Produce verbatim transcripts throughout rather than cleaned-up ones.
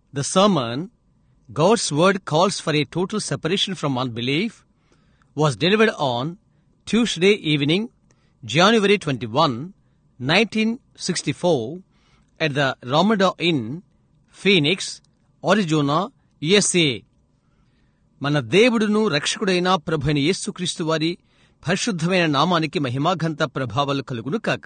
The sermon, God's Word Calls for a Total Separation from Unbelief, was delivered on Tuesday evening, January twenty-first, nineteen sixty-four, at the Ramada Inn, Phoenix, Arizona, U S A. మన దేవుడును రక్షకుడైన ప్రభువైన యేసుక్రీస్తు వారి పరిశుద్ధమైన నామానికి మహిమాఘంత ప్రభావాలు కలుగును కాక.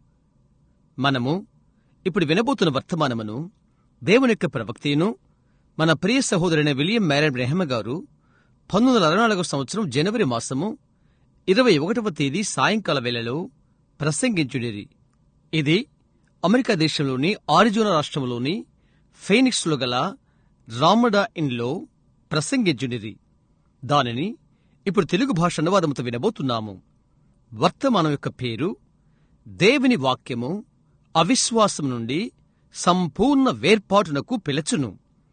మనము ఇప్పుడు వినబోతున్న వర్తమానమును దేవుని యొక్క ప్రవక్తను, మన ప్రియ సహోదరుడైన విలియం మ్యారన్ బ్రహ్మ గారు పంతొమ్మిది వందల అరవై నాలుగవ సంవత్సరం జనవరి మాసము ఇరవై ఒకటవ తేదీ సాయంకాల వేళలో ప్రసంగించుడిరి. ఇది అమెరికా దేశంలోని ఆరిజోనా రాష్ట్రంలోని ఫీనిక్స్ లో గల రామడా ఇన్లో ప్రసంగించుడిరి. దానిని ఇప్పుడు తెలుగు భాష అనువాదముతో వినబోతున్నాము. వర్తమానం యొక్క పేరు, దేవుని వాక్యము అవిశ్వాసం నుండి సంపూర్ణ వేర్పాటునకు పిలుచును.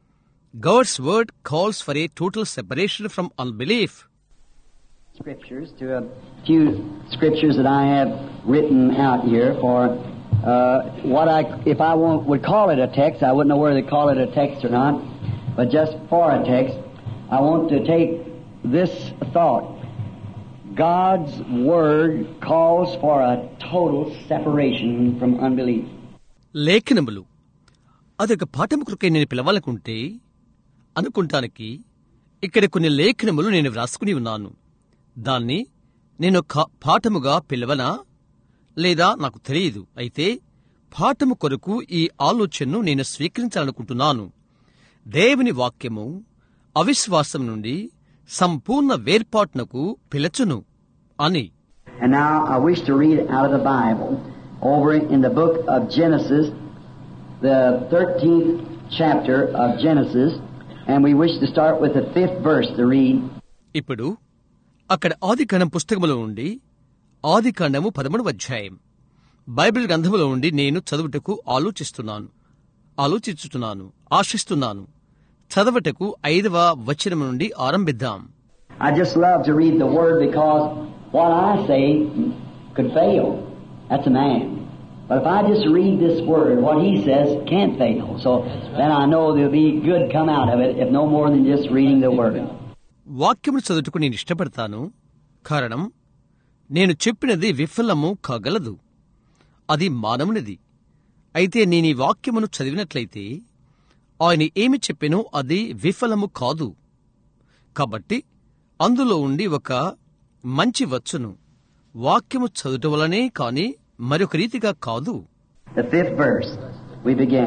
God's word calls for a total separation from unbelief. Scriptures to a few scriptures that I have written out here for uh, what I, if I want, would call it a text, I wouldn't know whether they call it a text or not, but just for a text, I want to take this thought. God's word calls for a total separation from unbelief. లేఖనములు అదొక పాఠము కొరకై నేను పిలవాలనుకుంటే అనుకుంటానికి ఇక్కడ కొన్ని లేఖనములు నేను వ్రాసుకుని ఉన్నాను. దాన్ని నేను పాఠముగా పిలవనా లేదా నాకు తెలియదు. అయితే పాఠము కొరకు ఈ ఆలోచనను నేను స్వీకరించాలనుకుంటున్నాను. దేవుని వాక్యము అవిశ్వాసం నుండి సంపూర్ణ వేర్పాటునకు పిలచును అని. And now I wish to read out of the Bible over in the book of Genesis, the thirteenth chapter of Genesis, and we wish to start with the fifth verse to read. ఇప్పుడు అక్కడ ఆదికాండం పుస్తకములో నుండి ఆదికాండము పదమూడవ అధ్యాయం Bible గ్రంథములో నుండి నేను చదువుటకు ఆలోచిస్తున్నాను ఆలోచించుతున్నాను ఆశిస్తున్నాను. చదవటకు ఐదవ వచనము నుండి ఆరంభిద్దాం. I just love to read the word because what I say could fail. That's a man. But if I just read this word, what he says can't fail. So then I know there'll be good come out of it, if no more than just reading the word. వాక్యమును చదువుటకు నేను ఇష్టపడతాను. కారణం, నేను చెప్పినది విఫలము కాగలదు. అది మానవునిది. అయితే నేను ఈ వాక్యమును చదివినట్లయితే ఆయన ఏమి చెప్పెనో అది విఫలము కాదు. కాబట్టి అందులో ఉండి ఒక మంచి వచ్చును. వాక్యము చదువుట వలనే కాని మరొక రీతిగా కాదు. The fifth verse, we begin,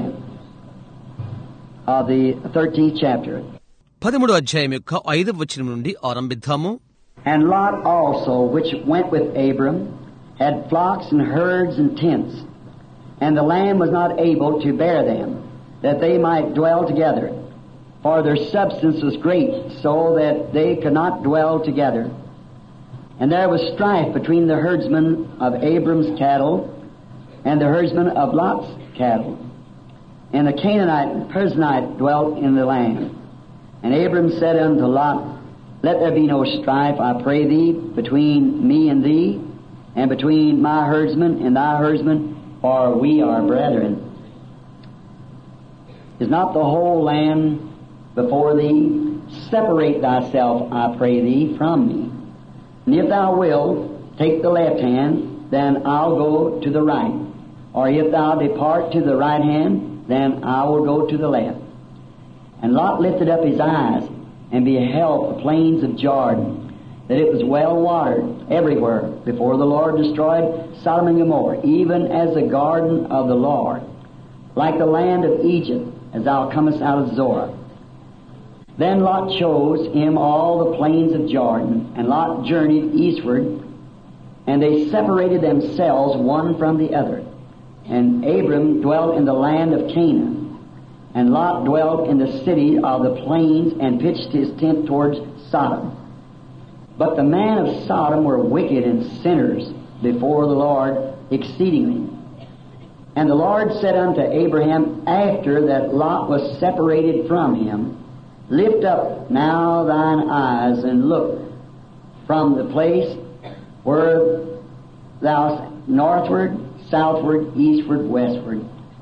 of the thirteenth chapter. పదమూడో అధ్యాయం యొక్క ఐదవ వచనం నుండి ఆరంభిద్దాము. And Lot also, which went with Abram, had flocks and herds and tents, and the land was not able to bear them, that they might dwell together. For their substance was great, so that they could not dwell together. And there was strife between the herdsmen of Abram's cattle and the herdsmen of Lot's cattle. And the Canaanite and Perizzite dwelt in the land. And Abram said unto Lot, Let there be no strife, I pray thee, between me and thee, and between my herdsmen and thy herdsmen, for we are brethren. Is not the whole land before thee? Separate thyself, I pray thee, from me. And if thou wilt take the left hand, then I'll go to the right. Or if thou depart to the right hand, then I will go to the left. And Lot lifted up his eyes, and beheld the plains of Jordan, that it was well watered everywhere, before the Lord destroyed Sodom and Gomorrah, even as the garden of the Lord, like the land of Egypt, as thou comest out of Zoar. Then Lot chose him all the plains of Jordan, and Lot journeyed eastward, and they separated themselves one from the other. And Abram dwelt in the land of Canaan, and Lot dwelt in the city of the plains, and pitched his tent towards Sodom. But the men of Sodom were wicked and sinners before the Lord exceedingly. And the Lord said unto Abraham, after that Lot was separated from him, Lift up now thine eyes, and look from the place where thou northward, southward, eastward, westward.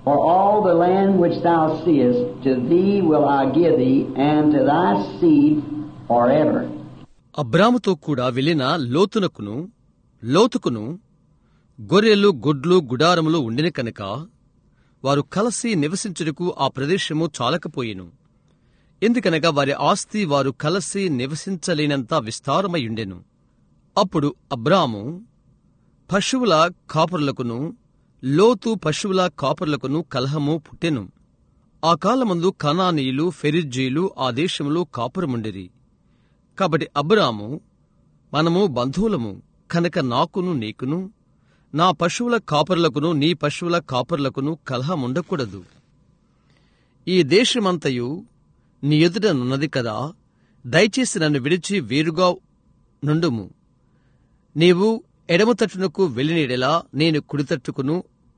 For all the land which thou seest, to thee will I give thee, and to thy seed forever. అబ్రాముతో కూడా వెళ్ళిన లోతునకును లోతుకును గొర్రెలు గొడ్లు గుడారములు ఉండిన కనుక వారు కలసి నివసించుటకు ఆ ప్రదేశము చాలకపోయెను. ఎందుకనగా వారి ఆస్తి వారు కలసి నివసించలేనంత విస్తారమైయుండెను. అప్పుడు అబ్రాము పశువుల కాపరులకును లోతు పశువుల కాపరులకును కలహము పుట్టెను. ఆ కాలమందు కనానీయులు ఫెరిజ్జీలు ఆ దేశంలో కాపురముండిరి. కాబట్టి అబ్రాము, మనము బంధువులము కనుక నాకును నీకును నా పశువుల కాపరులకును నీ పశువుల కాపరులకును కలహముండకూడదు. ఈ దేశమంతయు నీ ఎదుట నున్నది కదా, దయచేసి నన్ను విడిచి వేరుగా నుండుము. నీవు ఎడమతట్టునకు వెళ్ళినయెడల నేను కుడితట్టుకును,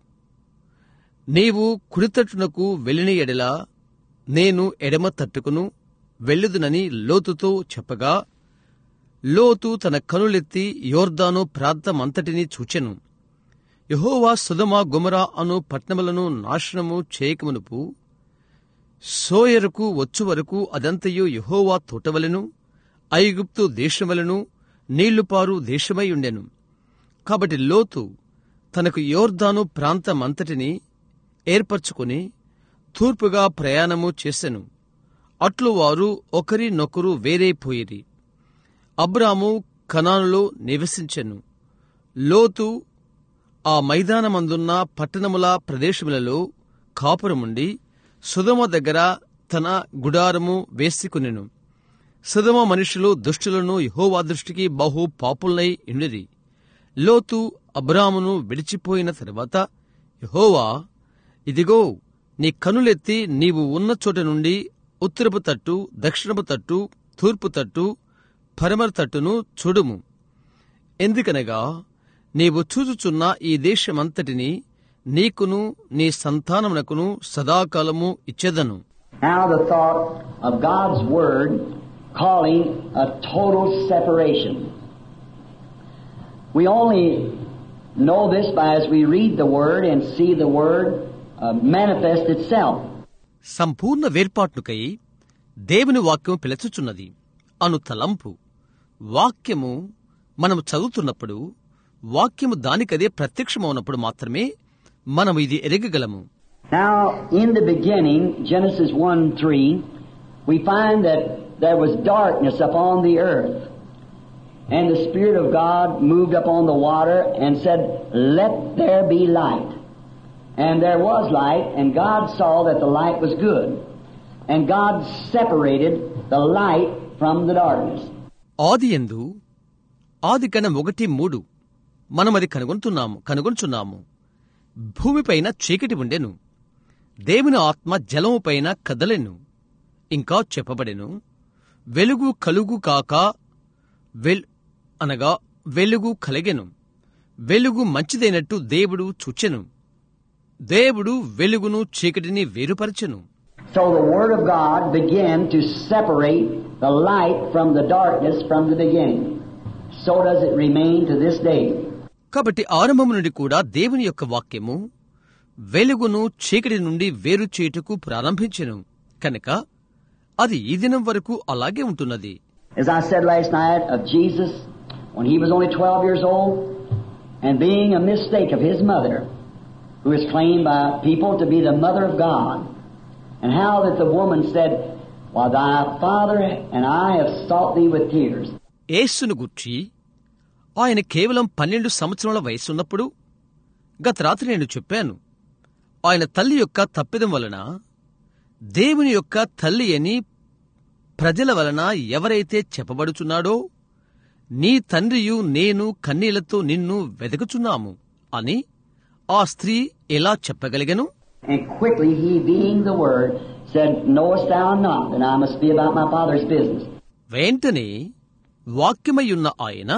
నీవు కుడితట్టునకు వెళ్ళిన ఎడల నేను ఎడమ తట్టుకును వెళ్ళుదునని లోతుతో చెప్పగా, లోతు తన కనులెత్తి యోర్దాను ప్రాంతమంతటినీ చూచెను. యెహోవా సొదొమ గొమొర్రా అను పట్టణములను నాశనము చేయకమునుపు సోయరుకు వచ్చు వరకు అదంతయు యెహోవా తోటవలెను ఐగుప్తు దేశవలెను నీళ్లుపారు దేశమై ఉండెను. కాబట్టి లోతు తనకు యోర్దాను ప్రాంతమంతటిని ఏర్పరచుకుని తూర్పుగా ప్రయాణము చేసెను. అట్లు వారు ఒకరినొకరు వేరైపోయిరి. అబ్రాము కనానులో నివసించెను. లోతు ఆ మైదానమందున్న పట్టణముల ప్రదేశములలో కాపురముండి సొదొమ దగ్గర తన గుడారము వేసుకునెను. సొదొమ మనుషులు దుష్టులను యెహోవా దృష్టికి బహు పాపులై ఉండిరి. లోతు అబ్రామును విడిచిపోయిన తరువాత యెహోవా, ఇదిగో నీ కనులెత్తి నీవు ఉన్న చోట నుండి ఉత్తరపు తట్టు, దక్షిణపు తట్టు, తూర్పు తట్టు, పడమర తట్టును చూడుము. ఎందుకనగా నీవు చూచుచున్న ఈ దేశమంతటిని నీకును నీ సంతానమునకును సదాకాలము ఇచ్చెదను. Now the thought of God's Word calling a total separation. We only know this by as we read the Word and see the Word uh, manifest itself. సంపూర్ణ వేర్పాటుకై దేవుని వాక్యము పిలుచుచున్నది అను తలంపు. వాక్యము మనము చదువుతున్నప్పుడు, వాక్యము దానికదే ప్రత్యక్షమవునప్పుడు మాత్రమే మనము ఇది ఎరగగలము. Now, in the beginning, Genesis one three, we find that there was darkness upon the earth, and the Spirit of God moved upon the water and said, "Let there be light." And there was light, and God saw that the light was good. And God separated the light from the darkness. ఆదియందు ఆదికాండం ఒకటి మూడు మనమది కనుగొంటున్నాము కనుగొంటున్నాము భూమిపైన చీకటి ఉండెను, దేవుని ఆత్మ జలముపైన కదలెను. ఇంకా చెప్పబడెను, వెలుగు కలుగు కాక వెల్ అనగా వెలుగు కలిగెను. వెలుగు మంచిదైనట్టు దేవుడు చూచెను. దేవుడు వెలుగును చీకటిని వేరుపరచెను. So the Word of God began to separate the light from the darkness from the beginning. So does it remain to this day. కాబట్టి ఆరంభము నుండి కూడా దేవుని యొక్క వాక్యము వెలుగును చీకటి నుండి వేరు చేయుటకు ప్రారంభించెను. కనుక అది ఈ దినం వరకు అలాగే ఉంటున్నది. As I said last night of Jesus, when he was only twelve years old, and being a mistake of his mother, who is claimed by people to be the mother of God, and how that the woman said, "While thy father and I have sought thee with tears." యేసును గూర్చి ఆయన కేవలం పన్నెండు సంవత్సరాల వయసున్నప్పుడు గత రాత్రి నేను చెప్పాను, ఆయన తల్లి యొక్క తప్పిదం వలన దేవుని యొక్క తల్లి అని ప్రజల వలన ఎవరైతే చెప్పబడుచున్నాడో, నీ తండ్రియు నేను కన్నీళ్లతో నిన్ను వెదకుచున్నాము అని ఆ స్త్రీ ఎలా చెప్పగలిగెను? And quickly he, being the Word, said, "Knowest thou not that I must be about my Father's business?" వెంటనే వాక్యమయ్యున్న ఆయన,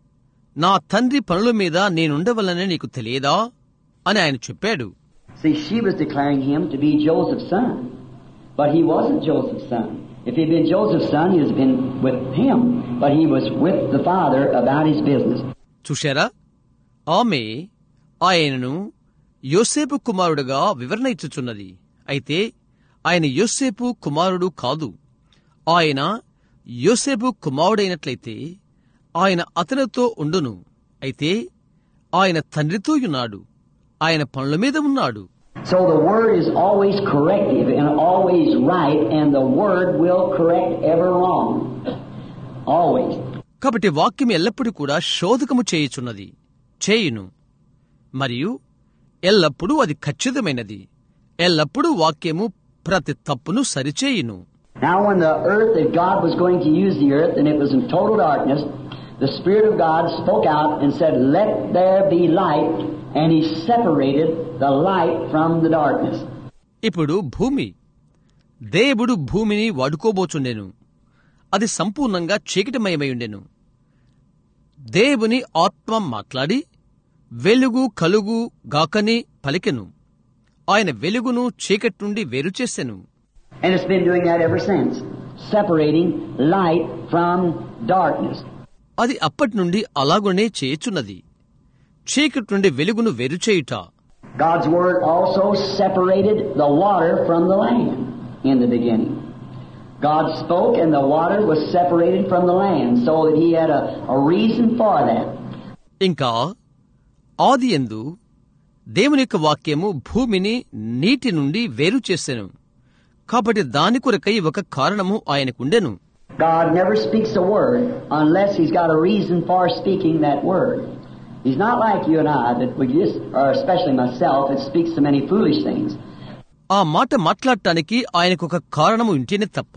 నా తండ్రి పనుల మీద నేనుండవలనని నీకు తెలియదా అని ఆయన చెప్పాడు. See, she was declaring him to be Joseph's son, but he wasn't Joseph's son. If he had been Joseph's son, he would have been with him, but he was with the father about his business. చూశారా, ఆమె ఆయనను యోసేపు కుమారుడుగా వివరణ ఇచ్చుచున్నది. అయితే ఆయన యోసేపు కుమారుడు కాదు. ఆయన యోసేపు కుమారుడైనట్లయితే ఆయన అతనితో ఉండును. అయితే ఆయన తండ్రితో ఉన్నాడు. ఆయన పనుల మీద ఉన్నాడు. So the word is always corrective and always right, and the word will correct ever wrong. Always. కాబట్టి వాక్యం ఎల్లప్పుడూ కూడా శోధకము చేయుచున్నది, చేయును, మరియు ఎల్లప్పుడూ అది ఖచ్చితమైనది. ఎల్లప్పుడూ వాక్యము ప్రతి తప్పును సరిచేయును. Now when the earth, that God was going to use the earth, and it was in total darkness, the Spirit of God spoke out and said, "Let there be light," and He separated the light from the darkness. ఇప్పుడు భూమి, దేవుడు భూమిని వాడుకోబోచుండెను. అది సంపూర్ణంగా చీకటిమయమైయుండెను. దేవుని ఆత్మ మాట్లాడి వెలుగు కలుగు గాకని పలికెను. ఆయన వెలుగును చీకటి నుండి వేరు చేసెను. And it's been doing that ever since, separating light from darkness. అది అప్పటి నుండి అలాగునే చేయుచున్నది, చీకటి నుండి వెలుగును వేరు చేయుట. God's word also separated the water from the land in the beginning. God spoke and the water was separated from the land, so that He had a, a reason for that. ఇంకా ఆదియందు దేవుని యొక్క వాక్యము భూమిని నీటి నుండి వేరు చేసెను. కాబట్టి దాని కొరకై ఒక కారణము ఆయనకుండెను. God never speaks a word unless He's got a reason for speaking that word. He's not like you and I, that we just, or especially myself, that speaks so many foolish things. ఆ మాట మాట్లాడటానికి ఆయనకొక కారణము ఉంటేనే తప్ప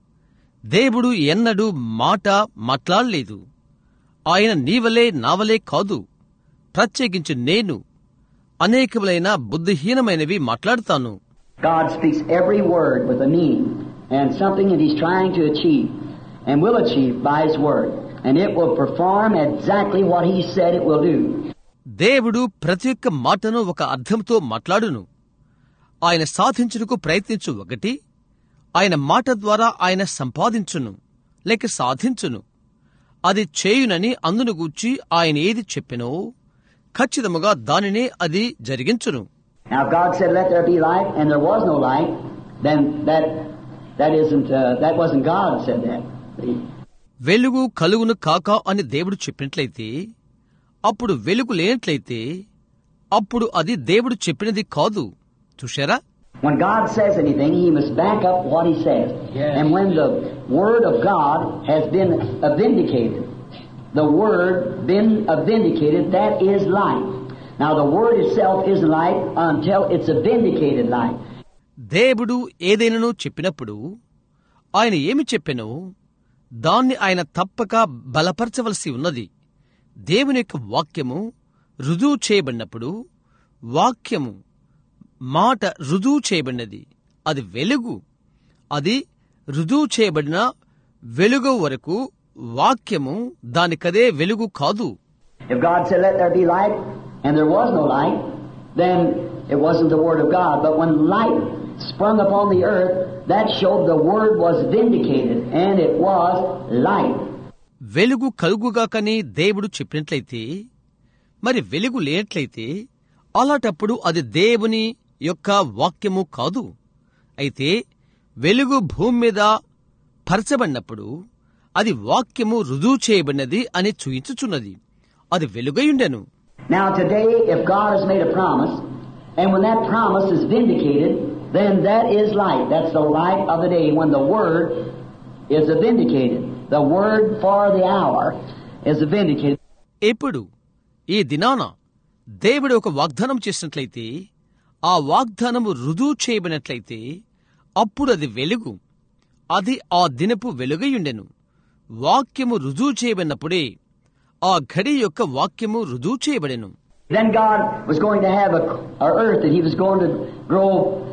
దేవుడు ఎన్నడూ మాట మాట్లాడలేదు. ఆయన నీవలే నావలే కాదు. ప్రత్యేకించి నేను అనేకములైన బుద్ధిహీనమైనవి మాట్లాడుతాను. God speaks every word with a meaning and something that He's trying to achieve and will achieve by His word, and it will perform exactly what He said it will do. దేవుడు ప్రతి ఒక్క మాటను ఒక అర్థంతో మాట్లాడును. ఆయన సాధించుటకు ప్రయత్నించు ఒకటి, ఆయన మాట ద్వారా ఆయన సంపాదించును లేక సాధించును. అది చేయునని అందును గూర్చి ఆయన ఏది చెప్పినో ఖచ్చితముగా దానినే అది జరిగించును. Now if God said, "Let there be light," and there was no light, then that that isn't uh, that wasn't God said that. వెలుగు కలుగును కాక అని దేవుడు చెప్పినట్లయితే, అప్పుడు వెలుగు లేనట్లయితే అప్పుడు అది దేవుడు చెప్పినది కాదు. చూశారా? When God says anything, He must back up what He says. Yes. And when the word of God has been vindicated, the word been vindicated, that is light. Now the word itself is light until it's a vindicated light. దేవుడు ఏదైనాను చెప్పినప్పుడు ఆయన ఏమి చెప్పెనో దాన్ని ఆయన తప్పక బలపరచవలసి ఉన్నది. దేవుని యొక్క వాక్యము రుజువు చేయబడినప్పుడు, వాక్యము మాట రుజువు చేయబడినది, అది వెలుగు. అది రుజువు చేయబడిన వెలుగు వరకు వాక్యము దానికదే వెలుగు కాదు. If God said, "Let there be light," and there was no light, then it wasn't the word of God. But when light sprung upon the earth, that showed the word was vindicated, and it was light. వెలుగు కలుగుగాకని దేవుడు చెప్పినట్లయితే, మరి వెలుగు లేనట్లయితే అలాటప్పుడు అది దేవుని యొక్క వాక్యము కాదు. అయితే వెలుగు భూమి మీద పరచబడినప్పుడు అది వాక్యము రుజువు చేయబడినది అని చూయించుచున్నది. అది వెలుగయుండెను. Now today, if God has made a promise, and when that promise is vindicated, then that is light. That's the light of the day when the word is vindicated. The word for the hour is vindicated. ఇప్పుడు ఈ దినాన దేవుడు ఒక వాగ్దానం చేసినట్లయితే, ఆ వాగ్దానము రుజువు చేయబడినట్లయితే అప్పుడు అది వెలుగు. అది ఆ దినపు వెలుగయుండెను. వాక్యము రుజువు చేయబడినప్పుడే ఆ ఘడి యొక్క వాక్యము రుజువు చేయబడెను. Then God was going to have a, a earth that He was going to grow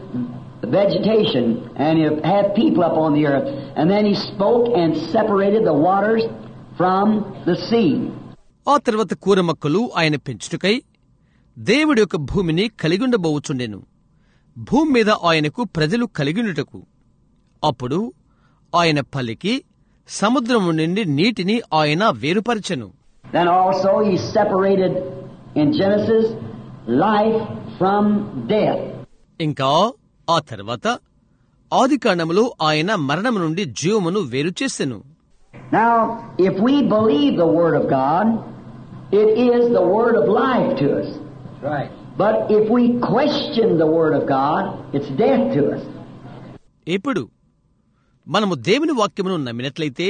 vegetation and have people up on the earth. And then He spoke and separated the waters from the sea. ఆ తర్వాత కూర మొక్కలు ఆయన పెంచుటకై దేవుడి యొక్క భూమిని కలిగుండబోచుండెను. భూమి మీద ఆయనకు ప్రజలు కలిగినటకు. అప్పుడు ఆయన పలికి సముద్రము నుండి నీటిని ఆయన వేరుపరచెను. Then also He separated in Genesis life from death. ఇంకా ఆ తర్వాత ఆదికాండములో ఆయన మరణము నుండి జీవమును వేరు చేసెను. Now, if we believe the Word of God, it is the Word of life to us. Right. But if we question the Word of God, it's death to us. ఇప్పుడు మనము దేవుని వాక్యమును నమ్మినట్లయితే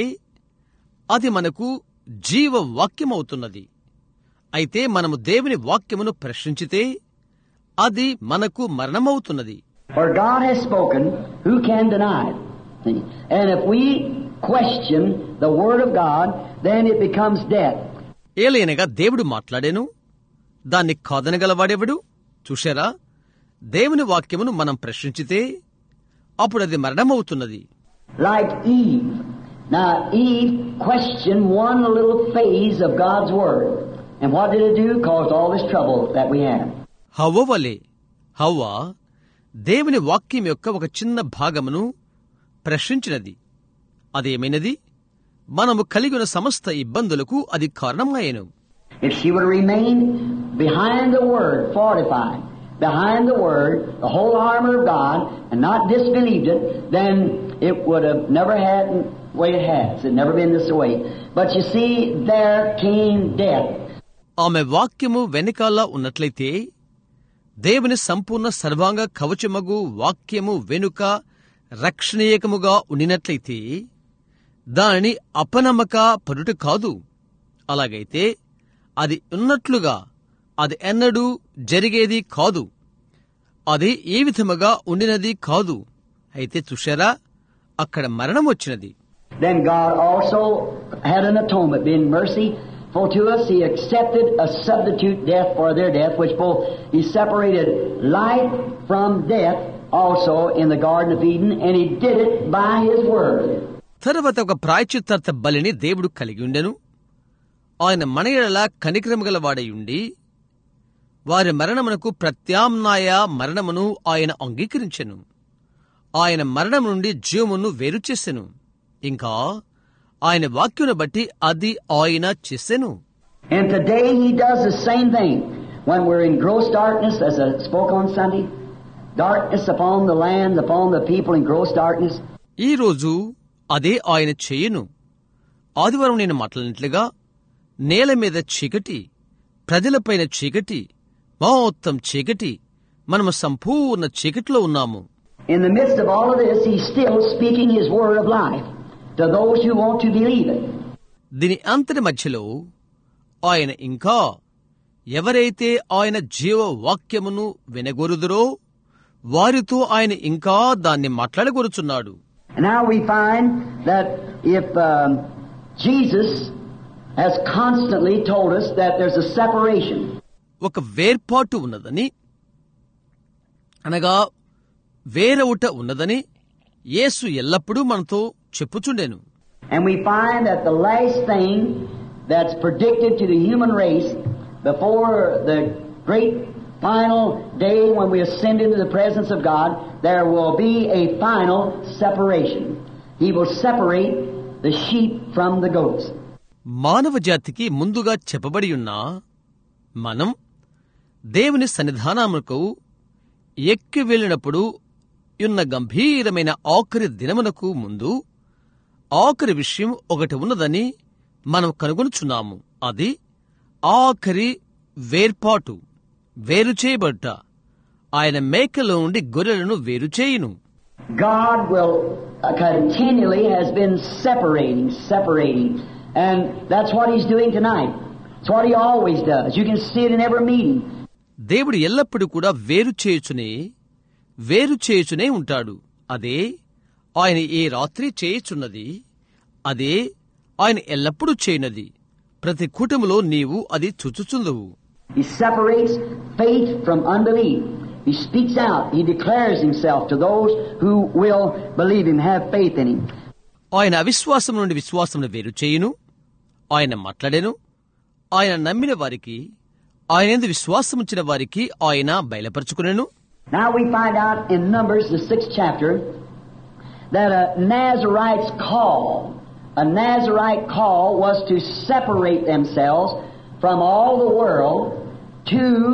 అది మనకు జీవ వాక్యమవుతున్నది. అయితే మనము దేవుని వాక్యమును ప్రశ్నించితే అది మనకు మరణమవుతున్నది. For God has spoken, who can deny it? And if we question the Word of God, then it becomes death. ఏలైనగా దేవుడు మాట్లాడేను, దాన్ని కాదనగలవాడెవడు? చూశారా, దేవుని వాక్యమును మనం ప్రశ్నించితే అప్పుడు అది మరణమవుతున్నది. Like Eve. Now Eve questioned one little phase of God's Word. And what did it do? Caused all this trouble that we have. హవ్వ వలె హవ్వ దేవుని వాక్యం యొక్క ఒక చిన్న భాగమును ప్రశ్నించినది. అదేమైనది? మనము కలిగిన సమస్త ఇబ్బందులకు అది కారణమాయెను. If she would remain behind the Word, fortified, behind the Word, the whole armor of God, and not disbelieved it, then it would have never had the way it has. It never been this way. But you see, there came death. ఆమె వాక్యము వెనకాల ఉన్నట్లయితే, దేవుని సంపూర్ణ సర్వాంగ కవచమగు వాక్యము వెనుక రక్షణీయకముగా ఉండినట్లయితే దానిని అపనమ్మక పరుట కాదు. అలాగైతే అది ఉన్నట్లుగా అది ఎన్నడూ జరిగేది కాదు. అది ఏ విధముగా ఉండినది కాదు. అయితే చూశారా, అక్కడ మరణం వచ్చినది. Then God also had an atonement, being merciful to us. He accepted a substitute death for their death, which both He separated life from death also in the Garden of Eden, and He did it by His Word. తరువాత ఒక ప్రాయశ్చిత్తార్థ బలిని దేవుడు కలిగి ఉండెను. ఆయన మన యెడల కనికరము గలవాడయుండి వారి మరణమునకు ప్రత్యామ్నాయ మరణమును ఆయన అంగీకరించెను. ఆయన మరణం నుండి జీవమును వేరు చేసెను. ఇంకా ఆయన వాక్యును బట్టి అది ఆయన చేసెను. And today He does the same thing. When we're in gross darkness, as I spoke on Sunday, darkness upon the land, upon the people in gross darkness. ఈ రోజు అదే ఆయన చేయను. ఆదివారం నేను మాట్లాడినట్లుగా నేల మీద చీకటి, ప్రజలపైన చీకటి, మొత్తం చీకటి, మనము సంపూర్ణ చీకటిలో ఉన్నాము. In the midst of all of this, He's still speaking His word of life to those who want to believe it. దీని అంతటి మధ్యలో ఆయన ఇంకా ఎవరైతే ఆయన జీవ వాక్యమును వినగోరుదురో వారితో ఆయన ఇంకా దాన్ని మాట్లాడగోరుచున్నాడు. And now we find that if um, Jesus has constantly told us that there's a separation. ఒక వేర్పాటు ఉన్నదని, అనగా వేరవుట ఉన్నదని యేసు ఎల్లప్పుడూ మనతో చెప్పుచుండెను. And we find that the last thing that's predicted to the human race before the great final day when we ascend into the presence of God, there will be a final separation. He will separate the sheep from the goats. మానవ జాతికి ముందుగా చెప్పబడి ఉన్న మనం దేవుని సన్నిధానమునకు ఎక్కి వెళ్ళినప్పుడు ఉన్న గంభీరమైన ఆఖరి దినమునకు ముందు ఆఖరి విషయం ఒకటి ఉన్నదని మనం కనుగొనుచున్నాము. అది ఆఖరి వేర్పాటు, వేరు చేయబడ్డ ఆయన మేకలో నుండి గొర్రెలను వేరు చేయును. God will uh, continually has been separating, separating. And that's what He's doing tonight. It's what He always does. You can see it in every meeting. దేవుడు ఎల్లప్పుడూ కూడా వేరు చేయుచునే వేరు చేయుచునే ఉంటాడు. అదే ఆయన ఏ రాత్రి చేయుచున్నది, అదే ఆయన ఎల్లప్పుడూ చేయనది. ప్రతి కుటుంబంలో నీవు అది చూచుచుందువు. He separates faith from unbelief. He speaks out. He declares Himself to those who will believe Him, have faith in Him. ఆయన అవిశ్వాసం నుండి విశ్వాసమును వేరు చేయును. ఆయన మాట్లాడెను. ఆయన నమ్మిన వారికి, ఆయన యందు విశ్వాసముంచిన వారికి ఆయన బయలుపరచుకునెను. Now we find out in Numbers, the sixth chapter, that a Nazarite's call, a Nazarite call was to separate themselves from all the world to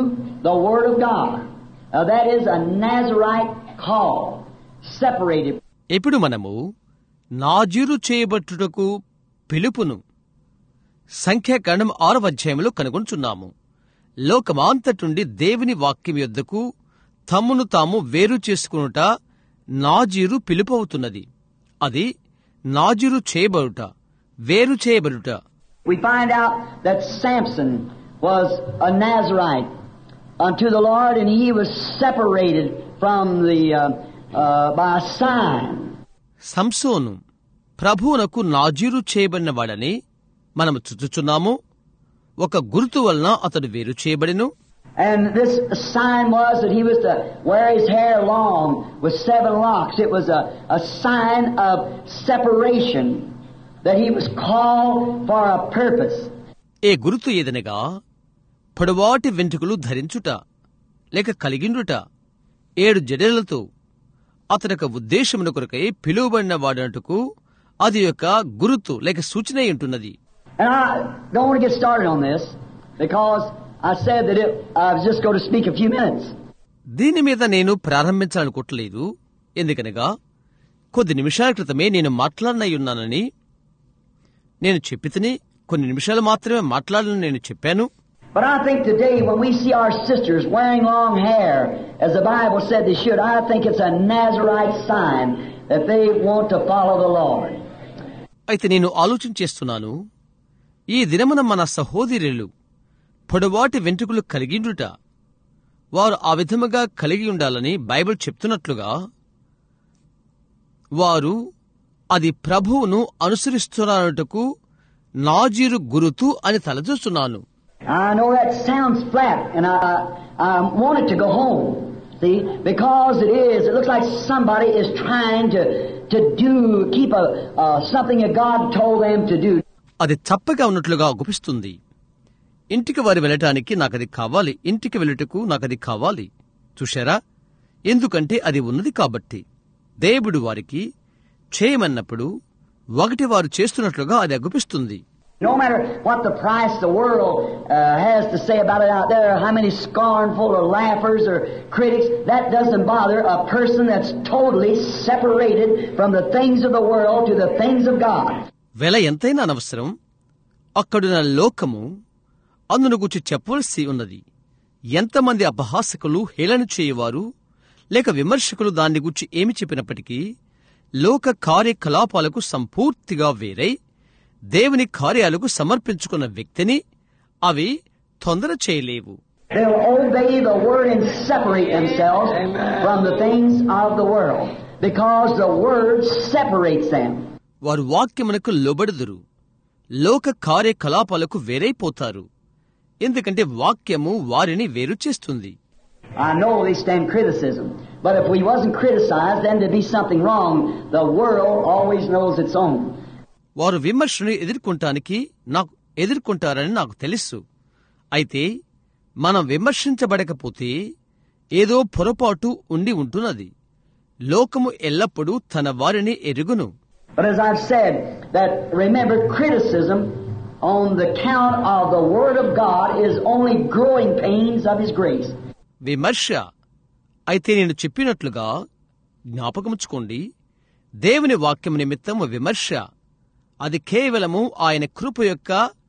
the Word of God. Uh, that is a Nazarite call, separated. ఇప్పుడు మనము నాజీరు చేయబట్టుటకు పిలుపును సంఖ్యాకాండం ఆరవ అధ్యాయంలో కనుగొంచున్నాము. లోకమాంతటుండి దేవుని వాక్యం యొద్దకు తమ్మును తాము వేరు చేసుకునుట నాజీరు పిలుపవుతున్నది. అది నాజీరు చేయబడుట, వేరు చేయబడుట. We find out that Samson was a Nazarite unto the Lord, and he was separated from the uh, uh, by a sign. సంసోను ప్రభువునకు నాజీరు చేయబడిన వాడని మనము చూచుచున్నాము. ఒక గుర్తు వలన అతడు వేరు చేయబడెను. And this sign was that he was to wear his hair long with seven locks. It was a, a sign of separation, that he was called for a purpose. ఏ గుర్తు ఏదనగా పొడవాటి వెంట్రుకలు ధరించుట లేక కలిగిండుట, ఏడు జడలతో అతనొక ఉద్దేశమున కొరకై పిలువబడిన వాడనటుకు అది యొక్క గురుతు లేక సూచన ఉంటున్నది. And I don't want to get started on this because I said that it, I was just going to speak a few minutes. దీని మీద నేను ప్రారంభించాలనుకోవట్లేదు, ఎందుకనగా కొద్ది నిమిషాల క్రితమే నేను మాట్లాడనయ్యున్నానని నేను చెప్పితిని. కొన్ని నిమిషాలు మాత్రమే మాట్లాడాలని నేను చెప్పాను. But I think today when we see our sisters wearing long hair, as the Bible said they should, I think it's a Nazarite sign that they want to follow the Lord. అయితే నేను ఆలోచన చేస్తున్నాను, ఈ దినమున మన సహోదరులు పొడవాటి వెంట్రుకలు కలిగిండుట, వారు ఆ విధముగా కలిగి ఉండాలని బైబిల్ చెప్తున్నట్లుగా వారు అది ప్రభువును అనుసరిస్తున్నారటకు నాజీరు గురుతు అని తలచూస్తున్నాను. I know that sounds flat, and I, I want it to go home. See, because it is, it looks like somebody is trying to to do, keep a uh, something that God told them to do. అది చప్పగా ఉన్నట్లుగా గుపిస్తుంది. ఇంటికి వారు వెళ్ళటానికి నాకది కావాలి, ఇంటికి వెళ్ళటకు నాకది కావాలి. చూశారా? ఎందుకంటే అది ఉన్నది కాబట్టి. దేవుడు వారికి చేయమన్నప్పుడు ఒకటి వారు చేస్తున్నట్లుగా అది అగుపిస్తుంది. No matter what the price the world uh, has to say about it out there, how many scornful or laughers or critics, that doesn't bother a person that's totally separated from the things of the world to the things of God. వెల ఎంతైనా అనవసరం. అక్కడున్న లోకము అందును గురించి చెప్పవలసి ఉన్నది. ఎంతమంది అపహాసకులు, హేళన చేయవారు లేక విమర్శకులు దాన్ని గురించి ఏమి చెప్పినప్పటికీ లోక కార్యకలాపాలకు సంపూర్తిగా వేరై దేవుని కార్యాలకు సమర్పించుకున్న వ్యక్తిని అవి తొందర చేయలేవు. They'll obey the word and separate themselves from the things of the world because the word separates them. వారు వాక్యమునకు లోబడుదురు, లోక కార్యకలాపాలకు వేరైపోతారు, ఎందుకంటే వాక్యము వారిని వేరు చేస్తుంది. I know they stand criticism, but if we wasn't criticized, then there'd be something wrong. The world always knows its own. వారు విమర్శను ఎదుర్కొంటానికి నాకు ఎదుర్కొంటారని నాకు తెలుసు. అయితే మనం విమర్శించబడకపోతే ఏదో పొరపాటు ఉండి ఉంటున్నది. లోకము ఎల్లప్పుడూ తన వారిని ఎరుగును. But as I've said, that remember, criticism on the count of the Word of God is only growing pains of His grace. విమర్శ అయితే నేను చెప్పినట్లుగా జ్ఞాపకముచ్చుకోండి, దేవుని వాక్యము నిమిత్తము విమర్శ అది కేవలము ఆయన కృప యొక్క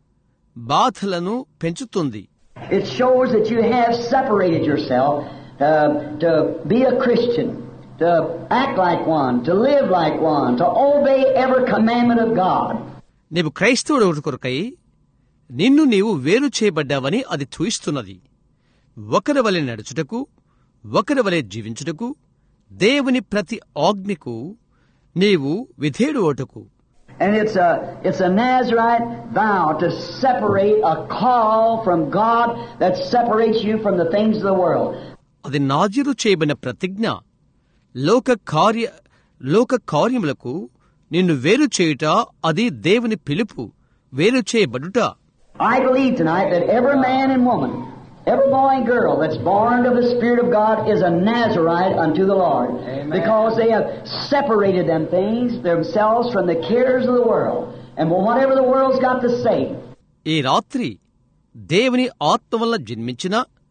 బాధలను పెంచుతుంది. It shows that you have separated yourself uh, to be a Christian, to act like one, to live like one, to obey every commandment of God. నీవు క్రైస్తవుడు కొరకై నిన్ను నీవు వేరు చేయబడ్డావని అది చూయిస్తున్నది. ఒకరి వలె నడుచుటకు, ఒకరి వలె జీవించుటకు, దేవుని ప్రతి ఆజ్ఞకు నీవు విధేయుడు ఓటకు. And it's a it's a Nazarite vow to separate, a call from God that separates you from the things of the world. అది నాజీరు చేయబడిన ప్రతిజ్ఞ, లోక కార్య లోక కార్యములకు నిన్ను వేరు చేయుట, అది దేవుని పిలుపు, వేరు చేయబడుట. I believe tonight that every man and woman, every boy and girl that's born of the Spirit of God is a Nazarite unto the Lord. Amen. Because they have separated them things themselves from the cares of the world and whatever the world's got to say. ఈ రాత్రి దేవుని ఆత్మ వల్ల జన్మించిన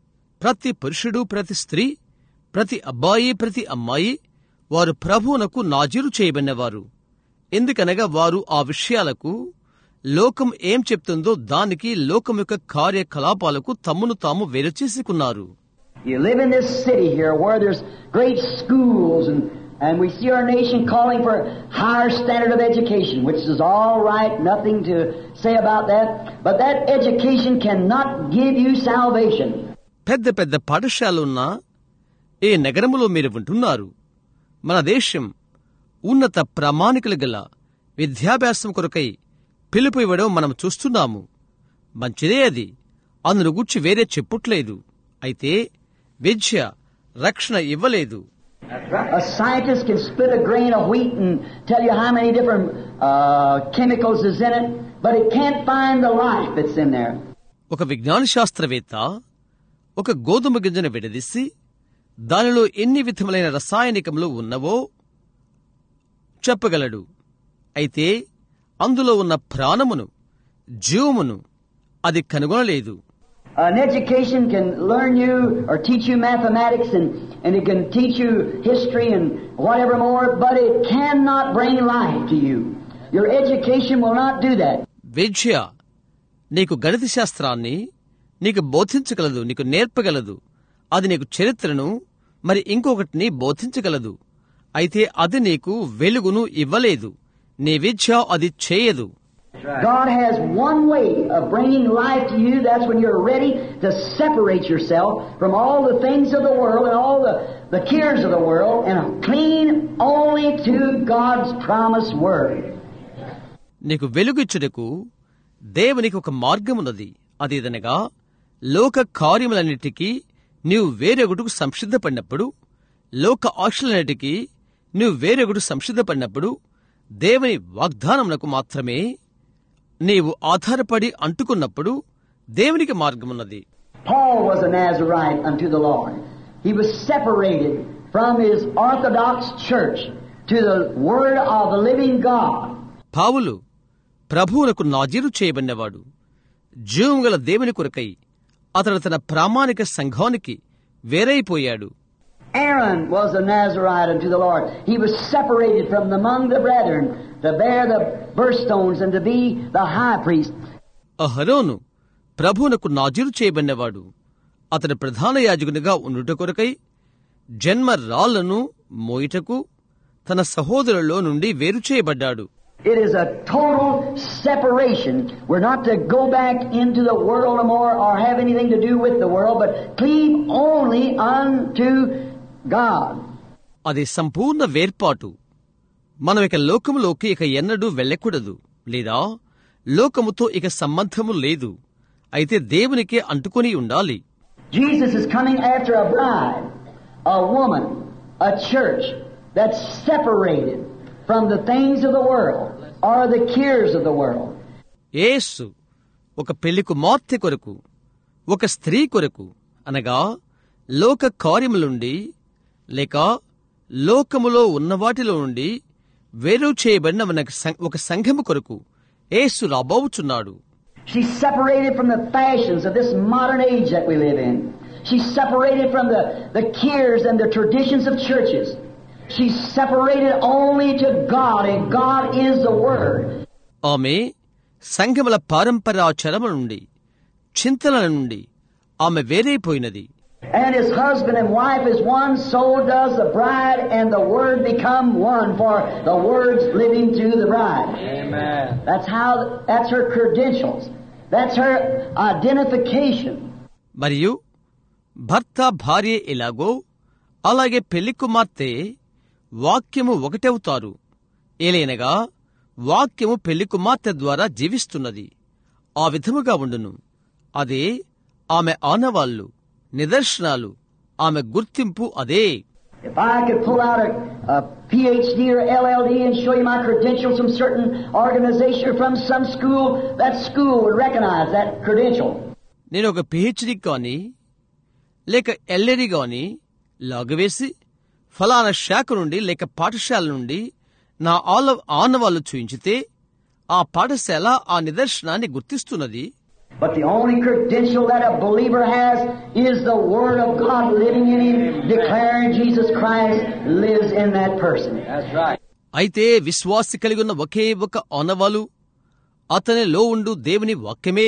ప్రతి పురుషుడు, ప్రతి స్త్రీ, ప్రతి అబ్బాయి, ప్రతి అమ్మాయి వారు ప్రభువునకు నాజీరు చేయబడినవారు. ఎందుకనగా వారు ఆ విషయాలకు, లోకం ఏం చెప్తుందో దానికి, లోకం యొక్క కార్యకలాపాలకు తమ్మును తాము వేరు చేసుకున్నారు. You live in this city here where there's great schools and and we see our nation calling for higher standard of education, which is all right, nothing to say about that, but that education cannot give you salvation. పెద్ద పెద్ద పాఠశాలలున్న ఏ నగరములో మీరు ఉంటున్నారు? మన దేశం ఉన్నత ప్రామాణికలు గల విద్యాభ్యాసం కొరకై పిలుపు ఇవ్వడం మనం చూస్తున్నాము. మంచిదే అది, అందును గూర్చి వేరే చెప్పుట్లేదు. అయితే విద్య రక్షణ ఇవ్వలేదు. A scientist can split a grain of wheat and tell you how many different uh, chemicals is in it, but it can't find the life that's in there. ఒక విజ్ఞాన శాస్త్రవేత్త ఒక గోధుమ గింజను విడదీసి దానిలో ఎన్ని విధములైన రసాయనికములు ఉన్నవో చెప్పగలడు. అయితే అందులో ఉన్న ప్రాణమును, జీవమును అది కనుగొనలేదు. An education can learn you or teach you mathematics and, and it can teach you history and whatever more, but it cannot bring life to you. Your education will not do that. విద్య నీకు గణిత శాస్త్రాన్ని నీకు బోధించగలదు, నీకు నేర్పగలదు. అది నీకు చరిత్రను మరి ఇంకొకటిని బోధించగలదు. అయితే అది నీకు వెలుగును ఇవ్వలేదు. నీ విద్య అది చేయదు. God has one way of bringing life to you. That's when you're ready to separate yourself from all the things of the world and all the, the cares of the world and cling only to God's promised word. నీకు వెలుగిచ్చుటకు దేవునికి ఒక మార్గమున్నది. అదేదనగా లోక కార్యములన్నిటికీ నీవు వేరొకటుకు సంసిద్ధపడినప్పుడు, లోక ఆశలన్నిటికీ నీవు వేరొకటు సంసిద్ధపడినప్పుడు దేవుని వాగ్దానమునకు మాత్రమే నీవు ఆధారపడి అంటుకున్నప్పుడు దేవునికి మార్గమున్నది. Paul was a Nazarite unto the Lord. He was separated from his Orthodox church to the word of the living God. పౌలు ప్రభువునకు నాజీరు చేయబడినవాడు. జీవముగల దేవుని కొరకై అతడు తన ప్రామాణిక సంఘానికి వేరైపోయాడు. Aaron was a Nazarite unto the Lord. He was separated from among the brethren to bear the birthstones and to be the high priest. అహరోను ప్రభువునకు నాజీరు చేయబడినవాడు. అతడు ప్రధాన యాజకునిగా ఉండుట కొరకై జన్మ రాళ్లను మోయుటకు తన సహోదరులలో నుండి వేరు చేయబడ్డాడు. It is a total separation. We're not to go back into the world no more or have anything to do with the world, but cleave only unto God. అది సంపూర్ణ వేర్పాటు. మనం ఇక లోకములోకి ఇక ఎన్నడూ వెళ్ళకూడదు, లేదా లోకముతో ఇక సంబంధము లేదు. అయితే దేవునికే అంటుకొని ఉండాలి. Jesus is coming after a bride, a woman, a church that's separated from the things of the world or the cares of the world. యేసు ఒక పెళ్లి కుమార్తె కొరకు, ఒక స్త్రీ కొరకు, అనగా లోక కార్యములుండి లేక లోకములో ఉన్నవాటిలో నుండి వేరు చేయబడిన ఒక సంఘము కొరకు యేసు రాబోచున్నాడు. She's separated from the fashions of this modern age that we live in. She's separated from the, the cares and the traditions of churches. She's separated only to God, and God is the Word. ఆమె సంఘముల పారంపరాచరముల నుండి, చింతనల నుండి ఆమె వేరైపోయినది. And his husband and wife is one, so does the bride and the Word become one, for the Word's living through the bride. Amen. That's how, that's her credentials. That's her identification. మరియు భర్త భార్య ఎలాగో అలాగే పెళ్లి కుమార్తె వాక్యము ఒకటవుతారు. ఏలైనగా వాక్యము పెళ్లి కుమార్తె ద్వారా జీవిస్తున్నది. ఆ విధముగా ఉండును. అదే ఆమె ఆనవాళ్లు, నిదర్శనాలు, ఆమె గుర్తింపు అదే. If I could pull out a, a P H D or L L D and show you my credentials from certain organization or from some school, that school would recognize that credential. నేను ఒక PhD కానీ లేక ఎల్ఎడి గాని లాగవేసి ఫలానా శాఖ నుండి లేక పాఠశాల నుండి నా ఆల ఆనవాళ్లు చూయించితే ఆ పాఠశాల ఆ నిదర్శనాన్ని గుర్తిస్తున్నది. But the only credential that a believer has is the Word of God living in him, declaring Jesus Christ lives in that person. That's right. అయితే విశ్వాసి కలిగి ఉన్న ఒకే ఒక ఆనవాలు అతనిలో ఉండు దేవుని వాక్యమే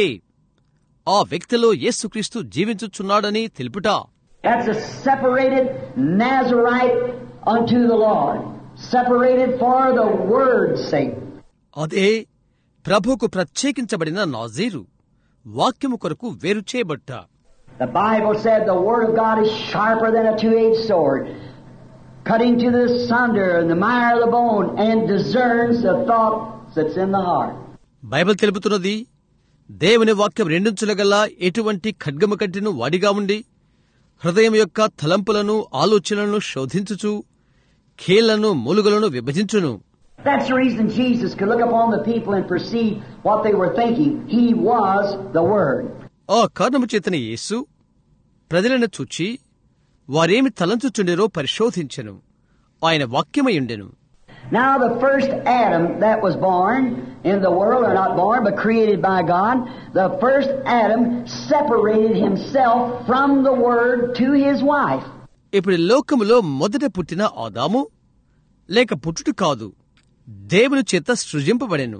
ఆ వ్యక్తిలో యేసుక్రీస్తు జీవించుచున్నాడని తెలుపుట. That's a separated Nazarite unto the Lord, separated for the Word's sake. అదే ప్రభువుకు ప్రత్యేకించబడిన నాజీరు, వాక్యము కొరకు వేరు చేయబట్ట. The Bible said the Word of God is sharper than a two-edged sword, cutting to the sunder and the mire of the bone, and discerns the thoughts that's in the heart. Bible తెలుపుతున్నది, దేవుని వాక్యం రెండించులగల ఎటువంటి ఖడ్గము కంటెను వాడిగా ఉండి హృదయం యొక్క తలంపులను ఆలోచనలను శోధించుచు కీళ్లను మూలుగలను విభజించును. That's the reason Jesus could look upon the people and perceive what they were thinking. He was the Word. ఆ కారణము చేతనే యేసు ప్రజలను చూచి వారేమి తలంచుచుండెరో పరిశోధించెను. ఆయన వాక్యమయుండెను. Now the first Adam that was born in the world, or not born, but created by God, the first Adam separated himself from the Word to his wife. ఇప్పుడు లోకములో మొదట పుట్టిన ఆదాము, లేక పుట్టుట కాదు, దేవుని చేత సృజింపబడెను.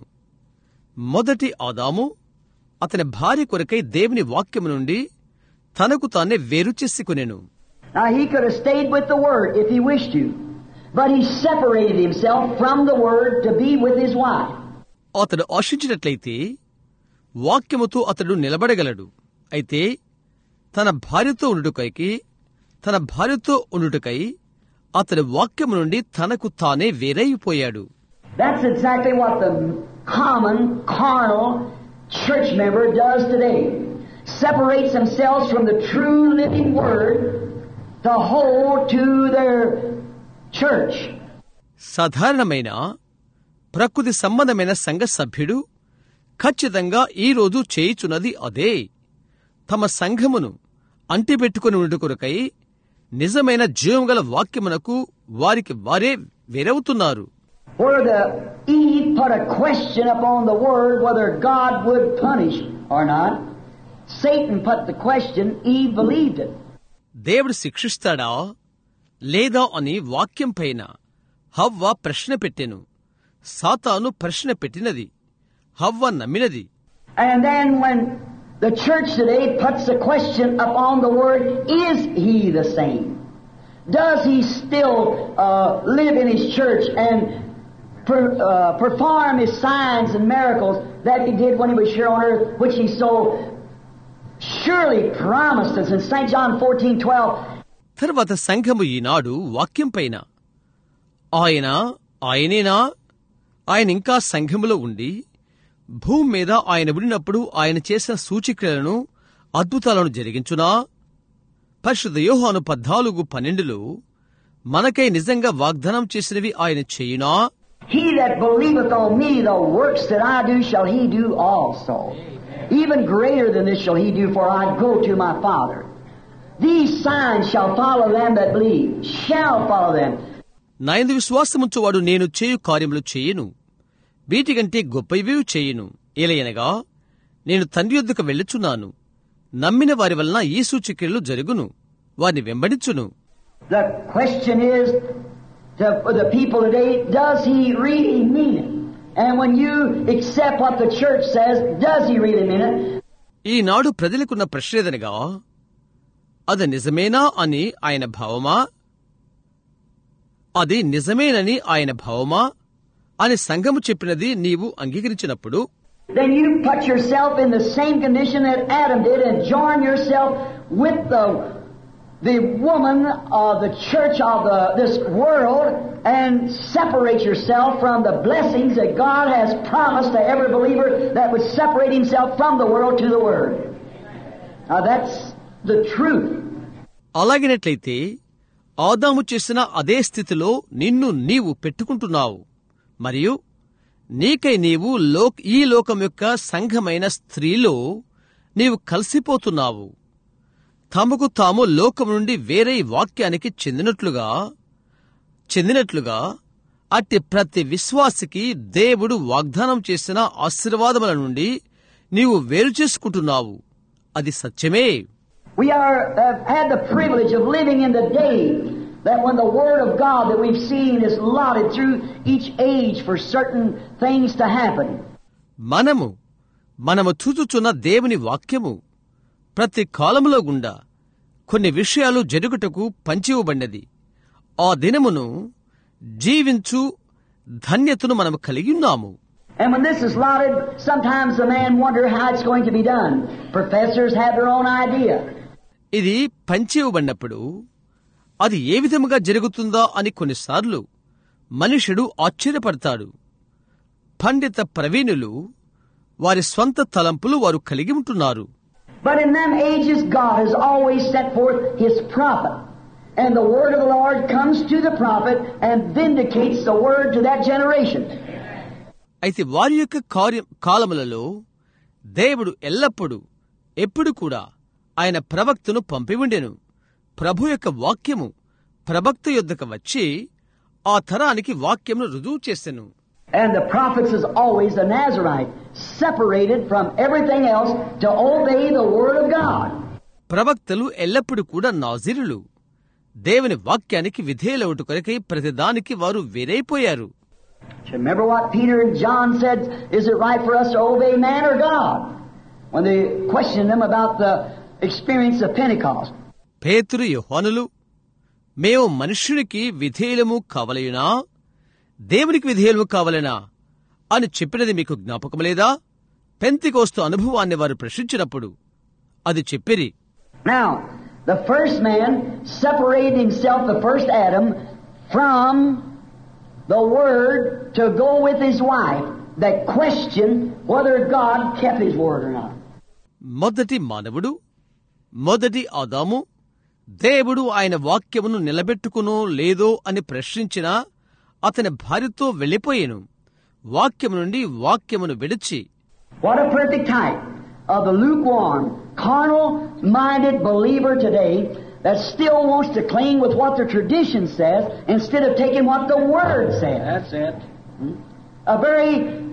మొదటి ఆదాము అతని భార్య కొరకై దేవుని వాక్యము నుండి తనకు తానే వేరు చేసుకొనెను. Now he could have stayed with the Word if he wished to, but he separated himself from the Word to be with his wife. అతడు ఆశించినట్లయితే వాక్యముతో అతడు నిలబడగలడు. అయితే తన భార్యతో ఉండుటకై తన భార్యతో ఉండుటకై అతడి వాక్యము నుండి తనకు తానే వేరైపోయాడు. That's exactly what the common carnal church member does today. Separates themselves from the true living Word to hold to their church. సాధారణమైన ప్రకృతి సంబంధమైన సంఘ సభ్యుడు ఖచ్చితంగా ఈ రోజు చేయుచున్నది అదే. తమ సంఘమును అంటిపెట్టుకుని ఉండు కొరకై నిజమైన జీవగల వాక్యమునకు వారికి వారే వేరవుతున్నారు. Where the Eve put a question upon the Word whether God would punish or not, Satan put the question, Eve believed it. దేవుడు శిక్షిస్తాడా లేదా అని వాక్యం పైన హవ్వ ప్రశ్న పెట్టెను. సాతాను ప్రశ్న పెట్టినది, హవ్వ నమ్మినది. And then when the church today puts the question upon the Word, is He the same? Does He still uh, live in His church and per, uh, perform His signs and miracles that He did when He was here on earth, which He so surely promised us in Saint John fourteen twelve. తర్వాత సంఘము ఈనాడు వాక్యం పైన ఆయన ఆయనేనా, ఆయన ఇంకా సంఘములో ఉండి భూమి మీద ఆయన ఉండినప్పుడు ఆయన చేసిన సూచికలను అద్భుతాలను జరిగించునా? పరిశుద్ధ యోహాను పద్నాలుగు పన్నెండులో మనకై నిజంగా వాగ్దానం చేసినవి ఆయన చేయునా? He that believeth on me, the works that I do shall he do also. Even greater than this shall he do, for I go to my Father. These signs shall follow them that believe, shall follow them. నా యందు విశ్వాసముంచువాడు నేను చేయు కార్యములు చేయును, వీటికంటే గొప్పవి చేయును. ఏలయనగా నేను తండ్రి యొద్దకు వెళ్ళుచున్నాను. నమ్మిన వారి వలన ఈ సూచక్రియలు జరుగును, వారిని వెంబడించును. The question is, to the people today, does he really mean it? And when you accept what the church says, does he really mean it? ఈనాడు ప్రజలకున్న ప్రశ్నేదనగా, అది నిజమేనా అని ఆయన భావమా, అది నిజమేనని ఆయన భావమా అని సంఘము చెప్పినది నీవు అంగీకరించినప్పుడు, then you put yourself in the same condition that Adam did and join yourself with the the woman of the church of the, this world and separate yourself from the blessings that God has promised to every believer that would separate himself from the world to the Word. Now that's the truth. అలాగినట్లయితే ఆదాము చేసిన అదే స్థితిలో నిన్ను నీవు పెట్టుకుంటున్నావు, మరియు నీకై నీవు లోక్ ఈ లోకం యొక్క సంఘమైన స్త్రీలో నీవు కలిసిపోతున్నావు. తమకు తాము లోకం నుండి వేరే వాక్యానికి చెందినట్లుగా చెందినట్లుగా అట్టి ప్రతి విశ్వాసికి దేవుడు వాగ్దానం చేసిన ఆశీర్వాదముల నుండి నీవు వేరు చేసుకుంటున్నావు. అది సత్యమే. We are have had the privilege of living in the day that when the Word of God that we've seen is lauded through each age for certain things to happen. మనము మనము చూచుచున్న దేవుని వాక్యము ప్రతి కాలములో గుండా కొన్ని విషయాలు జరుగుటకు పంచివ్వబడినది. ఆ దినమును జీవించు ధన్యతను మనము కలిగి ఉన్నాము. And when this is lauded, sometimes the man wonder how it's going to be done. Professors have their own idea. ఇది పంచివ్వబడినప్పుడు అది ఏ విధముగా జరుగుతుందా అని కొన్నిసార్లు మనుషుడు ఆశ్చర్యపడతాడు. పండిత ప్రవీణులు వారి స్వంత తలంపులు వారు కలిగి ఉంటున్నారు. But in them ages God has always set forth His prophet. And the word of the Lord comes to the prophet and vindicates the word to that generation. అయితే వారి యొక్క కార్య కాలములలో దేవుడు ఎల్లప్పుడూ ఎప్పుడు కూడా ఆయన ప్రవక్తను పంపి ఉండెను. ప్రభు యొక్క వాక్యము ప్రవక్త యొద్దకు వచ్చి ఆ తరానికి వాక్యమును రుజువు చేసెను. And the prophets is always a Nazarite, separated from everything else to obey the word of God. ప్రవక్తలు ఎల్లప్పుడూ కూడా నాజీరులు. దేవుని వాక్యానికి విధేయులవుట కొరకై ప్రతిదానికి వారు వేరైపోయారు. Remember what Peter and John said, is it right for us to obey man or God? When they questioned them about the experience of Pentecost. పేతురు యోహానులు మేము మనుష్యునికి విధేయులము కావలయునా దేవునికి విధేయులము కావలనా అని చెప్పినది మీకు జ్ఞాపకం లేదా? పెంతెకోస్తు అనుభవాన్ని వారు ప్రశ్నించినప్పుడు అది చెప్పిరి. Now, the first man separated himself, the first Adam, from the word to go with his wife that questioned whether God kept his word or not. మొదటి మానవుడు, మొదటి ఆదాము దేవుడు ఆయన వాక్యమును నిలబెట్టుకునో లేదో అని ప్రశ్నించిన అతని భార్యతో వెళ్లిపోయేను. వాక్యము నుండి వాక్యమును విడిచి. What a perfect type of the lukewarm, carnal-minded believer today that still wants to cling with what the tradition says instead of taking what the Word says. That's it. A very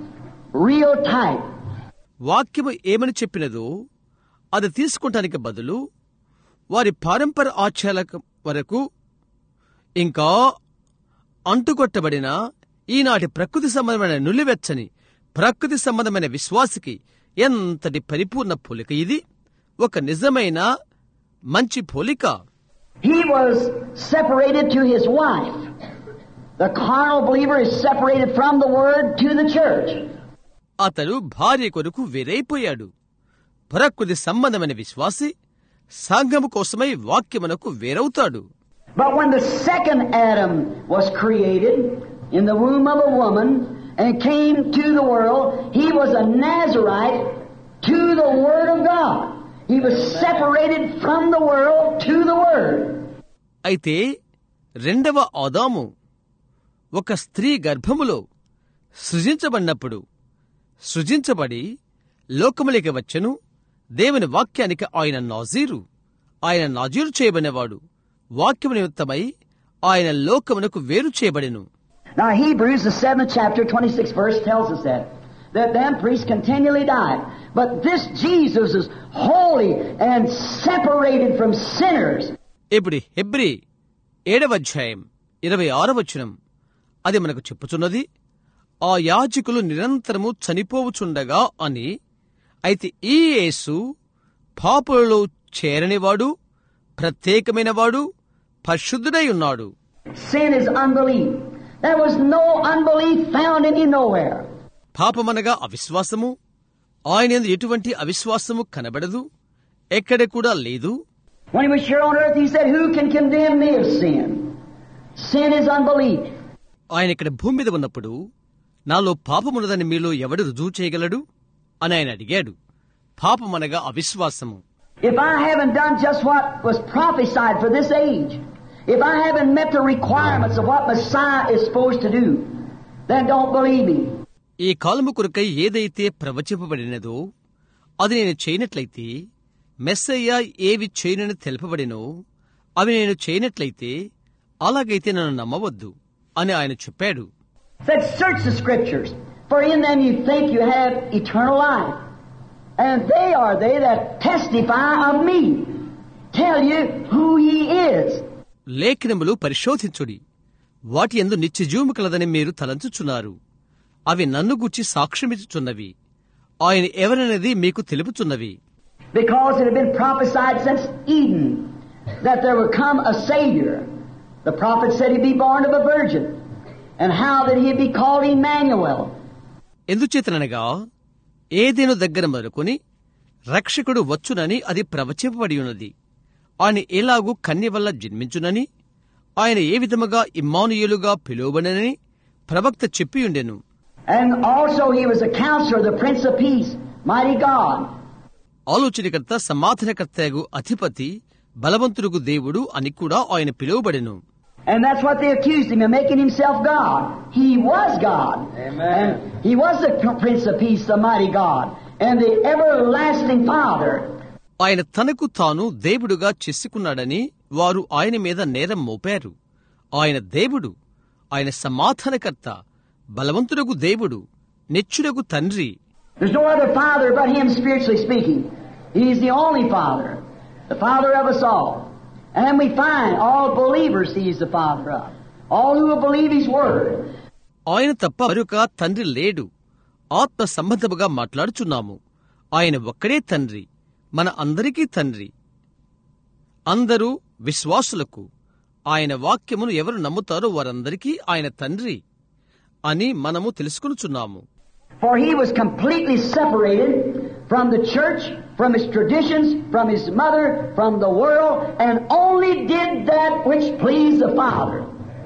real type. వాక్యము ఏమని చెప్పినదో అది తీసుకుంటానికి బదులు వారి పారంపర ఆచారాల వరకు ఇంకా అంటుకొట్టబడిన ఈనాటి ప్రకృతి సంబంధమైన నులివెచ్చని ప్రకృతి సంబంధమైన విశ్వాసికి ఎంతటి పరిపూర్ణ పోలిక ఇది! ఒక నిజమైన మంచి పోలిక. He was separated to his wife. The carnal believer is separated from the word to the church. అతడు భార్య కొరకు వేరైపోయాడు. ప్రకృతి సంబంధమైన విశ్వాసి సంఘము కోసమై వాక్యమునకు వేరవుతాడు. But when the second Adam was created in the womb of a woman and came to the world, he was a Nazarite to the Word of God. He was separated from the world to the Word. అయితే రెండవ ఆదాము ఒక స్త్రీ గర్భములో సృజించబడినప్పుడు సృజించబడి లోకములోకి వచ్చెను. దేవుని వాక్యానికి ఆయన నాజీరు. ఆయన నాజీరు చేయబడినవాడు. వాక్యము నిమిత్తమై ఆయన లోకమునకు వేరు చేయబడెను. Now Hebrews, the seventh chapter, twenty-sixth verse tells us that. That them priests continually died. But this Jesus is holy and separated from sinners. ఇప్పుడు హెబ్రీ ఏడవ అధ్యాయం ఇరవై ఆరవ వచనం అది మనకు చెప్పుచున్నది, ఆ యాజకులు నిరంతరము చనిపోవుచుండగా అని. అయితే ఈ యేసు పాపులలో చేరనివాడు, ప్రత్యేకమైనవాడు, పరిశుద్ధుడై ఉన్నాడు. Sin is unbelief. There was no unbelief found in him nowhere. పాపమనగా అవిశ్వాసము. ఆయనందు ఎటువంటి అవిశ్వాసము కనబడదు, ఎక్కడ కూడా లేదు. When he was here on earth, he said, "Who can condemn me of sin?" Sin is unbelief. ఆయన ఇక్కడ భూమి మీద ఉన్నప్పుడు నాలో పాపమున్నదని మీలో ఎవడు రుజువు చేయగలడు అని ఆయన అడిగాడు. పాపమనగా అవిశ్వాసము. If I haven't done just what was prophesied for this age, if I haven't met the requirements of what Messiah is supposed to do, then don't believe me. ఈ కాలము కొరకై ఏదైతే ప్రవచింపబడినదో అది నేను చేయనట్లయితే, మెస్సయ్య ఏవి చేయనని తెలుపబడినో అవి నేను చేయనట్లయితే అలాగైతే నన్ను నమ్మవద్దు అని ఆయన చెప్పాడు. Said, "Search the scriptures, for in them you think you have eternal life, And they are they that testify of me, tell you who he is. లేఖనములు పరిశోధించుడి, వాటి యందు నిత్యజీవము కలదని మీరు తలంచుచున్నారు. అవి నన్ను గూర్చి సాక్ష్యమిచ్చుచున్నవి, ఆయన ఎవరనేది మీకు తెలుపుచున్నవి. Because it had been prophesied since Eden that there would come a Savior. The prophet said he'd be born of a virgin, and how that he'd be called Emmanuel. ఎందుచేతనగా Eden దగ్గర మొదలుకొని రక్షకుడు వచ్చునని అది ప్రవచింపబడి ఉన్నది. ఆయన ఎలాగూ కన్య వల్ల జన్మించునని, ఆయన ఏ విధముగా ఇమ్మానుయేలుగా పిలువబడనని ప్రవక్త చెప్పియుండెను. And also he was a counselor, the Prince of Peace, mighty God. ఆలోచనకర్త, సమాధానకర్తయగు అధిపతి, బలవంతుడుగు దేవుడు అని కూడా ఆయన పిలువబడెను. And that's what they accused him of, making himself God. He was God. Amen. And he was the Prince of Peace, the mighty God, and the everlasting Father. ఆయన తనకు తాను దేవుడుగా చేసుకున్నాడని వారు ఆయన మీద నేరం మోపారు. ఆయన దేవుడు, ఆయన సమాధానకర్త, బలవంతుడగు దేవుడు, నిత్యుడగు తండ్రి. There's no other Father but him, spiritually speaking. He's the only Father, the Father of us all. And we find all believers he's the Father of. All who will believe his word. ఆయన తప్ప మరొక తండ్రి లేడు. ఆత్మ సంబంధముగా మాట్లాడుచున్నాము. ఆయన ఒక్కడే తండ్రి, మన అందరికీ తండ్రి. అందరూ విశ్వాసులకు ఆయన వాక్యమును ఎవరు నమ్ముతారో వారందరికీ ఆయన తండ్రి అని మనము తెలుసుకొనుచున్నాము. For he was completely separated from the church, from his traditions, from his mother, from the world, and only did that which pleased the Father.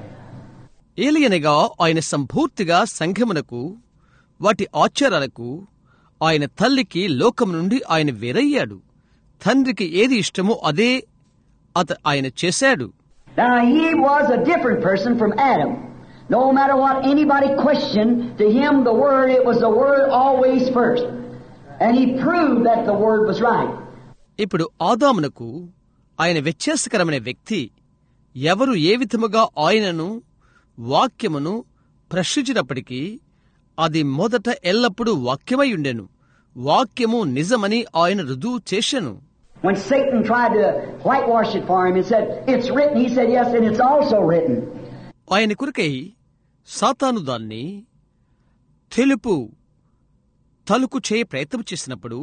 ఏలియనగా ఆయన సంపూర్తిగా సంఘమునకు, వాటి ఆచారాలకు, ఆయన తల్లికి, లోకం నుండి ఆయన వేరయ్యాడు. తండ్రికి ఏది ఇష్టమో అదే అత ఆయన చేశాడు. Now he was a different person from Adam. No matter what anybody questioned, to him the Word, it was the Word always first. And he proved that the Word was right. ఇప్పుడు ఆదామునకు ఆయన వ్యత్యాసకరమైన వ్యక్తి. ఎవరు ఏ విధముగా ఆయనను, వాక్యమును ప్రశ్నించినప్పటికీ అది మొదట ఎల్లప్పుడూ వాక్యమై ఉండెను. వాక్యము నిజమని ఆయన రుజువు చేసెను. When Satan tried to whitewash it for him and said, "It's written," he said, "Yes, and it's also written." ఆయన కొరకై సాతాను దాన్ని తెలుపు తలుకు చేయ ప్రయత్నం చేసినప్పుడు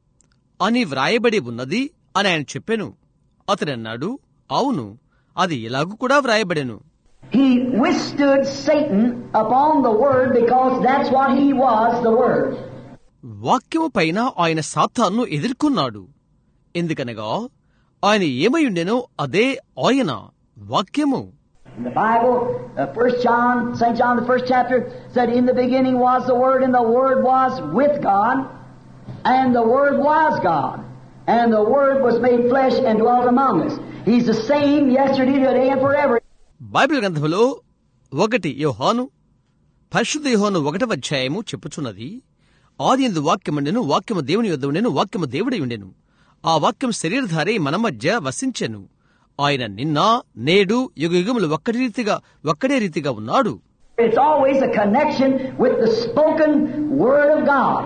అని వ్రాయబడి ఉన్నది అని ఆయన చెప్పెను. అతడన్నాడు, అవును, అది ఇలాగూ కూడా వ్రాయబడెను. He withstood Satan upon the Word because that's what he was, the Word. వాక్యము పైన ఆయన సాతాను ఎదుర్కొన్నాడు. ఎందుకనగా ఆయన ఏమయుండెనో అదే ఆయన వాక్యము. In the Bible, uh, First John, Saint John, the first chapter, said, "In the beginning was the Word, and the Word was with God, and the Word was God, and the Word was made flesh and dwelt among us. He's the same yesterday, today, and forever." Bible గ్రంథములో ఒకటి యోహాను, పరిశుద్ధ యోహాను ఒకటవ అధ్యాయము చెప్పుచున్నది, ఆదియందు వాక్యముండెను, వాక్యము దేవుని యొద్ద ఉండెను, వాక్యము దేవుడై ఉండెను, ఆ వాక్యం శరీరధారై మన మధ్య వసించెను. ఆయన నిన్న, నేడు, యుగయుగములు ఒక్కడి రీతిగా ఒక్కడే రీతిగా ఉన్నాడు. It's always a connection with the spoken word of God.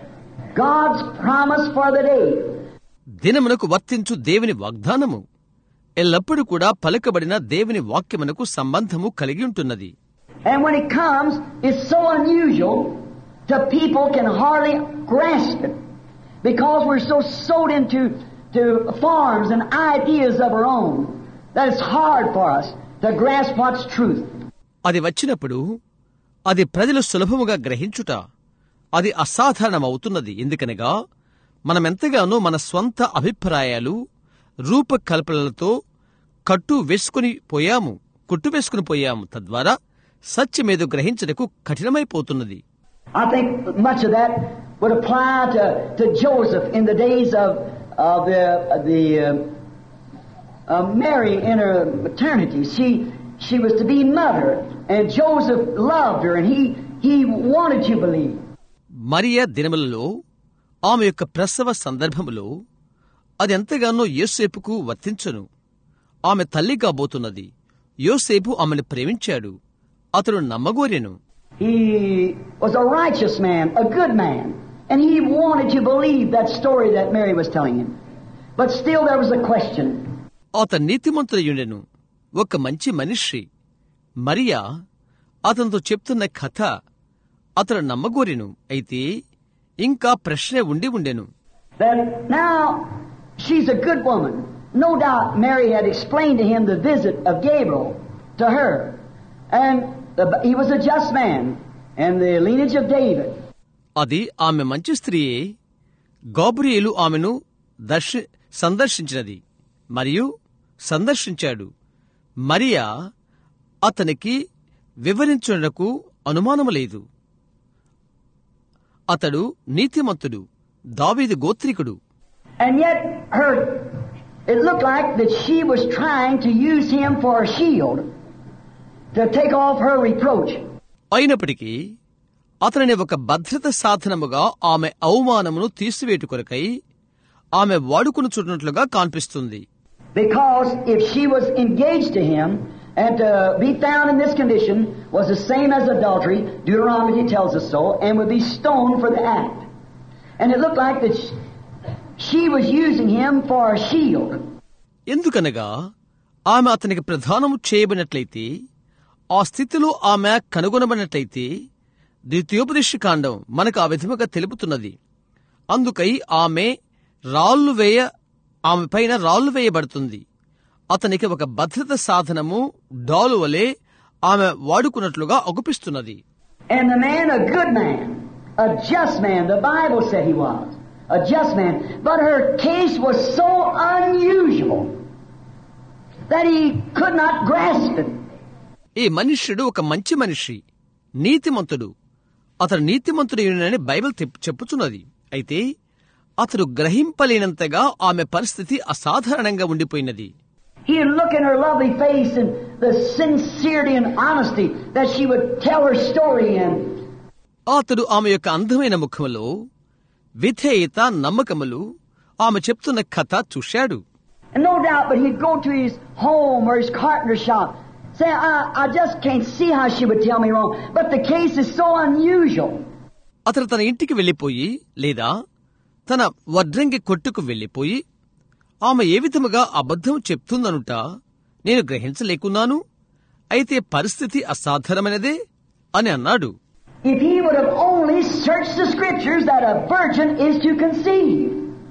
God's promise for the day. దినమునకు వర్తించు దేవుని వాగ్దానము ఎల్లప్పుడూ కూడా పలుకబడిన దేవుని వాక్యమునకు సంబంధము కలిగి ఉంటున్నది. And when it comes, it's so unusual that people can hardly grasp it because we're so sewed into to forms and ideas of our own that it's hard for us to grasp what's truth. అది వచ్చినప్పుడు అది ప్రజలు సులభముగా గ్రహించుట అది అసాధారణమవుతున్నది. ఎందుకనగా మనమెంతగానో మన స్వంత అభిప్రాయాలు, రూపకల్పనలతో కట్టు వేసుకుని పోయాము కుట్టు వేసుకుని పోయాము తద్వారా సత్యమేదో గ్రహించటకు కఠినమైపోతున్నది. I think much of that would apply to, to Joseph in the days of, of the, the uh, uh, Mary in her maternity. She she was to be mother, and Joseph loved her, and he he wanted to believe. మరియ దినములలో ఆమె యొక్క ప్రసవ సందర్భములో అది ఎంతగానో యోసేపుకు వర్తించును. ఆమె తల్లి కాబోతున్నది. యోసేపు ఆమెను ప్రేమించాడు. అతడు నమ్మగోరెను. He was a righteous man, a good man. And he wanted to believe that story that Mary was telling him. But still there was a question. అతను నీతిమంతుడయుండెను, ఒక మంచి మనిషి. మరియా అతనితో చెప్తున్న కథ అతను నమ్మగోరెను. అయితే ఇంకా ప్రశ్నే ఉండి ఉండెను. That now she's a good woman. No doubt Mary had explained to him the visit of Gabriel to her. And the, he was a just man and the lineage of David. అది ఆమె మంచి స్త్రీయే. గాబ్రియేలు ఆమెను దర్శి సందర్శించినది మరియు సందర్శించాడు. మరియా అతనికి వివరించుటకు అనుమానము లేదు. అతడు నీతిమంతుడు, దావీదు గోత్రికుడు. And yet her, it looked like that she was trying to use him for a shield to take off her reproach. అయినప్పటికీ అతనిని ఒక భద్రత సాధనముగా ఆమె అవమానమును తీసివేటు కొరకై ఆమె వాడుకుని చూడనట్లుగా కనిపిస్తుంది. Because if she was engaged to him and to be found in this condition was the same as adultery, Deuteronomy tells us so, and would be stoned for the act. And it looked like that she was using him for a shield. ఎందుకనగా ఆమె అతనికి ప్రధానము చేయబడినట్లయితే, ఆ స్థితిలో ఆమె కనుగొనబడినట్లయితే ద్వితీయోపదేశ కాండం మనకు ఆ విధముగా తెలుపుతున్నది. అందుకై ఆమె రాళ్లు వేయ ఆమె పైన రాళ్లు వేయబడుతుంది. అతనికి ఒక భద్రత సాధనము డాలు వలె ఆమె వాడుకున్నట్లుగా అగుపిస్తున్నది. And the man, a good man, a just man, the Bible said he was a just man, but her case was so unusual that he could not grasp it. ఈ మనుష్యుడు ఒక మంచి మనిషి, నీతిమంతుడు. అతడు నీతిమంతుడని బైబిల్ చెప్పుచున్నది. అయితే అతడు గ్రహింపలేనంతగా ఆమె పరిస్థితి అసాధారణంగా ఉండిపోయినది. He'd look in her lovely face and the sincerity and honesty that she would tell her story in. అతడు ఆమె యొక్క అందమైన ముఖములో విధేయత, నమ్మకములు, ఆమె చెప్తున్న కథ చూశాడు. And no doubt, but he'd go to his home or his carpenter shop, say, I, I just can't see how she would tell me wrong, but the case is so unusual. అతడు తన ఇంటికి వెళ్లిపోయి లేదా తన వడ్రంగి కొట్టుకు వెళ్లిపోయి ఆమె ఏ విధముగా అబద్ధం చెప్తుందనుట నేను గ్రహించలేకున్నాను. అయితే పరిస్థితి అసాధారణమైనదే అని అన్నాడు. If he would have only searched the scriptures that a virgin is to conceive.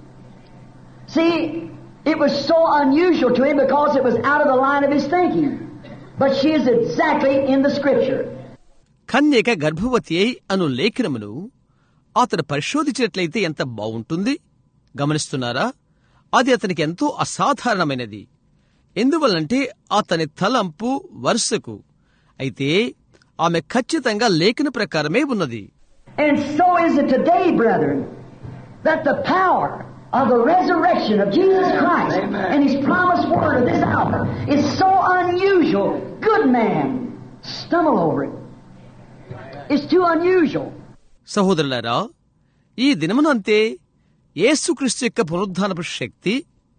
See, it was so unusual to him because it was out of the line of his thinking. But she is exactly in the scripture. కన్యక గర్భవతి అయి అను లేఖనమును అతడు పరిశోధించినట్లయితే ఎంత బాగుంటుంది. గమనిస్తున్నారా? అది అతనికి ఎంతో అసాధారణమైనది. ఎందువల్లంటే అతని తలంపు వరుసకు. అయితే ఆమె ఖచ్చితంగా లేఖన ప్రకారమే ఉన్నది. And so is it today, brethren, that the power of the resurrection of Jesus Christ Amen. And His promised word of this hour is so unusual. Good man stumble over it. It's too unusual. సహోదరులారా, ఈ దినమునంతే యేసుక్రీస్తు యొక్క పునరుద్ధానపు శక్తి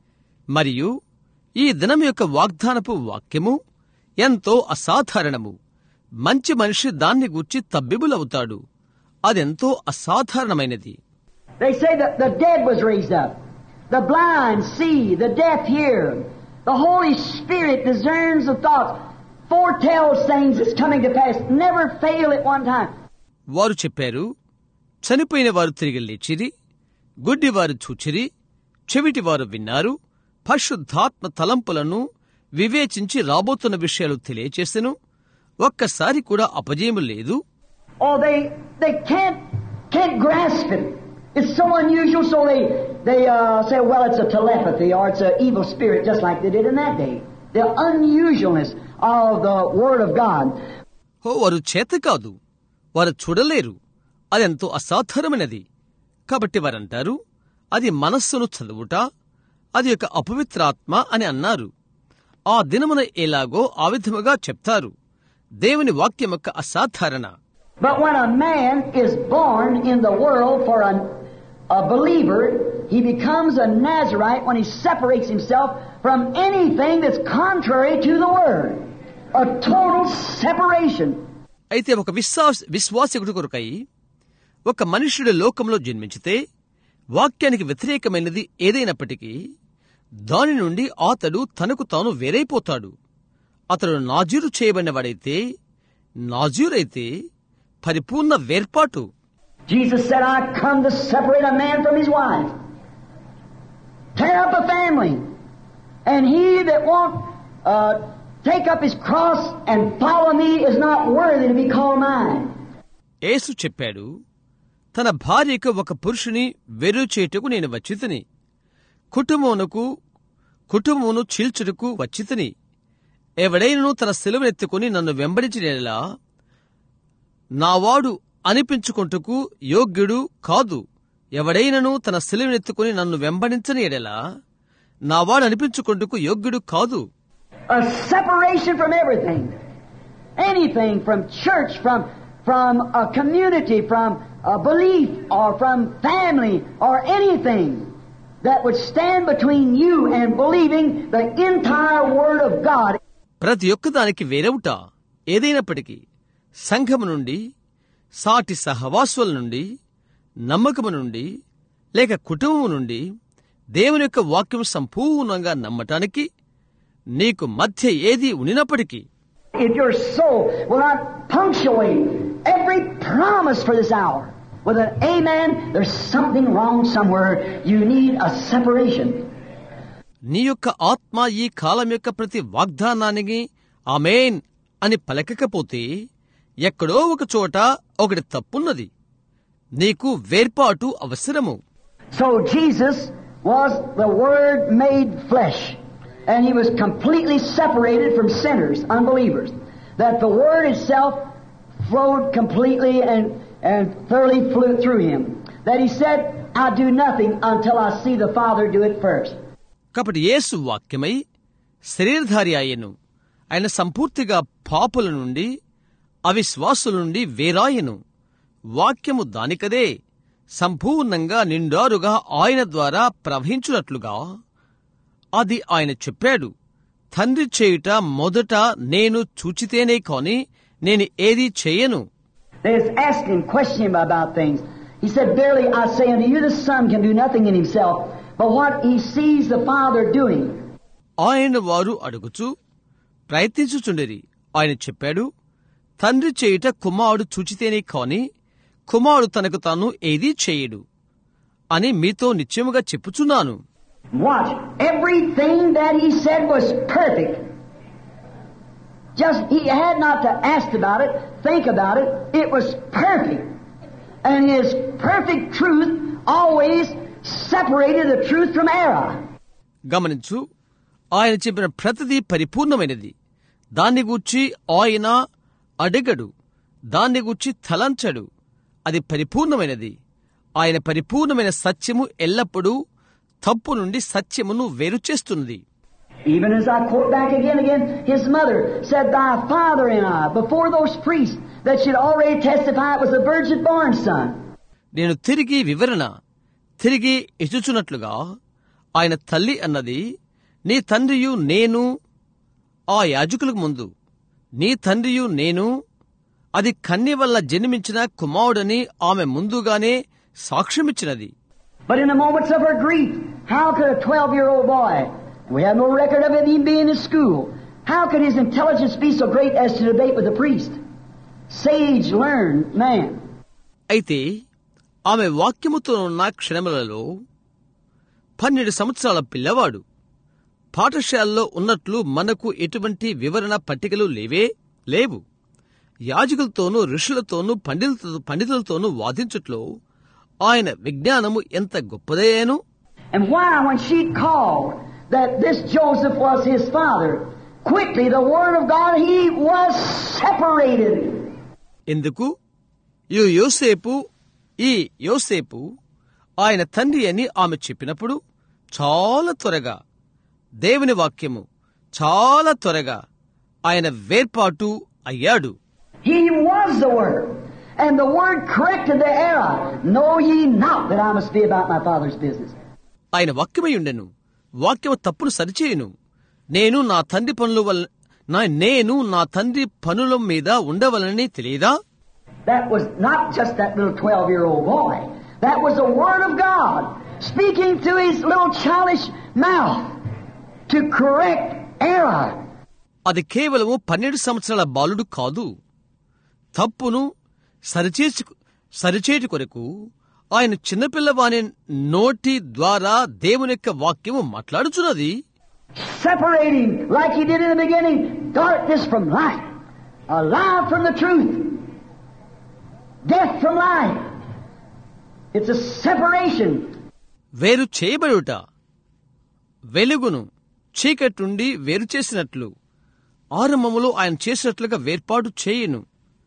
మరియు ఈ దినం యొక్క వాగ్దానపు వాక్యము ఎంతో అసాధారణము. మంచి మనిషి దాన్ని గూర్చి తబ్బిబులవుతాడు. అదెంతో అసాధారణమైనది. They say that the dead was raised up, the blind see, the deaf hear, the Holy Spirit discerns the thoughts, foretells things that's coming to pass, never fail at one time. వారు చెప్పారు, చనిపోయిన వారు తిరిగి లేచిరి, గుడ్డివారు చూచిరి, చెవిటివారు విన్నారు, పరిశుద్ధాత్మ తలంపులను వివేచించి రాబోతున్న విషయాలు తెలియచేసెను, ఒక్కసారి కూడా అపజయము లేదు. Oh, they they can't can't grasp it. It's so unusual, so they they uh, say, well, it's a telepathy or it's an evil spirit, just like they did in that day. The unusualness of the Word of God. ఓ వారు చేత కాదు, వారు చూడలేరు, అదెంతో అసాధారణమైనది. కాబట్టి వారంటారు, అది మనస్సును చదువుట, అది ఒక అపవిత్రాత్మ అని అన్నారు. ఆ దినమున ఎలాగో ఆ విధముగా చెప్తారు. దేవుని వాక్యం యొక్క అసాధారణ. But when a man is born in the world for a, a believer, he becomes a Nazarite when he separates himself from anything that's contrary to the Word. A total separation. అయితే ఒక విశ్వాస విశ్వాసికుడి కొరకై ఒక మనుష్యుడు లోకంలో జన్మించితే వాక్యానికి వ్యతిరేకమైనది ఏదైనప్పటికీ దాని నుండి అతడు తనకు తాను వేరైపోతాడు. అతడు నాజీరు చేయబడినవాడైతే, నాజీరైతే పరిపూర్ణ వేర్పాటు. Jesus said, I come to separate a man from his wife, tear up a family, and he that won't uh, take up his cross and follow me is not worthy to be called mine. యేసు చెప్పాడు, తన భార్యకు ఒక పురుషుని వేరు చేయుటకు నేను వచ్చితిని, కుటుంబమునకు కుటుంబమును చీల్చుటకు వచ్చితిని. ఎవడైనను తన సిలువనెత్తుకుని నన్ను వెంబడించినలా నావాడు అనిపించుకొంటుకు యోగ్యుడు కాదు. ఎవడైనను తన సిలువనెత్తుకుని నన్ను వెంబడించని ఎడలా నావాడు అనిపించుకొంటుకు యోగ్యుడు కాదు. A separation from everything, anything from church, from from a community, from a belief, or from family, or anything that would stand between you and believing the entire Word of God. ప్రతి ఒక్కదానికి వేరవుట ఏదైనప్పటికీ, సంఘము నుండి, సాటి సహవాసుల నుండి, నమ్మకము నుండి, లేక కుటుంబము నుండి దేవుని యొక్క వాక్యం సంపూర్ణంగా నమ్మటానికి నీకు మధ్య ఏది ఉనినప్పటికీ, if your soul will not punctuate every promise for this hour with an amen, there's something wrong somewhere. You need a separation. నీ యొక్క ఆత్మ ఈ కాలం యొక్క ప్రతి వాగ్దానానికి ఆమేన్ అని పలకకపోతే ఎక్కడో ఒక చోట ఒకటి తప్పున్నది. నీకు వేర్పాటు అవసరము. So Jesus was the Word made flesh, and he was completely separated from sinners, unbelievers. That the Word itself flowed completely and, and thoroughly flew through him. That he said, I do nothing until I see the Father do it first. కాబట్టి యేసు వాక్యమై శరీరధారి అయ్యెను. ఆయన సంపూర్తిగా పాపుల నుండి, అవిశ్వాసుల నుండి వేరాయెను. వాక్యము దానికదే సంపూర్ణంగా నిండారుగా ఆయన ద్వారా ప్రవహించున్నట్లుగా అది ఆయన చెప్పాడు. తండ్రి చేయుట మొదట నేను చూచితేనే కాని నేను ఏదీ చేయను. They asked him, questioned him about things. He said, verily I say unto you, the Son can do nothing in himself, but what he sees the Father doing. ఆయన వారు అడుగుచు ప్రయత్నించుచుండిరి. ఆయన చెప్పాడు, తండ్రి చేయుట కుమారుడు చూచితేనే కాని కుమారుడు తనకు తాను ఏదీ చేయడు అని మీతో నిశ్చయముగా చెప్పుచున్నాను. Watch, everything that he said was perfect. Just, he had not to ask about it, think about it. It was perfect. And his perfect truth always separated the truth from error. గమనించు, ఆయన చెప్పిన ప్రతిదీ పరిపూర్ణమైనది. దాన్ని గూర్చి ఆయన అడగడు, దాన్ని గూర్చి తలంచడు. అది పరిపూర్ణమైనది. ఆయన పరిపూర్ణమైన సత్యము ఎల్లప్పుడూ తప్పు నుండి సత్యమును వేరు చేస్తున్నది. Even as I quote back again again, his mother said, thy father and I, before those priests that should already testify it was a virgin born son. నేను తిరిగి వివరణ తిరిగి ఇచ్చుచున్నట్లుగా ఆయన తల్లి అన్నది, నీ తండ్రియు నేను ఆ యాజకులకు ముందు, నీ తండ్రియు నేను అది కన్య వల్ల జన్మించిన కుమారుడని ఆమె ముందుగానే సాక్ష్యమిచ్చినది. But in the moments of her grief, how could a twelve-year-old boy, we have no record of him being in school, how could his intelligence be so great as to debate with the priest? Sage, learned man. అయితే ఆమె వాక్యముతో ఉన్న క్షణములలో పన్నెండు సంవత్సరాల పిల్లవాడు. పాఠశాలలో ఉన్నట్లు మనకు ఎటువంటి వివరణ పట్టికలు లేవే లేవు. యాజకులతోనూ ఋషులతోనూ పండితులతో పండితులతోనూ వాదించుట్లో ఆయన విజ్ఞానము ఎంత గొప్పదయ్యాను. And why, when she called that this Joseph was his father, quickly the word of God, he was separated. ఎందుకు ఈ యోసేపు ఈ యోసేపు ఆయన తండ్రి అని ఆమె చెప్పినప్పుడు చాలా త్వరగా దేవుని వాక్యము చాలా త్వరగా ఆయన వేర్పాటు అయ్యాడు. He was the Word, and the Word corrected the error. Know ye not that I must be about my Father's business. ఆయన వాక్యమై ఉండెను, వాక్యము తప్పును సరిచేయును. నేను నా తండ్రి పనుల వల్ల నేను నా తండ్రి పనుల మీద ఉండవలని తెలియదా? that was not just that little twelve-year-old boy. That was the Word of God speaking through his little childish mouth to correct error. అది కేవలము పన్నెండు సంవత్సరాల బాలుడు కాదు. తప్పును సరిచేసు సరిచేటు కొరకు ఆయన చిన్నపిల్లవాని నోటి ద్వారా దేవుని యొక్క వాక్యము మాట్లాడుచున్నది. Separating, like he did in the beginning, darkness from light, a lie from the truth, death from life. It's a separation. వేరు చేయబడుట, వెలుగును చీకటి నుండి వేరు చేసినట్లు ఆరంభములో ఆయన చేసినట్లుగా వేర్పాటు చేయును.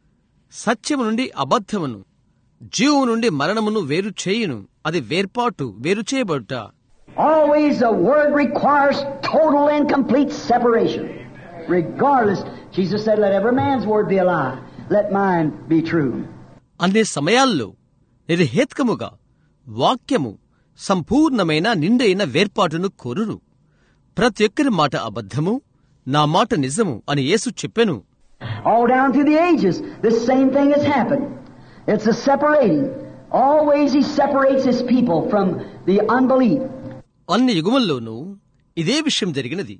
సత్యము నుండి అబద్ధమును, జీవము నుండి మరణమును వేరు చేయును. అది వేర్పాటు, వేరు చేయబడుట. Always the word requires total and complete separation. Regardless, Jesus said, let every man's word be a lie, let mine be true. అన్ని సమయాల్లో నిర్హేతుకముగా వాక్యము సంపూర్ణమైన నిండైన వేర్పాటును కోరును. ప్రతి ఒక్కరి మాట అబద్ధము, నా మాట నిజము అని యేసు చెప్పెను. All down through the ages, this same thing has happened. It's a separating. Always he separates his people from the unbelief. అన్ని యుగముల్లోనూ ఇదే విషయం జరిగినది.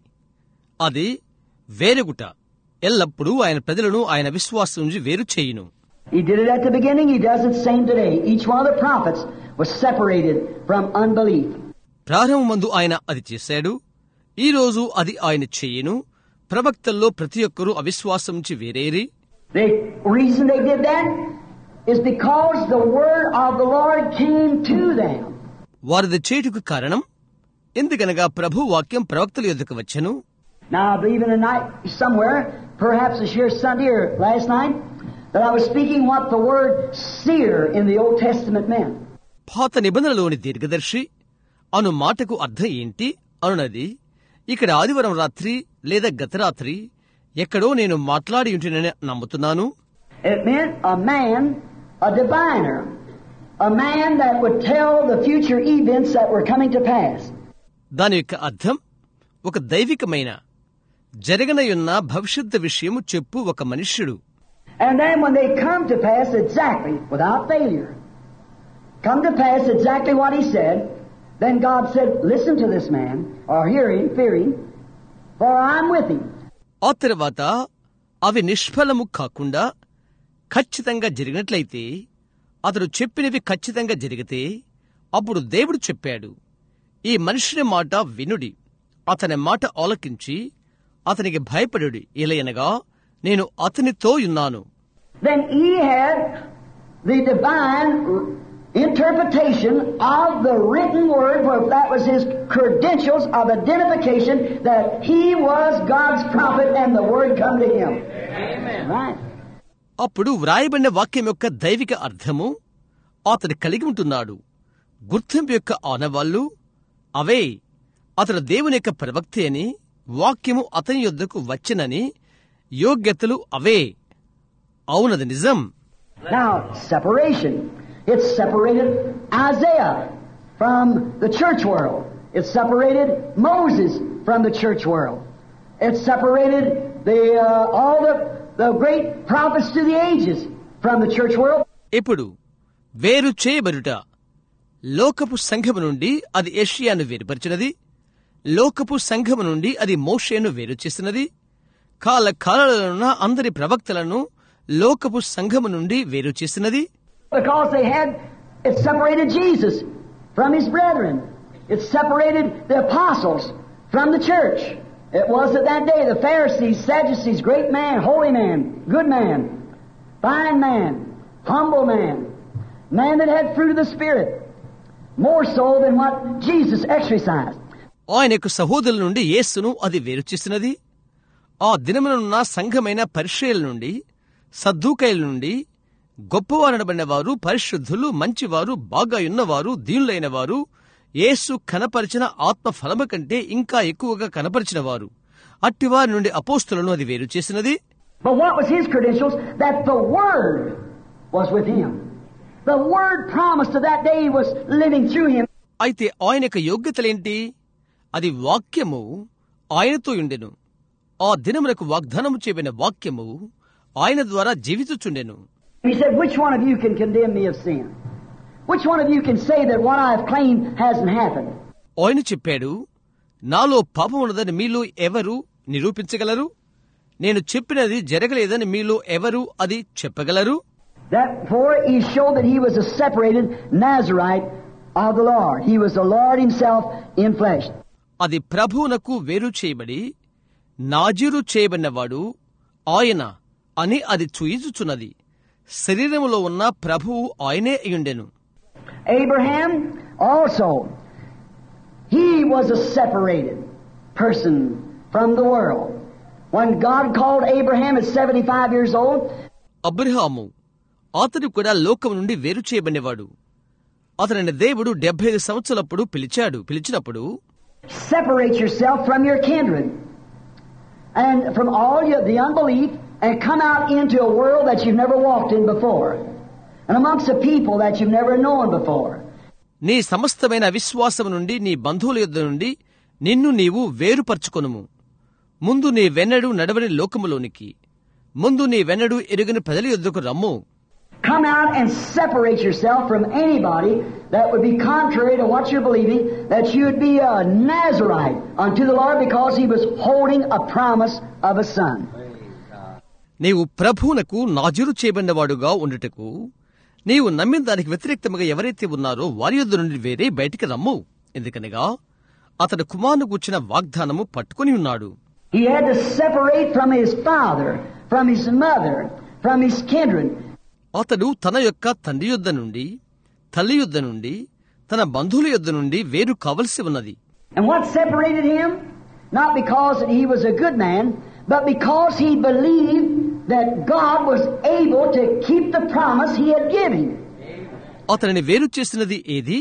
అది వేరుగుట. ఎల్లప్పుడూ ఆయన ప్రజలను ఆయన విశ్వాసం నుంచి వేరు చేయును. He did it at the beginning, he does it same today. Each one of the prophets was separated from unbelief. ప్రారంభమందు ఆయన అది చేశాడు. ఈ రోజు అది ఆయన చేయును. ప్రవక్తల్లో ప్రతి ఒక్కరూ అవిశ్వాసం నుంచి వేరేరి. The reason they did that is because the word of the Lord came to them. వారిది చేటుకు కారణం ఎందుకనగా ప్రభు వాక్యం ప్రవక్తల యొద్దకు వచ్చెను. Now I believe in the night somewhere, perhaps this year Sunday or last night, that I was speaking what the word seer in the Old Testament meant. పాత నిబంధనలోని దీర్ఘదర్శి అను మాటకు అర్థం ఏంటి అనున్నది ఇక్కడ ఆదివారం రాత్రి లేదా గత రాత్రి ఎక్కడో నేను మాట్లాడి ఉంటునని నమ్ముతున్నాను. It meant a man, a diviner, a man that would tell the future events that were coming to pass. దాని యొక్క అర్థం ఒక దైవికమైన జరగనయున్న భవిష్యత్తు విషయము చెప్పు ఒక మనుష్యుడు. And then when they come to pass exactly, without failure, come to pass exactly what he said, then God said, listen to this man, or hear him, fear him, for I'm with him. ఆ తర్వాత అవి నిష్ఫలము కాకుండా ఖచ్చితంగా జరిగినట్లయితే, అతడు చెప్పినవి ఖచ్చితంగా జరిగితే, అప్పుడు దేవుడు చెప్పాడు, ఈ మనుషుని మాట వినుడి, అతని మాట ఆలకించి అతనికి భయపడుడి, ఇలయనగా నేను అతనితో ఉన్నాను. Then he had the divine interpretation of the written word, for that was his credentials of identification that he was God's prophet and the word come to him. Amen. Right. అప్పుడు వ్రాయబడిన వాక్యం యొక్క దైవిక అర్థము అతడు కలిగి ఉంటున్నాడు. గుర్తింపు యొక్క ఆనవాళ్లు అవే. అతడు దేవుని యొక్క ప్రవక్త అని, వాక్యము అతని యొద్దకు వచ్చినని యోగ్యతలు అవే. అవునది నిజం. Now, separation. It separated Isaiah from the church world. It separated Moses from the church world. It separated the uh, all the the great prophets to the ages from the church world. ఇప్పుడు వేరు చేయబడుట లోకపు సంఘము నుండి అది యెషయాను వేరుపరిచినది. లోకపు సంఘము నుండి అది మోషేను వేరు చేసినది. కాల కాలాలనున్న అందరి ప్రవక్తలను లోకపు సంఘము నుండి వేరు చేసినది. Because they had, it separated Jesus from his brethren. It separated the apostles from the church. It was at that day the Pharisees, Sadducees, great man, holy man, good man, fine man, humble man, man that had fruit of the Spirit, more so than what Jesus exercised. ఆయన యొక్క సహోదరుల నుండి యేసును అది వేరు చేసినది. ఆ దినమునున్న సంఘమైన పరిచర్యల నుండి, సద్దూకైల నుండి, గొప్పవారనబడిన వారు, పరిశుద్ధులు, మంచివారు, బాగా ఉన్నవారు, దీనులైన వారు, యేసు కనపరిచిన ఆత్మ ఫలము కంటే ఇంకా ఎక్కువగా కనపరిచిన వారు, అట్టివారి నుండి అపోస్తులను అది వేరు చేసినది. But what was his credentials? That the Word was with him. The Word promised of that day was living through him. అయితే ఆయన యొక్క యోగ్యతలేంటి? అది వాక్యము ఆయనతో ఉండెను. ఆ దినమునకు వాగ్దానము చేయబడిన వాక్యము ఆయన ద్వారా జీవితుచుండెను. He said, which one of you can condemn me of sin? Which one of you can say that what I have claimed hasn't happened? ఆయన చెప్పాడు, నాలో పాపం ఉన్నదని మీలో ఎవరు నిరూపించగలరు? నేను చెప్పినది జరగలేదని మీలో ఎవరు అది చెప్పగలరు? Therefore he showed that he was a separated Nazarite of the Lord. He was the Lord himself in flesh. అది ప్రభువునకు వేరు చేయబడి నాజీరు చేయబడినవాడు ఆయన అని అది చూయించుచున్నది. శరీరములో ఉన్న ప్రభువు ఆయనే అయ్యుండెను. Abraham also, he was a separated person from the world. When God called Abraham at seventy-five years old, Abraham అతడు కూడా లోకం నుండి వేరు చేయబడినవాడు. అతనిని దేవుడు డెబ్బై ఐదు సంవత్సరాలప్పుడు పిలిచాడు. పిలిచినప్పుడు separate yourself from your kindred and from all your, the unbelief, and come out into a world that you've never walked in before, and amongst a people that you've never known before. నీ సమస్తమైన అవిశ్వాసము నుండి, నీ బంధువుల యొద్ద నుండి నిన్ను నీవు వేరుపరచుకొనుము. ముందు నీ వెన్నడు నడవని లోకములోనికి, ముందు నీ వెన్నడు ఎరుగని ప్రజల యొద్దకు రమ్ము. Come out and separate yourself from anybody that would be contrary to what you're believing, that you would be a Nazarite unto the Lord because he was holding a promise of a son. నీవు ప్రభువునకు నాజీరు చేయబడినవాడుగా ఉండుటకు, నీవు నమ్మిన దానికి వ్యతిరేక్తముగా ఎవరైతే ఉన్నారో వారి యొద్ద నుండి వేరే బయటికి రమ్ము. ఎందుకనగా అతడు కుమారుని కూర్చిన వాగ్దానము పట్టుకుని ఉన్నాడు. He had to separate from his father, from his mother, from his kindred. అతడు తన యొక్క తండ్రి యొద్ద నుండి, తల్లి యొద్ద నుండి, తన బంధువుల యొద్ద నుండి వేరు కావలసి ఉన్నది. And what separated him? Not because he was a good man, but because he believed that God was able to keep the promise he had given. అతనిని వేరు చేసినది ఏది?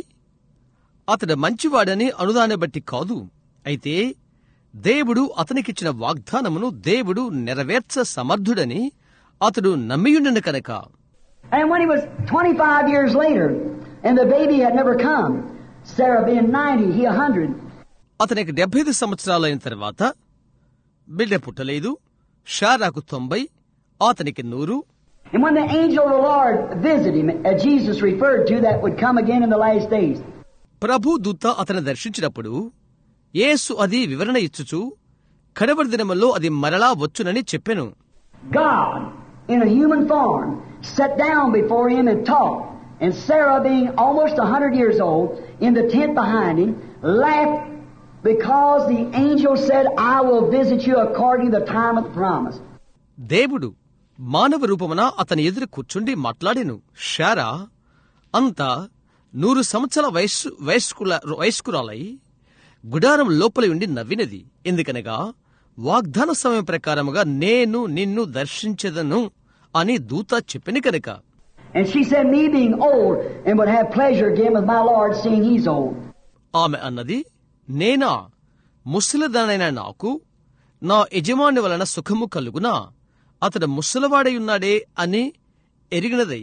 అతడు మంచివాడని అనుదాన్ని బట్టి కాదు. అయితే దేవుడు అతనికిచ్చిన వాగ్దానమును దేవుడు నెరవేర్చ సమర్థుడని అతడు నమ్మియుండెను కనుక. And when he was twenty-five years later, and the baby had never come, Sarah being ninety, he a hundred. అతనికి డెబ్బై ఐదు సంవత్సరాలైన తర్వాత బిడ్డ పుట్టలేదు. షారాకు తొంభై, అతనికి నూరు. And when the angel of the Lord visited him, as Jesus referred to, that would come again in the last days. ప్రభు దూత అతను దర్శించినప్పుడు యేసు అది వివరణ ఇచ్చుచు కడవరి దినములో అది మరలా వచ్చునని చెప్పెను. God in a human form sat down before him and talked, and Sarah, being almost a hundred years old, in the tent behind him, laughed because the angel said, I will visit you according to the time of the promise. దేవుడు మానవ రూపమున అతని ఎదురు కూర్చుండి మాట్లాడెను. షారా అంతా నూరు సంవత్సరాల వయస్సు వయస్కుల వయస్కురాలై గుడారం లోపలి ఉండి నవ్వినది. ఎందుకనగా వాగ్దాన సమయం ప్రకారముగా నేను నిన్ను దర్శించెదను అని దూత చెప్పిన కనుక. And she said, me being old and would have pleasure again with my Lord seeing he's old. ఆమె అన్నది, నేనా ముసలిదానైన నాకు నా యజమాని వలన సుఖము కలుగునా, అతడు ముసలివాడై ఉన్నాడే అని ఎరిగినదై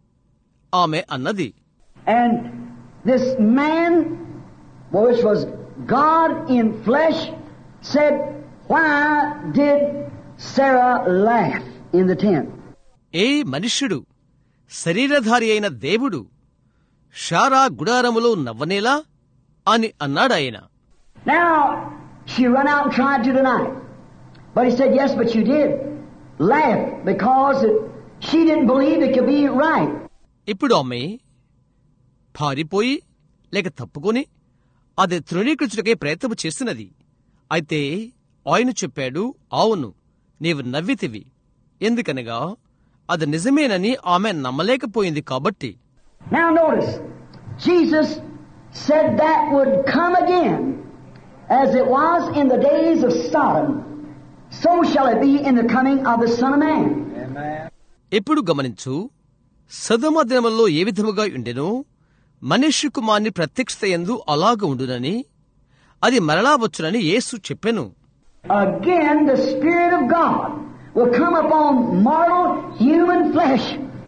ఆమె అన్నది. And this man, which was God in flesh, said, why did Sarah laugh in the tent? ఏ మనుష్యుడు, శరీరధారి అయిన దేవుడు షారా గుడారములో నవ్వనేలా అని అన్నాడాయన. Now, she ran out and tried to deny it. But he said, yes, but you did laugh because it, she didn't believe it could be right. ఇప్పుడు ఆమె పారిపోయి లేక తప్పుకొని అది తృణీకరించుటకే ప్రయత్నం చేస్తున్నది. అయితే ఆయన చెప్పాడు, అవును, నీవు నవ్వితివి, ఎందుకనగా అది నిజమేనని ఆమె నమ్మలేకపోయింది కాబట్టి. Now notice, Jesus said that would come again, as it was in the days of Sodom, so shall it be in the coming of the Son of Man. ఇప్పుడు గమనించు, సదమ దినములలో ఏ విధముగా ఉండెనో మనుష్య కుమారుని ప్రత్యక్షతయందు అలాగ ఉండునని, అది మరలా వచ్చునని యేసు చెప్పెను. Again the Spirit of God will come upon mortal human flesh.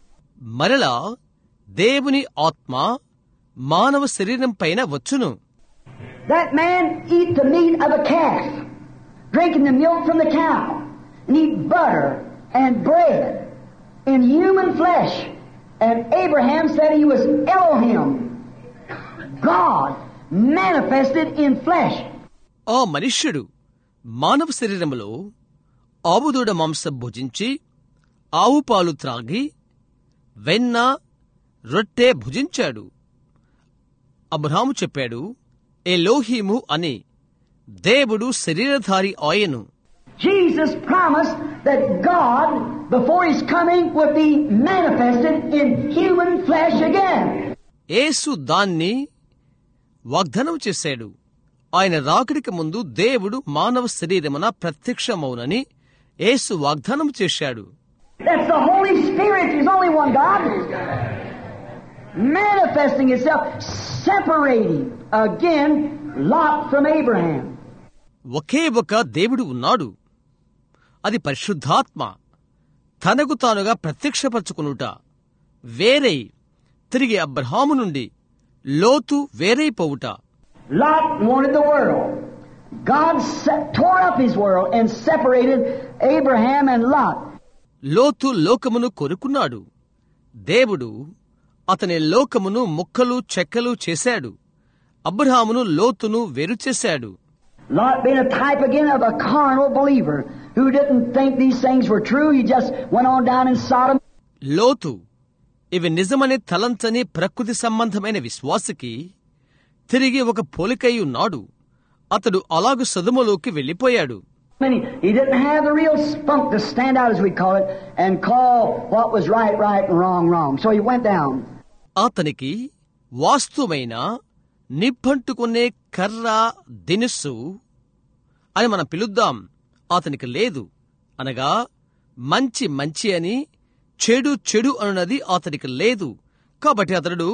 మరలా దేవుని ఆత్మ మానవ శరీరం పైన వచ్చును. That man eat the meat of a calf, drinking the milk from the cow, and eat butter and bread, in human flesh. And Abraham said he was Elohim, God manifested in flesh. ఆ మనుష్యుడు మానవ శరీరములో ఆవుదూడ మాంసం భుజించి ఆవు పాలు త్రాగి వెన్న రొట్టె భుజించాడు. అబ్రహాము చెప్పాడు, ఎలోహీము అని, దేవుడు శరీరధారి ఆయను. Jesus promised that God, before His coming, would be manifested in human flesh again. యేసు దాన్ని వాగ్దానం చేశాడు. ఆయన రాకడికి ముందు దేవుడు మానవ శరీరమున ప్రత్యక్షమవునని యేసు వాగ్దానం చేశాడు. That's the Holy Spirit. There's only one God. Manifesting Himself, separating again Lot from Abraham. ఒకే ఒక దేవుడు ఉన్నాడు. అది పరిశుద్ధాత్మ తనకు తానుగా ప్రత్యక్షపరచుకునుట, వేరై తిరిగి అబ్రహాము నుండి లోతు వేరైపోవుట. Lot wanted the world. God tore up His world and separated Abraham and Lot. లోతు లోకమును కొరుకున్నాడు. దేవుడు అతని లోకమును ముక్కలు చెక్కలు చేశాడు. అబ్రహామును లోతును వేరు చేశాడు. Lot being a type again of a carnal believer who didn't think these things were true. He just went on down in Sodom. లోతు ఇవి నిజమని తలంచని ప్రకృతి సంబంధమైన విశ్వాసకి తిరిగి ఒక పోలికై ఉన్నాడు. అతడు అలాగు సొదొమలోకి వెళ్లిపోయాడు. He didn't have the real spunk to stand out, as we call it, and call what was right, right, and wrong, wrong. So he went down. అతనికి వాస్తవమైన నిప్పంటుకునే కర్ర దినుసు అని మనం పిలుద్దాం అతనికి లేదు. అనగా మంచి మంచి అని, చెడు చెడు అనున్నది అతనికి లేదు. కాబట్టి అతడు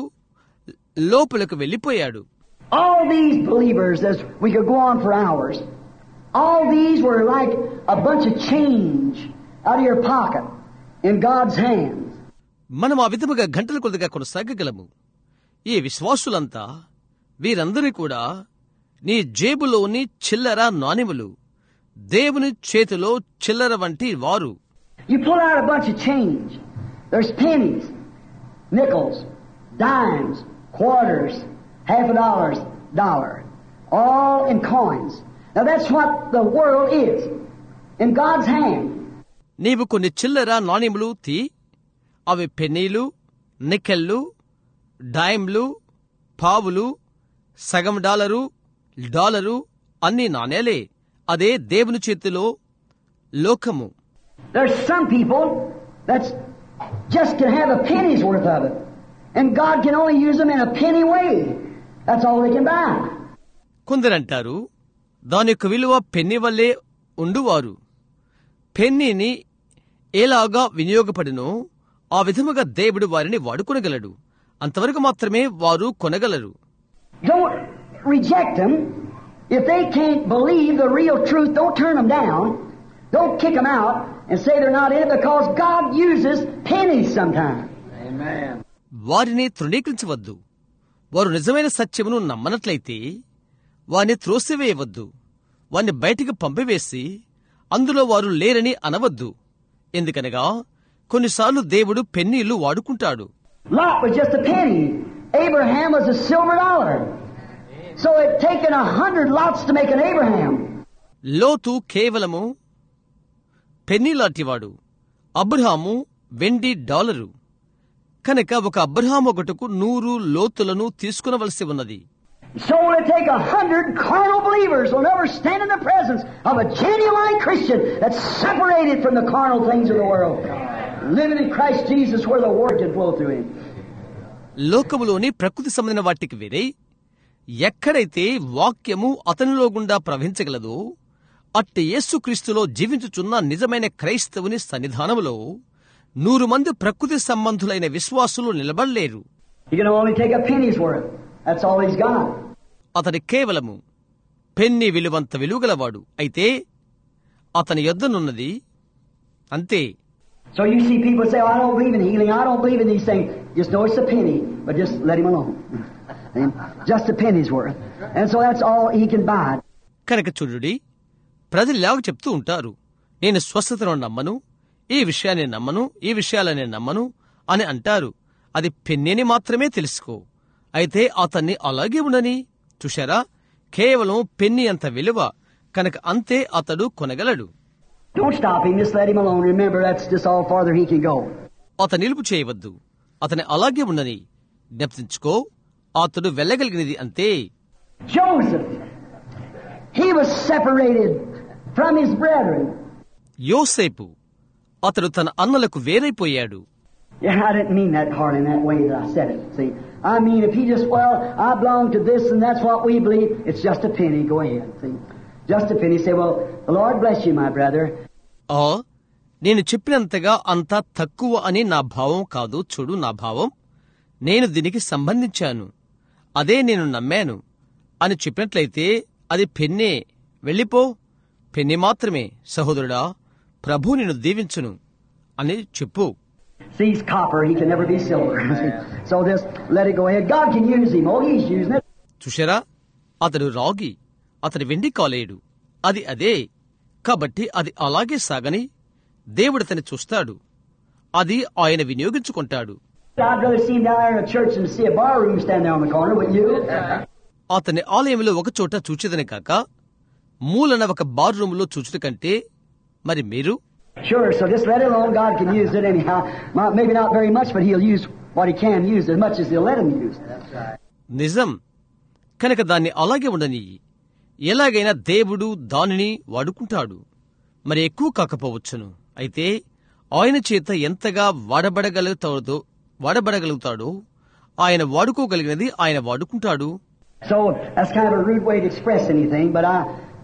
లోపలకు వెళ్లిపోయాడు. All these believers, as we could go on for hours, all these were like a bunch of change out of your pocket in God's hands. మనం ఆ విధముగా గంటల కొద్దిగా కొనసాగగలము. ఈ విశ్వాసులంతా వీరందరూ కూడా నీ జేబులోని చిల్లర నాణెములు, దేవుని చేతిలో చిల్లర వంటి వారు. You pull out a bunch of change. There's pennies, nickels, dimes, quarters, half a dollar, dollar, all in coins. Now that's what the world is, in God's hand. నీవు కొన్ని చిల్లర నాణెములు తీ, అవి పెన్నీలు, నికెళ్ళు, డైమ్లు, పావులు, సగం డాలరు, డాలరు అన్ని నాణేలే. అదే దేవుని చేతిలో లోకము. There's some people that's just can have a penny's worth of it, and God can only use them in a penny way. That's all they can buy. కొందరంటారు దాని యొక్క విలువ పెన్ని వల్లే ఉండువారు. పెన్నీని ఎలాగా వినియోగపడినో ఆ విధముగా దేవుడు వారిని వాడుకొనగలడు. అంతవరకు మాత్రమే వారు కొనగలరు. Don't reject them. If they can't believe the real truth, don't turn them down. Don't kick them out and say they're not in it, because God uses pennies sometimes. Amen. వారిని తృణీకరించవద్దు. వారు నిజమైన సత్యమును నమ్మనట్లయితే వారిని త్రోసివేయవద్దు. వారిని బయటికి పంపివేసి అందులో వారు లేరని అనవద్దు. ఎందుకనగా కొన్నిసార్లు దేవుడు పెన్నీళ్లు వాడుకుంటాడు. Lot was just a penny. Abraham was a silver dollar. So it taken a hundred lots to make an Abraham. లోతు కేవలము పెన్నీ లాంటివాడు. అబ్రహాము వెండి డాలరు. కనుక ఒక అబ్రహాము ఒకటకు నూరు లోతులను తీసుకునవలసి ఉన్నది. So will it take a hundred carnal believers will never stand in the presence of a genuine Christian that's separated from the carnal things of the world, living in Christ Jesus where the word can flow through him. లోకములోని ప్రకృతి సంబంధించిన వాటికి వేరే ఎక్కడైతే వాక్యము అతనిలో గుండా ప్రవహించగలదో అట్టి యేసుక్రీస్తులో జీవించుచున్న నిజమైన క్రైస్తవుని సన్నిధానములో నూరు మంది ప్రకృతి సంబంధులైన విశ్వాసులు నిలబడలేరు. He can only take a penny's worth. That's all he's got. అతని కేవలము పెన్ని విలువంత విలువగలవాడు. అయితే అతని యొద్దనున్నది అంతే. So you see people say, oh, I don't believe in healing, I don't believe in these things. Just know it's a penny, but just let him alone. Just a penny's worth. And so that's all he can buy. కనుక చూడుడి, ప్రజలు ఇలాగ చెప్తూ ఉంటారు, నేను స్వస్థతను నమ్మను, ఈ విషయాన్ని నమ్మను, ఈ విషయాలని నమ్మను అని అంటారు. అది పెన్నీని మాత్రమే తెలుసుకో. అయితే అతన్ని అలాగే ఉండని. చూశారా, కేవలం పెన్నీ అంత విలువ కనుక అంతే అతడు కొనగలడు. అతను నిలుపు చేయవద్దు, అతని అలాగే ఉండని. జ్ఞప్తించుకో, అతడు వెళ్ళగలిగినది అంతే. Joseph, he was separated from his brethren. యోసేపు, అతడు తన అన్నలకు వేరైపోయాడు. Yeah, I didn't mean that hard in that way that I said it. See, I mean if he just, well, I belong to this and that's what we believe, it's just a penny. Go ahead. See, just a penny. Say, well, the Lord bless you, my brother. ఆ నేను చెప్పినంతగా అంత తక్కువ అని నా భావం కాదు. చూడు, నా భావం, నేను దీనికి సంబంధించాను, అదే నేను నమ్మాను అని చెప్పినట్లయితే అది పెన్నే. వెళ్ళిపో, పెన్ని మాత్రమే. సహోదరుడా, ప్రభు నిన్ను దీవించును అని చెప్పు. Sees copper, he can never be silver. So just let it go ahead. God can use him. Oh, he's using it. చూశారా, అతడు రాగి, అతడు వెండి కాలేడు. అది అదే. కాబట్టి అది అలాగే సాగని. దేవుడు అతన్ని చూస్తాడు, అది ఆయన వినియోగించుకుంటాడు. I'd rather see him down there in a church than to see a bar room stand there on the corner with you. అతన్ని ఆలయంలో ఒక చోట చూచేదని కాక మూలన ఒక బార్ రూమ్ లో చూచుట కంటే మరి మీరు. Sure, so just let it alone. God can use it anyhow. Maybe not very much, but he'll use what he can use as much as he'll let him use. నిజం కనుక దాన్ని అలాగే ఉండని. ఎలాగైనా దేవుడు దానిని వాడుకుంటాడు. మరి ఎక్కువ కాకపోవచ్చును. అయితే ఆయన చేత ఎంతగా వాడబడగలుగుతాడో వాడబడగలుగుతాడో ఆయన వాడుకోగలిగినది ఆయన వాడుకుంటాడు. So that's kind of a rude way to express anything, but I,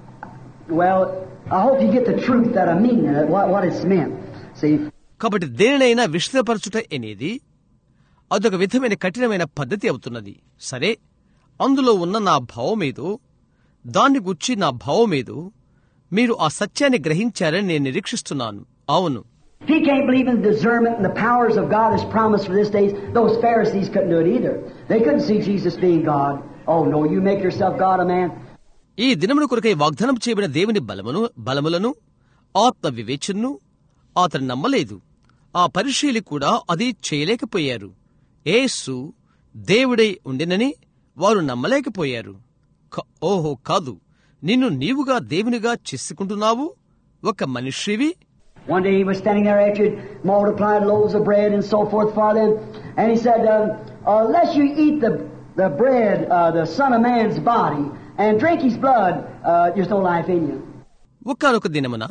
well, I hope you get the truth that I mean, what, what it's meant. See? కాబట్టి దేనినైనా విశదపరచుట అనేది అదొక విధమైన కఠినమైన పద్ధతి అవుతున్నది. సరే, అందులో ఉన్న నా భావమేదో, దాన్ని గుర్చి నా భావమేదో మీరు ఆ సత్యాన్ని గ్రహించారని నేను నిరీక్షిస్తున్నాను. అవును. He can't believe in the discernment and the powers of God as promised for this days. Those Pharisees couldn't do it either. They couldn't see Jesus being God. Oh no, you make yourself God, a man. ఈ దినముల కొరకై వాగ్దానం చేయబడిన దేవుని బలమును బలములను ఆత్మ వివేచనను అతను నమ్మలేదు. ఆ పరిశీలి కూడా అది చేయలేకపోయారు. యేసు దేవుడై ఉండినని వారు నమ్మలేకపోయారు. ఓహో కాదు, నిన్ను నీవుగా దేవునిగా చేసుకుంటున్నావు, ఒక మనిషివి. One day he was standing there after he'd multiplied loaves of bread and so forth for them, and he said, um, unless you eat the the bread, uh, the Son of Man's body, and drink his blood, uh, there's no life in you. ఒక్కనొక దినమున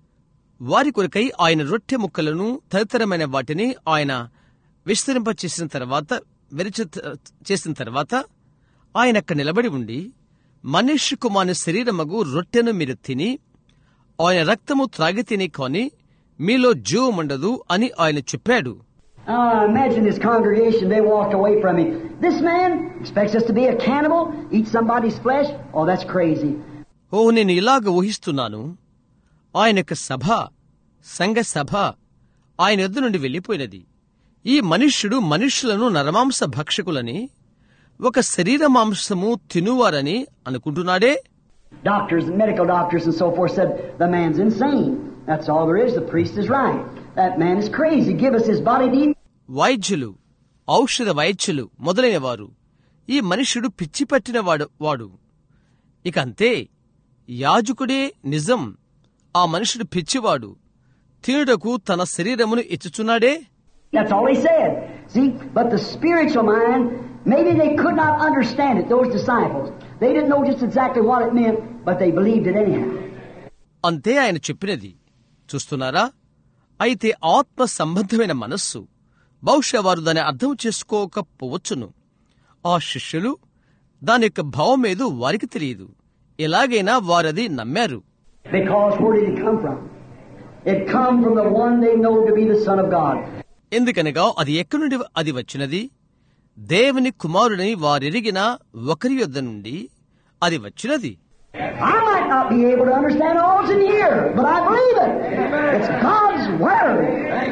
వారి కొరకై ఆయన రొట్టె ముక్కలను తదితరమైన వాటిని ఆయన విస్తరింప చేసిన తర్వాత విరచ చేసిన తర్వాత ఆయన అక్కడ నిలబడి ఉండి, మనుష్య కుమారుని శరీరమగు రొట్టెను మీరు తిని ఆయన రక్తము త్రాగి తిని కాని మీలో జీవముండదు అని ఆయన చెప్పాడు. Uh, imagine this congregation, they walked away from him. This man expects us to be a cannibal, eat somebody's flesh? Oh, that's crazy. ఓ, నేను ఇలాగ ఊహిస్తున్నాను. ఆయన యొక్క సభ, సంఘ సభ ఆయన యొద్ద నుండి వెళ్లిపోయినది. ఈ మనుష్యుడు మనుష్యులను నరమాంస భక్షకులని, ఒక శరీర మాంసము తినువారని అనుకుంటున్నాడే. Doctors and medical doctors and so forth said, the man's insane. That's all there is. The priest is right. That man is crazy. Give us his body to eat. వైద్యులు, ఔషధ వైద్యులు మొదలైన వారు, ఈ మనుష్యుడు పిచ్చి పట్టిన వాడు వాడు ఇక అంతే. యాజకుడే నిజం, ఆ మనుష్యుడు పిచ్చివాడు, తినుటకు తన శరీరమును ఇచ్చుచున్నాడే. That's all he said. See, but the spiritual mind, maybe they could not understand it, those disciples. They didn't know just exactly what it meant, but they believed it anyhow. అంతే ఆయన చెప్పినది. చూస్తున్నారా? అయితే ఆత్మ సంబంధమైన మనస్సు, బహుశా వారు దాన్ని అర్థం చేసుకోకపోవచ్చును. ఆ శిష్యులు దాని యొక్క భావమేదో వారికి తెలియదు. ఎలాగైనా వారది నమ్మారు. Because where did it come from? It come from the one they know to be the Son of God. ఎందుకనగా అది ఎక్కడి నుండి అది వచ్చినది? దేవుని కుమారుడని వారెరిగిన ఒకరి యొద్ద నుండి అది వచ్చినది. I might not be able to understand all that's in here, but I believe it. It's God's Word.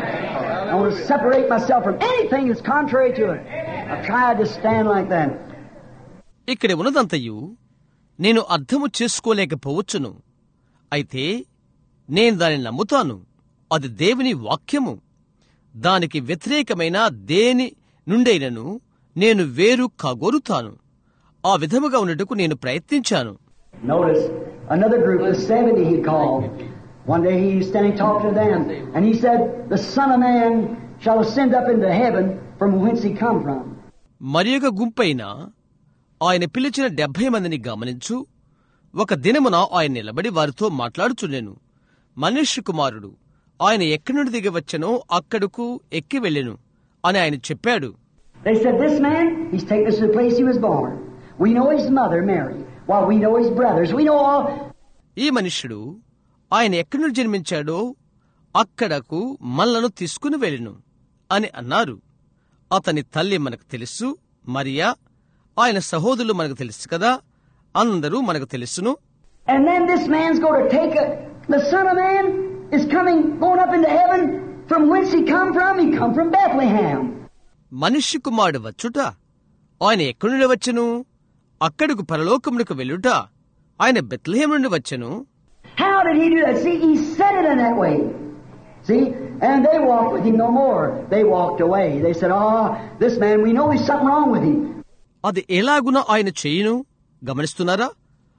I want to separate myself from anything that's contrary to it. I've tried to stand like that. ఇక్కడ ఉన్నదంతయు నేను అర్థము చేసుకోలేకపోవచ్చును. అయితే నేను దాన్ని నమ్ముతాను. అది దేవుని వాక్యము. దానికి వ్యతిరేకమైన దేని నుండైనను నేను వేరు కాగోరుతాను. ఆ విధముగా ఉన్నట్టుకు నేను ప్రయత్నించాను. Notice another group, the seventy he called. One day he was standing talking to them, and he said, "The Son of Man shall ascend up into heaven from whence he come from." మరి ఒక గుంపైన ఆయన పిలిచిన డెబ్బై మందిని గమనించు. ఒక దినమున ఆయన నిలబడి వారితో మాట్లాడుచుండెను. మనుష్య కుమారుడు ఆయన ఎక్కడి నుండి దిగి వచ్చెనో అక్కడకు ఎక్కి వెళ్ళెను అని ఆయన చెప్పాడు. They said, "This man, he's taken us to the place he was born. We know his mother, Mary. While we know his brothers, we know all." ఈ మనుష్యుడు ఆయన ఎక్కడి నుండి జన్మించాడో అక్కడకు మనలను తీసుకుని వెళ్ళెను అని అన్నారు. అతని తల్లి మనకు తెలుసు, మరియా, ఆయన సహోదరులు మనకు తెలుసు కదా, అందరూ మనకు తెలుసును. And then this man's going to take a, the Son of Man is coming, going up into heaven. From whence he come from? He come from Bethlehem. మనుష్య కుమారుడు వచ్చుట, ఆయన ఎక్కడి నుండి వచ్చెను? అక్కడకు పరలోకమునకు వెళ్ళుట, ఆయన బెత్లెహేము నుండి వచ్చెను. How did he do that? See, he said it in that way. See, and they walked with him no more. They walked away. They said, "Oh, this man, we know there's something wrong with him." అది ఎలాగున ఆయన చేయును గమనిస్తున్నారా?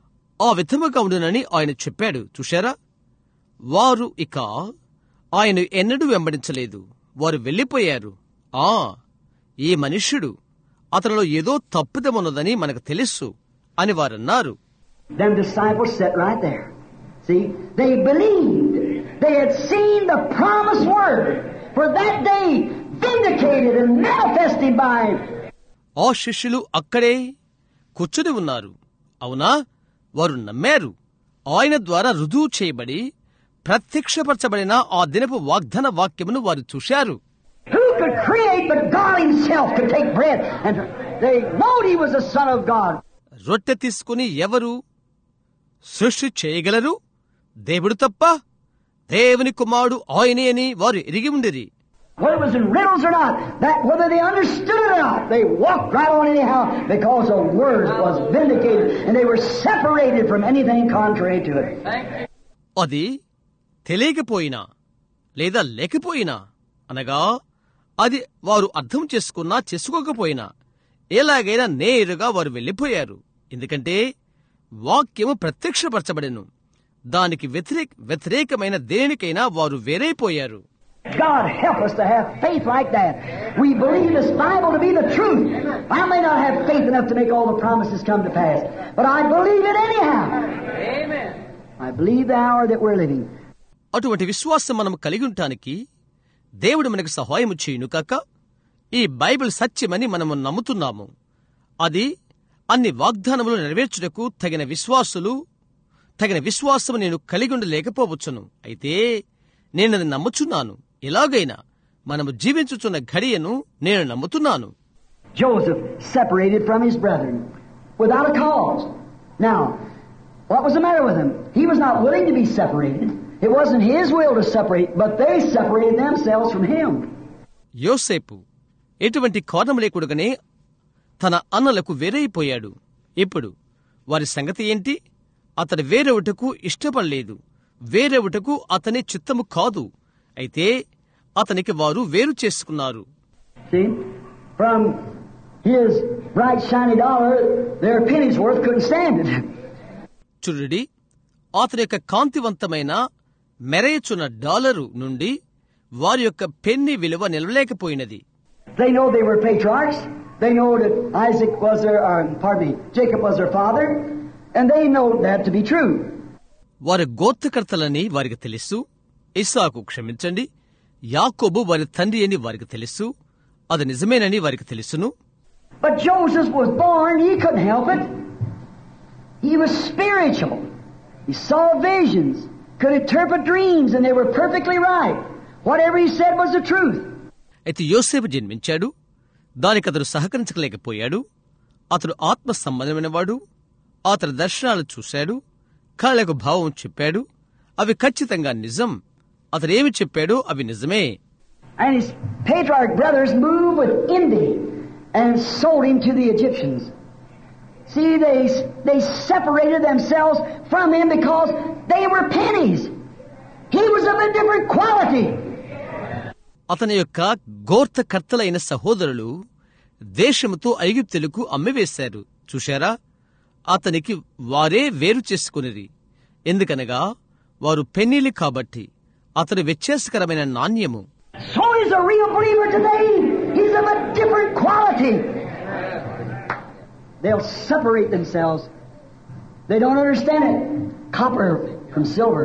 ఆ విధముగా ఉండునని ఆయన చెప్పాడు. చూశారా? వారు ఇక ఆయన ఎన్నడూ వెంబడించలేదు. వారు వెళ్లిపోయారు. ఆ ఈ మనుష్యుడు, అతనిలో ఏదో తప్పిదమున్నదని మనకు తెలుసు అని వారన్నారు. Them disciples sat right there. See, they believed. They had seen the promised word for that day vindicated and manifested by him. ఆ శిష్యులు అక్కడే కూర్చుని ఉన్నారు. అవునా? వారు నమ్మారు. ఆయన ద్వారా రుజువు చేయబడి ప్రత్యక్షపరచబడిన ఆ దినపు వాగ్దాన వాక్యమును వారు చూశారు. Who could create but God himself could take bread, and they knowed he was the Son of God. రొట్టె తీసుకుని ఎవరు సృష్టి చేయగలరు? దేవుడు తప్ప. దేవుని కుమారుడు ఆయనే అని వారు ఎరిగి ఉండిరి. Whether it was in riddles or not, that whether they understood it or not, they walked right on anyhow because the word was vindicated and they were separated from anything contrary to it. అది తెలియకపోయినా లేదా లేకపోయినా, అనగా అది వారు అర్థం చేసుకున్నా చేసుకోకపోయినా, ఎలాగైనా నేరుగా వారు వెళ్లిపోయారు. ఎందుకంటే వాక్యము ప్రత్యక్షపరచబడెను. దానికి వ్యతిరేక వ్యతిరేకమైన దేనికైనా వారు వేరైపోయారు. God help us to have faith like that. We believe this Bible to be the truth. I may not have faith enough to make all the promises come to pass, but I believe it anyhow. Amen. I believe the hour that we're living. అటువంటి విశ్వాసం మనం కలిగి ఉండటానికి దేవుడు మనకు సహాయము చేయును కాక. ఈ బైబిల్ సత్యమని మనము నమ్ముతున్నాము. అది అన్ని వాగ్దానములు నెరవేర్చుటకు తగిన విశ్వాసులు తగిన విశ్వాసము నేను కలిగి ఉండలేకపోవచ్చును. అయితే నేనది నమ్ముచున్నాను. ఎలాగైనా మనము జీవించుచున్న ఘడియను నేను నమ్ముతున్నాను. Joseph separated from his brethren without a cause. Now, what was the matter with him? He was not willing to be separated. It wasn't his will to separate, but they separated themselves from him. యోసేపు ఎటువంటి కారణం లేకుండానే తన అన్నలకు వేరైపోయాడు. ఇప్పుడు వారి సంగతి ఏంటి? అతడు వేరేవుటకు ఇష్టపడలేదు. వేరేవుటకు అతని చిత్తము కాదు. అయితే అతనికి వారు వేరు చేసుకున్నారు. See, from his bright shiny dollar, their penny's worth couldn't stand it. చూడండి, అతని యొక్క కాంతివంతమైన మెరయుచున్న డాలరు నుండి వారి యొక్క పెన్ని విలువ నిలవలేకపోయినది. They know they were patriarchs. They know that Isaac was their, or, pardon me, Jacob was their father, and they know that to be true. వారి గోత్రకర్తలని వారికి తెలుసు. ఇస్సాకు క్షమించండి, యాకోబు వారి తండ్రి అని వారికి తెలుసు. అది నిజమేనని వారికి తెలుసును. But Joseph was born, he couldn't help it. He was spiritual. He saw visions, could interpret dreams, and they were perfectly right. Whatever he said was the truth. అయితే యోసేపు జన్మించాడు. దానికి అతడు సహకరించలేకపోయాడు. అతడు ఆత్మ సంబంధమైన వాడు. అతడు దర్శనాలు చూశాడు, కళ్ళకు భావం చెప్పాడు. అవి ఖచ్చితంగా నిజం. అతడేమి చెప్పాడో అవి నిజమే. And his patriarch brothers moved with envy and sold him to the Egyptians. See, they, they separated themselves from him because they were pennies. He was of a different quality. అతని యొక్క గోత్రకర్తలైన సహోదరులు దేశముతో ఐగుప్తులకు అమ్మివేశారు. చూశారా, అతనికి వారే వేరు చేసుకునిరి. ఎందుకనగా వారు పెన్నీలు కాబట్టి అతడు వ్యత్యాసకరమైన నాణ్యము. So is a real believer today. He's of a different quality. They'll separate themselves. They don't understand it. Copper from silver.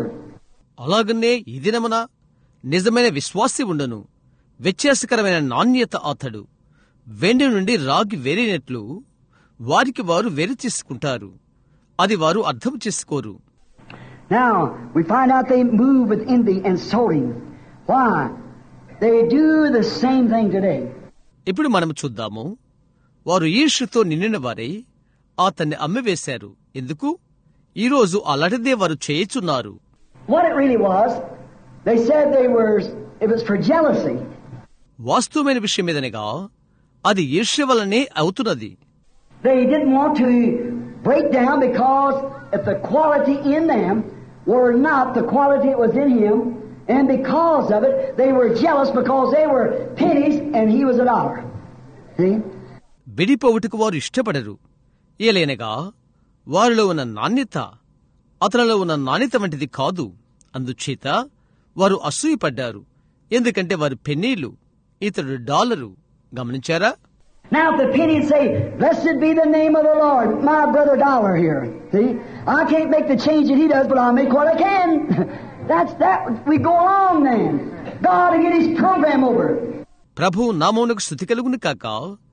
అలాగనే ఈ దినమున నిజమైన విశ్వాసి ఉండను. వ్యత్యాసకరమైన నాణ్యత అతడు వెండి నుండి రాగి వేరైనట్లు వారికి వారు వేరు చేసుకుంటారు. అది వారు అర్థం చేసుకోరు. Now, we find out they move with envy and sorting. Why? They do the same thing today. ఇప్పుడు మనం చూద్దాము. వారు ఈర్ష్యతో నిండిన వారై అతన్ని అమ్మివేశారు. ఎందుకు? ఈరోజు అలాంటిదే వారు చేయుచున్నారు. What it really was, they said they were, it was for jealousy. వాస్తవమైన విషయం ఏదనగా అది ఈర్ష్య వలనే అవుతున్నది. They didn't want to break down because if the quality in them were not the quality that was in him, and because of it, they were jealous because they were pennies and he was a dollar. See? విడిపోవుటకు వారు ఇష్టపడరు. ఏలైనగా వారిలో ఉన్న నాణ్యత అతనిలో ఉన్న నాణ్యత వంటిది కాదు. అందుచేత వారు అసూయపడ్డారు. ఎందుకంటే వారు పెన్నీలు, ఇతడు డాలరు. గమనించారా? Now if the penny would say, blessed be the name of the Lord, my brother dollar here. See? I can't make the change that he does, but I'll make what I can. That's that. We go along then. God will get his program over. ప్రభు నామమునకు స్తుతి కలుగును కాక.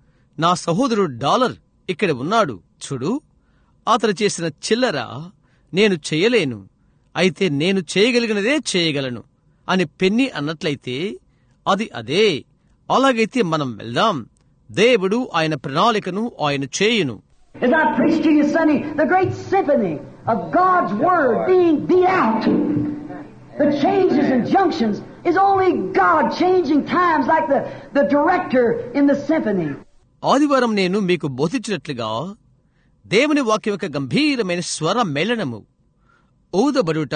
నా సహోదరుడు dollar ఇక్కడ ఉన్నాడు. చూడు, అతడు చేసిన చిల్లర నేను చేయలేను, అయితే నేను చేయగలిగినదే చేయగలను అని పెన్ని అన్నట్లయితే అది అదే. అలాగైతే మనం వెళ్దాం. దేవుడు ఆయన ప్రణాళికను ఆయన చేయును. As I preached to you Sunday, the great symphony of God's Word being beat out. The changes and junctions is only God changing times like the, the director in the symphony. ఆదివారం నేను మీకు బోధించినట్లుగా దేవుని వాక్యం యొక్క గంభీరమైన స్వర మేళనము, ఊదబడుట,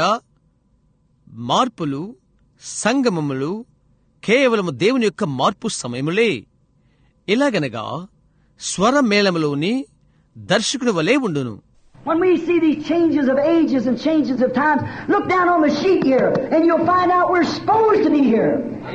మార్పులు, సంగమములు కేవలము దేవుని యొక్క మార్పు సమయములే. ఇలాగనగా స్వర మేళములోని దర్శకుని వలె ఉండును. When we see these changes of ages and changes of times, look down on the sheet here and you'll find out we're supposed to be here.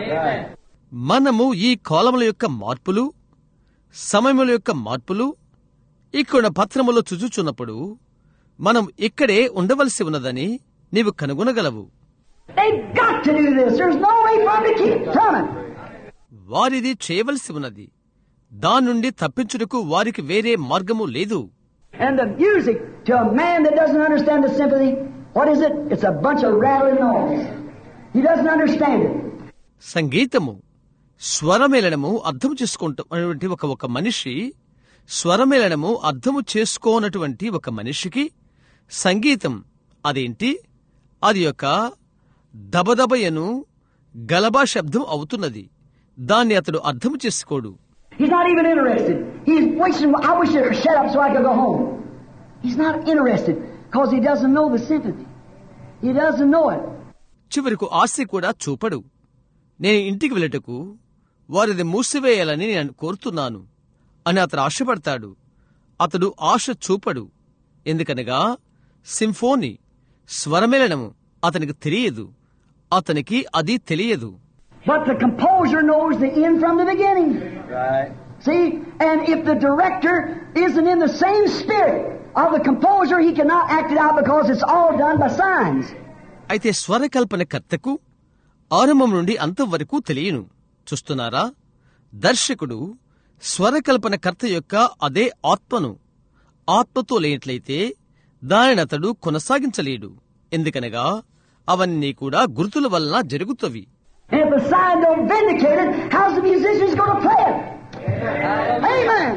మనము ఈ కాలముల యొక్క మార్పులు, సమయముల యొక్క మార్పులు ఇక్కడ పత్రములో చూచుచున్నప్పుడు మనం ఇక్కడే ఉండవలసి ఉన్నదని నీవు కనుగొనగలవు. They've got to do this. There's no way for them to keep from it. వారిది చేయవలసి ఉన్నది. దాని నుండి తప్పించుటకు వారికి వేరే మార్గము లేదు. And the music, to a man that doesn't understand the symphony, what is it? It's a bunch of rattling noise. He doesn't understand it. సంగీతము, స్వరమేళనము అర్థం చేసుకుంటున్నటువంటి ఒక ఒక మనిషి స్వరమేళనము అర్థము చేసుకోనటువంటి ఒక మనిషికి సంగీతం అదేంటి? అది యొక్క దబదబయను గలబా శబ్దం అవుతున్నది. దాన్ని అతడు అర్థము చేసుకోడు. He's not even interested. He's wishing, I wish it would shut up so I could go home. He's not interested because he doesn't know the symphony. He doesn't know it. చివరకు ఆశ కూడా చూపడు. నేను ఇంటికి వెళ్ళటకు వారిది మూసివేయాలని నేను కోరుతున్నాను అని అతడు ఆశపడతాడు. అతడు ఆశ చూపడు. ఎందుకనగా సింఫోనీ, స్వరమేళనము అతనికి తెలియదు. అతనికి అది తెలియదు. But the composer knows the end from the beginning. Right. See, and if the director isn't in the same spirit of the composer, he cannot act it out because it's all done by signs. అయితే స్వరకల్పన కర్తకు ఆరంభం నుండి అంతం వరకు తెలియను. చూస్తున్నారా? దర్శకుడు స్వరకల్పన కర్త యొక్క అదే ఆత్మను ఆత్మతో లేనట్లయితే దానిని అతడు కొనసాగించలేడు. ఎందుకనగా అవన్నీ కూడా గుర్తుల వలన జరుగుతవి. And if the sign don't vindicate it, how's the musicians going to play it? Amen.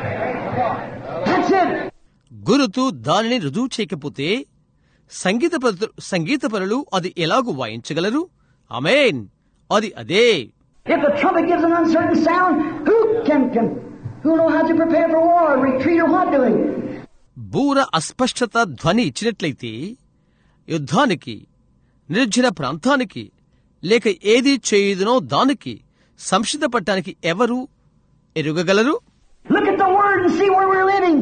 That's it. గురుతు దానిని రుజువు చేయకపోతే సంగీత సంగీతపరులు అది ఎలాగూ వాయించగలరు? ఆమేన్. అది అదే. If the trumpet gives an uncertain sound, who can, can who know how to prepare for war, retreat or what doing? బూర అస్పష్టత ధ్వని ఇచ్చినట్లయితే యుద్ధానికి నిర్జన ప్రాంతానికి లేక ఏది చేయుదునో దానికి సంసిద్ధపడటానికి ఎవరు ఎరుగగలరు? Look at the Word and see where we're living.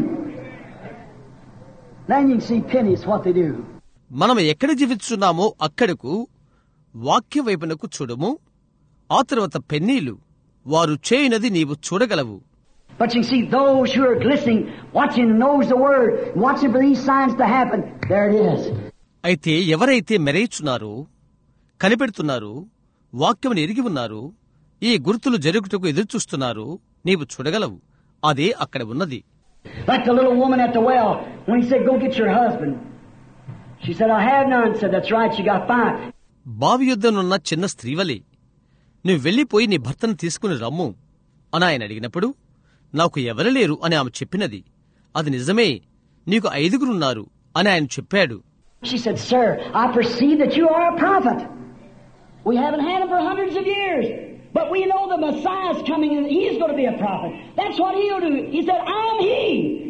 Then you can see pennies what they do. మనం ఎక్కడ జీవిస్తున్నామో అక్కడకు వాక్య వైపునకు చూడము. ఆ తర్వాత పెన్నీలు వారు చేయునది నీవు చూడగలవు. But you can see those who are listening, watching, knows the Word, watching for these signs to happen. There it is. అయితే ఎవరైతే మెరేచున్నారో, కనిపెడుతున్నారో, వాక్యమును ఎరిగి ఉన్నారో, ఈ గుర్తులు జరుగుటకు ఎదురుచూస్తున్నారు, నీవు చూడగలవు. అదే అక్కడ ఉన్నది. Like the little woman at the well, when he said, "Go get your husband." She said, "I have none." Said, "That's right, you got five." బావి యొద్దనున్న చిన్న స్త్రీవలే, నువ్వు వెళ్లిపోయి నీ భర్తను తీసుకుని రమ్ము అని ఆయన అడిగినప్పుడు, నాకు ఎవరు లేరు అని ఆమె చెప్పినది. అది నిజమే, నీకు ఐదుగురున్నారు అని ఆయన చెప్పాడు. She said, "Sir, I perceive that you are a prophet. We haven't had him for hundreds of years, but we know the Messiah is coming and he's going to be a prophet. That's what he'll do." He said, "I'm he."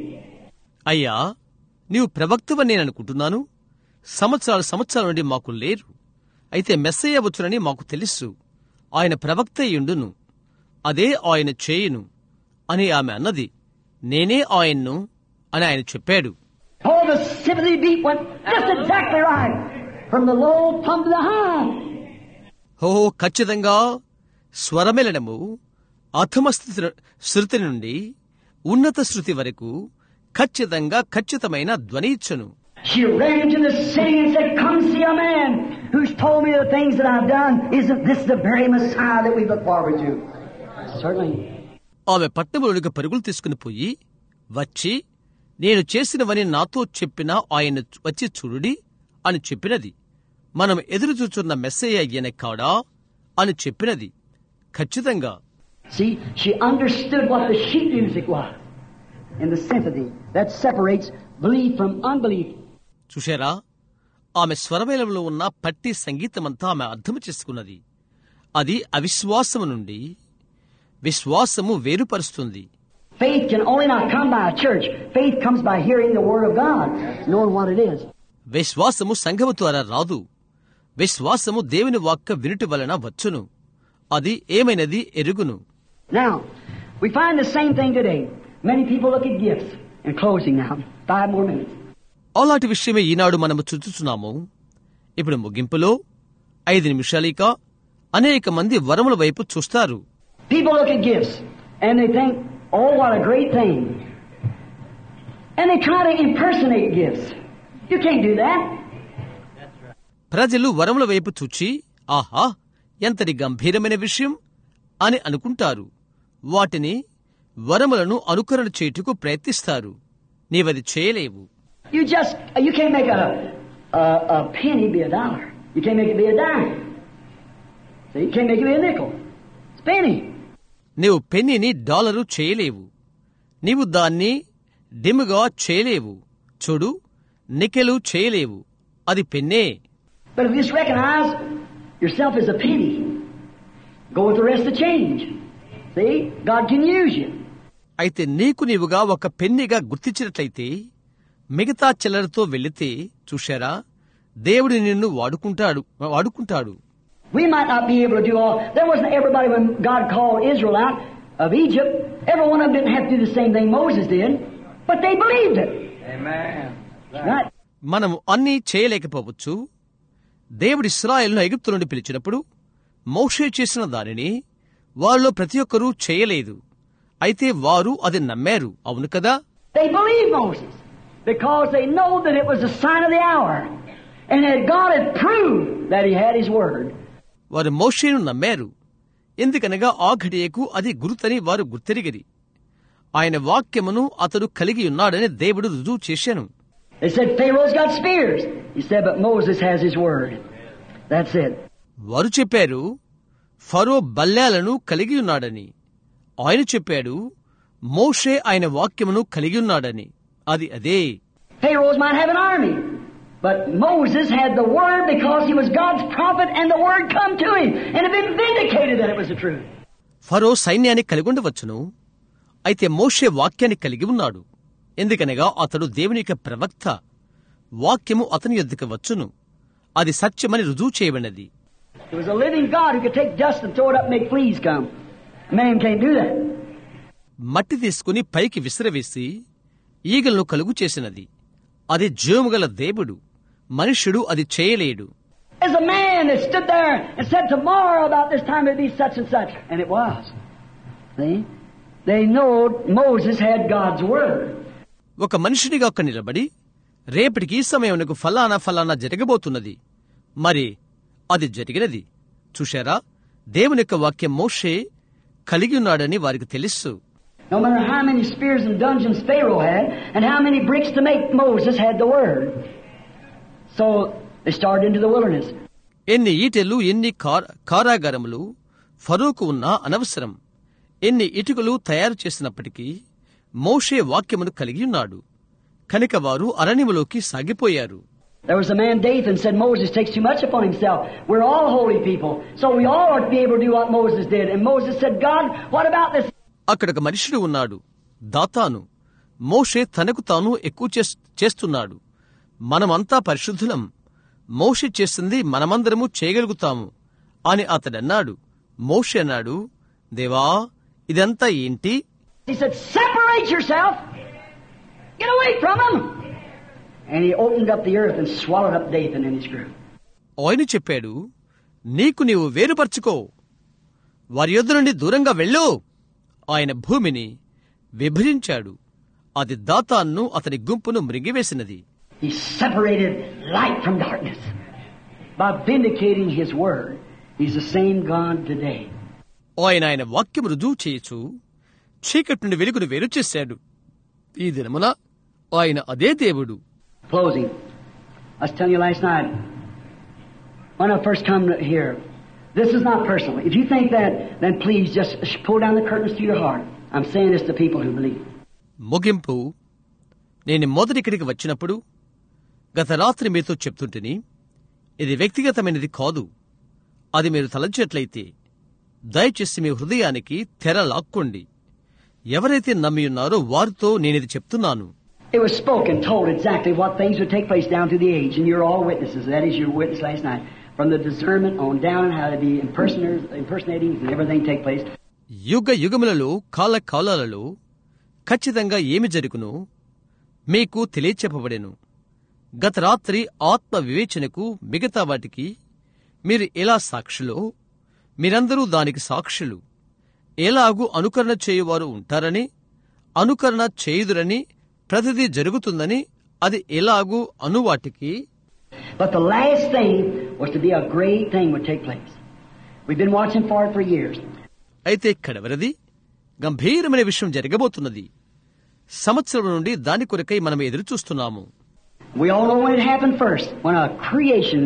అయ్యా, నీవు ప్రవక్తవని నేను అనుకుంటున్నాను. సంవత్సరాల సంవత్సరాల నుండి మాకు లేరు, అయితే మెస్సయ్య వచ్చునని మాకు తెలుసు. ఆయన ప్రవక్త అయ్యుండును, అదే ఆయన చేయును అని ఆమె అన్నది. నేనే ఆయన్ను అని ఆయన చెప్పాడు. Oh, the sympathy beat went just exactly right. From the low come to the high. ఓ ఖచ్చితంగా స్వరమెలనము అథమ శృతి నుండి ఉన్నత శృతి వరకు ఖచ్చితంగా ఖచ్చితమైన ధ్వనిచ్చును. She ran into the city and said, "Come see a man who's told me the things that I've done. Isn't this the very Messiah that we look forward to?" Certainly. ఆమె పట్టణంలోనికి పరుగులు తీసుకుని పోయి వచ్చి, నేను చేసినవని నాతో చెప్పిన ఆయన వచ్చి చూడుడి అని చెప్పినది. మనం ఎదురు చూచున్న మెస్సయ్య అయ్యనే కాడా అని చెప్పినది. ఖచ్చితంగా. See, she understood what the sheet music was in the sympathy that separates belief from unbelief. చూశారా, ఆమె స్వరమేళంలో ఉన్న పట్టి సంగీతమంతా ఆమె అర్థం చేసుకున్నది. అది అవిశ్వాసము నుండి విశ్వాసము వేరుపరుస్తుంది. Faith can only not come by a church. Faith comes by hearing the Word of God, knowing what it is. విశ్వాసము సంఘము ద్వారా రాదు. విశ్వాసము దేవుని వాక్య వినుటి వలన వచ్చును. అది ఏమైనది ఎరుగును. Now, we find the same thing today. Many people look at gifts. In closing now, five more minutes. అలాంటి విషయమే ఈనాడు మనము చూస్తున్నాము. ఇప్పుడు ముగింపులో ఐదు నిమిషాలిక అనేక మంది వరముల వైపు చూస్తారు. People look at gifts and they think, "Oh, what a great thing." And they try to impersonate gifts. You can't do that. ప్రజలు వరముల వైపు చూచి, ఆహా, ఎంతటి గంభీరమైన విషయం అని అనుకుంటారు. వాటిని వరములను అనుకరణ చేయుటకు ప్రయత్నిస్తారు. నీవది చేయలేవు. You just, you can't make a, a, a penny be a dollar. You can't make it be a dime. So you can't make it be a nickel. It's penny. నీవు పెన్నీని డాలరు చేయలేవు. నీవు దాన్ని డిముగా చేయలేవు. చూడు, నికెలు చేయలేవు. అది పెన్నే. But if you just recognize yourself as a penny, go with the rest of the change. See, God can use you. అయితే నీకు నీవుగా ఒక పెన్నిగా గుర్తించినట్లయితే మిగతా చిల్లరతో వెళితే, చూశారా, దేవుడు నిన్ను వాడుకుంటాడు వాడుకుంటాడు We might not be able to do all. There wasn't everybody when God called Israel out of Egypt. Every one of them didn't have to do the same thing Moses did, but they believed it. Amen. Right? మనము అన్నీ చేయలేకపోవచ్చు. దేవుడు ఇశ్రాయేలును ఐగుప్తు నుండి పిలిచినప్పుడు మోషే చేసిన దానిని వారిలో ప్రతి ఒక్కరూ చేయలేదు. అయితే వారు అది నమ్మారు. అవును కదా? They believed Moses because they know that it was the sign of the hour and that God had proved that he had his word. వారు మోషేను నమ్మారు. ఎందుకనగా ఆ ఘడియకు అది గుర్తని వారు గుర్తెరిగిరి. ఆయన వాక్యమును అతడు కలిగి ఉన్నాడని దేవుడు రుజువు చేశాను. They said Pharaoh's got spears. He said, but Moses has his word. That's it. వారు చెప్పారు, ఫరో బల్లేలను కలిగి ఉన్నాడని. ఆయన చెప్పాడు, మోషే ఆయన వాక్యమును కలిగి ఉన్నాడని. అది అదే. Pharaohs might have an army, but Moses had the word because he was God's prophet and the word come to him and had been vindicated that it was the truth. ఫరో సైన్యాన్ని కలిగి ఉండవచ్చును, అయితే మోషే వాక్యాన్ని కలిగి ఉన్నాడు. ఎందుకనగా అతడు దేవుని యొక్క ప్రవక్త. వాక్యము అతని యొద్దకు వచ్చును, అది సత్యమని రుజువు చేయబడినది. It was a living God who could take dust and throw it up and make fleas come. Man can't do that. మట్టి తీసుకుని పైకి విసిరవేసి ఈగలను కలుగు చేసినది. అది జీవముగల దేవుడు. మనుష్యుడు అది చేయలేడు. As a man that stood there and said tomorrow about this time it'd be such and such, and it was. See? They know Moses had God's word. ఒక మనుషుడిగా ఒక్క నిలబడి రేపటికి ఈ సమయంలో ఫలానా ఫలానా జరగబోతున్నది, మరి అది జరిగినది. చూశారా, దేవుని యొక్క వాక్యం మోషే కలిగి ఉన్నాడని వారికి తెలుసు. No matter how many spears and dungeons Pharaoh had, and how many bricks to make, Moses had the word. So they started into the wilderness. ఎన్ని ఈటెలు, ఎన్ని కారాగారములు ఫరోకు ఉన్నా అనవసరం. ఎన్ని ఇటుకలు తయారు చేసినప్పటికీ మోషే వాక్యమును కలిగి ఉన్నాడు. కనుక వారు అరణ్యములోకి సాగిపోయారు. There was a man, Dathan, said Moses takes too much upon himself. We're all holy people, so we all ought to be able to do what Moses did. And Moses said, God, what about this? అక్కడొక మనుషుడు ఉన్నాడు, దాతాను. మోషే తనకు తాను ఎక్కువ చేస్తున్నాడు. మనమంతా పరిశుద్ధులం, మోషే చేసింది మనమందరము చేయగలుగుతాము అని అతడన్నాడు. మోషే అన్నాడు, దేవా, ఇదంతా ఏంటి? He said, separate yourself. Get away from him. And he opened up the earth and swallowed up Dathan and his crew. ఆయన చెప్పాడు, నీకు నీవు వేరుపరచుకో, వారి యొద్ద నుండి దూరంగా వెళ్ళు. ఆయన భూమిని విభజించాడు. అది దాతాన్ను అతని గుంపును మృంగివేసినది. He separated light from darkness by vindicating his word. He's the same God today. ఆయన ఆయన వాక్యం రుజువు చేయొచ్చు, చీకటి నుండి వెలుగును వేరు చేశాడు. ఈ దినమున ఆయన అదే దేవుడు. Closing. I was telling you last night, when I first come here, this is not personal. If you think that, then please just pull down the curtains to your heart. I'm saying this to people who believe. ముగింపు. నేను మొదటి ఇక్కడికి వచ్చినప్పుడు గత రాత్రి మీతో చెప్తుంటిని, ఇది వ్యక్తిగతమైనది కాదు. అది మీరు తలంచేట్లయితే దయచేసి మీ హృదయానికి తెర లాక్కోండి. ఎవరైతే నమ్మి ఉన్నారో వారితో నేనిది చెప్తున్నాను. It was spoken, told exactly what things would take place down through the age, and you're all witnesses. That is your witness last night. From the discernment on down and how to be impersonators, impersonating and everything take place. యుగ యుగములలో కాల కాలాలలో ఖచ్చితంగా ఏమి జరుగునో మీకు తెలియచెప్పబడెను. గత రాత్రి ఆత్మ వివేచనకు మిగతా వాటికి మీరు ఎలా సాక్షులో, మీరందరూ దానికి సాక్షులు. ఎలాగూ అనుకరణ చేయువారు ఉంటారని, అనుకరణ చేయుదురని, ప్రతిదీ జరుగుతుందని, అది ఎలాగూ అనువాటికి. But the last thing was to be a great thing would take place. We've been watching for it for years. అయితే కడవరది గంభీరమైన విషయం జరగబోతున్నది. సంవత్సరం నుండి దాని కొరకై మనం ఎదురు చూస్తున్నాము. We all know when it happened first, when a creation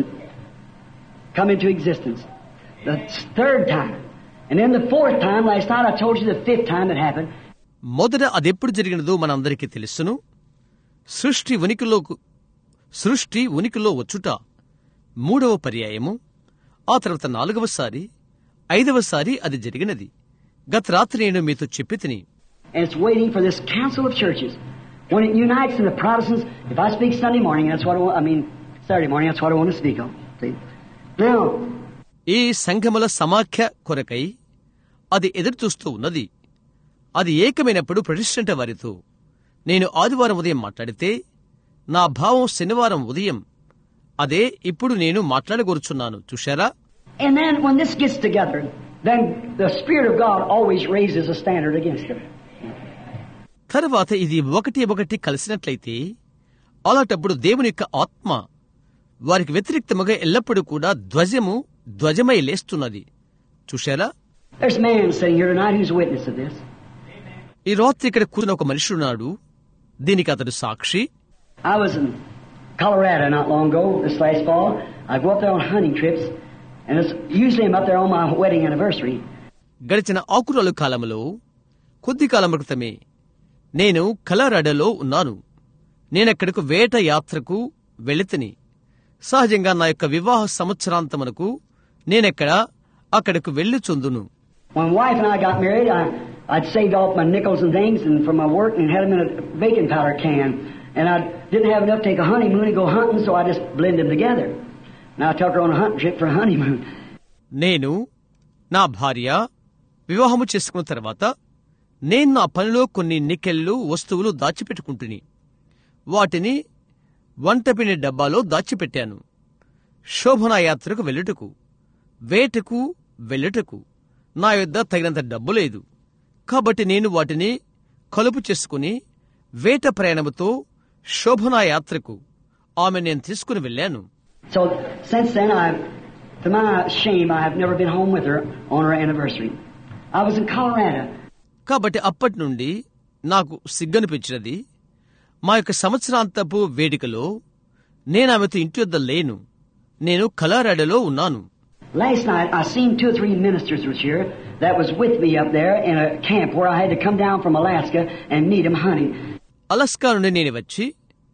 come into existence. The third time. And then the fourth time, last night I told you the fifth time it happened. మొదట అదెప్పుడు జరిగినదో మనందరికీ తెలుసును. సృష్టి ఉనికిలో సృష్టి ఉనికిలో వచ్చుట మూడవ పర్యాయము. ఆ తర్వాత నాలుగవసారి, ఐదవసారి అది జరిగినది. గత రాత్రి నేను మీతో చెప్పి తిని. And it's waiting for this council of churches. When it unites in the Protestants, if I speak Sunday morning, that's what I want, I mean, Saturday morning, that's what I want to speak on. See? Now, ఈ సంఘముల సమాఖ్య కొరకై అది ఎదురుచూస్తూ ఉన్నది. అది ఏకమైనప్పుడు ప్రతిష్ఠించే వారితో నేను ఆదివారం ఉదయం మాట్లాడితే నా భావం శనివారం ఉదయం అదే ఇప్పుడు నేను మాట్లాడగోరుచున్నాను. చూశారా? And then when this gets together, then the Spirit of God always raises a standard against them. తర్వాత ఇది ఒకటి ఒకటి కలిసినట్లయితే అలాంటప్పుడు దేవుని యొక్క ఆత్మ వారికి వ్యతిరేక్తముగా ఎల్లప్పుడూ కూడా ధ్వజము ధ్వజమై లేస్తున్నది. చూశారా? There's a man sitting here tonight who's a witness of this. ఈ రాత్రి ఇక్కడ కూర్చున్న ఒక మనుషుడున్నాడు, దీనికి అతడు సాక్షి. I was in Colorado not long ago, this last fall. I go up there on hunting trips, and it's usually I'm up there on my wedding anniversary. గడిచిన ఆకురాలు కాలంలో కొద్ది కాలం క్రితమే నేను కలరాడోలో ఉన్నాను. నేనక్కడకు వేట యాత్రకు వెళితిని. సహజంగా నా యొక్క వివాహ సంవత్సరాంతమునకు నేనెక్కడ అక్కడకు వెళ్ళుచుందును. When wife and I got married, I, I'd saved all my nickels and things and from my work and had them in a baking powder can. And I didn't have enough to take a honeymoon and go hunting, so I just blended them together. And I took her on a hunting trip for a honeymoon. నేను నా భార్య వివాహము చేసుకున్న తర్వాత నేను నా పనిలో కొన్ని నికెళ్ళు వస్తువులు దాచిపెట్టుకుంటుని వాటిని వంటపిని డబ్బాలో దాచిపెట్టాను. శోభనాయాత్రకు వెళ్ళుటకు వేటకు వెళ్ళుటకు నా యొద్ద తగినంత డబ్బు లేదు. కాబట్టి నేను వాటిని కలుపు చేసుకుని వేట ప్రయాణముతో శోభనాయాత్రకు ఆమె నేను తీసుకుని వెళ్ళాను. So since then, I, to my shame, I have never been home with her on her anniversary. I was in Colorado. కాబట్టి అప్పటి నుండి నాకు సిగ్గనిపించినది. మా యొక్క సంవత్సరాంతపు వేడుకలో నేను ఆమెతో ఇంటి వద్ద లేను. నేను కలరాడోలో ఉన్నాను. Last night, I seen two or three ministers was here that was with me up there in a camp where I had to come down from Alaska and meet them hunting. Alaska నుండి నేను వచ్చి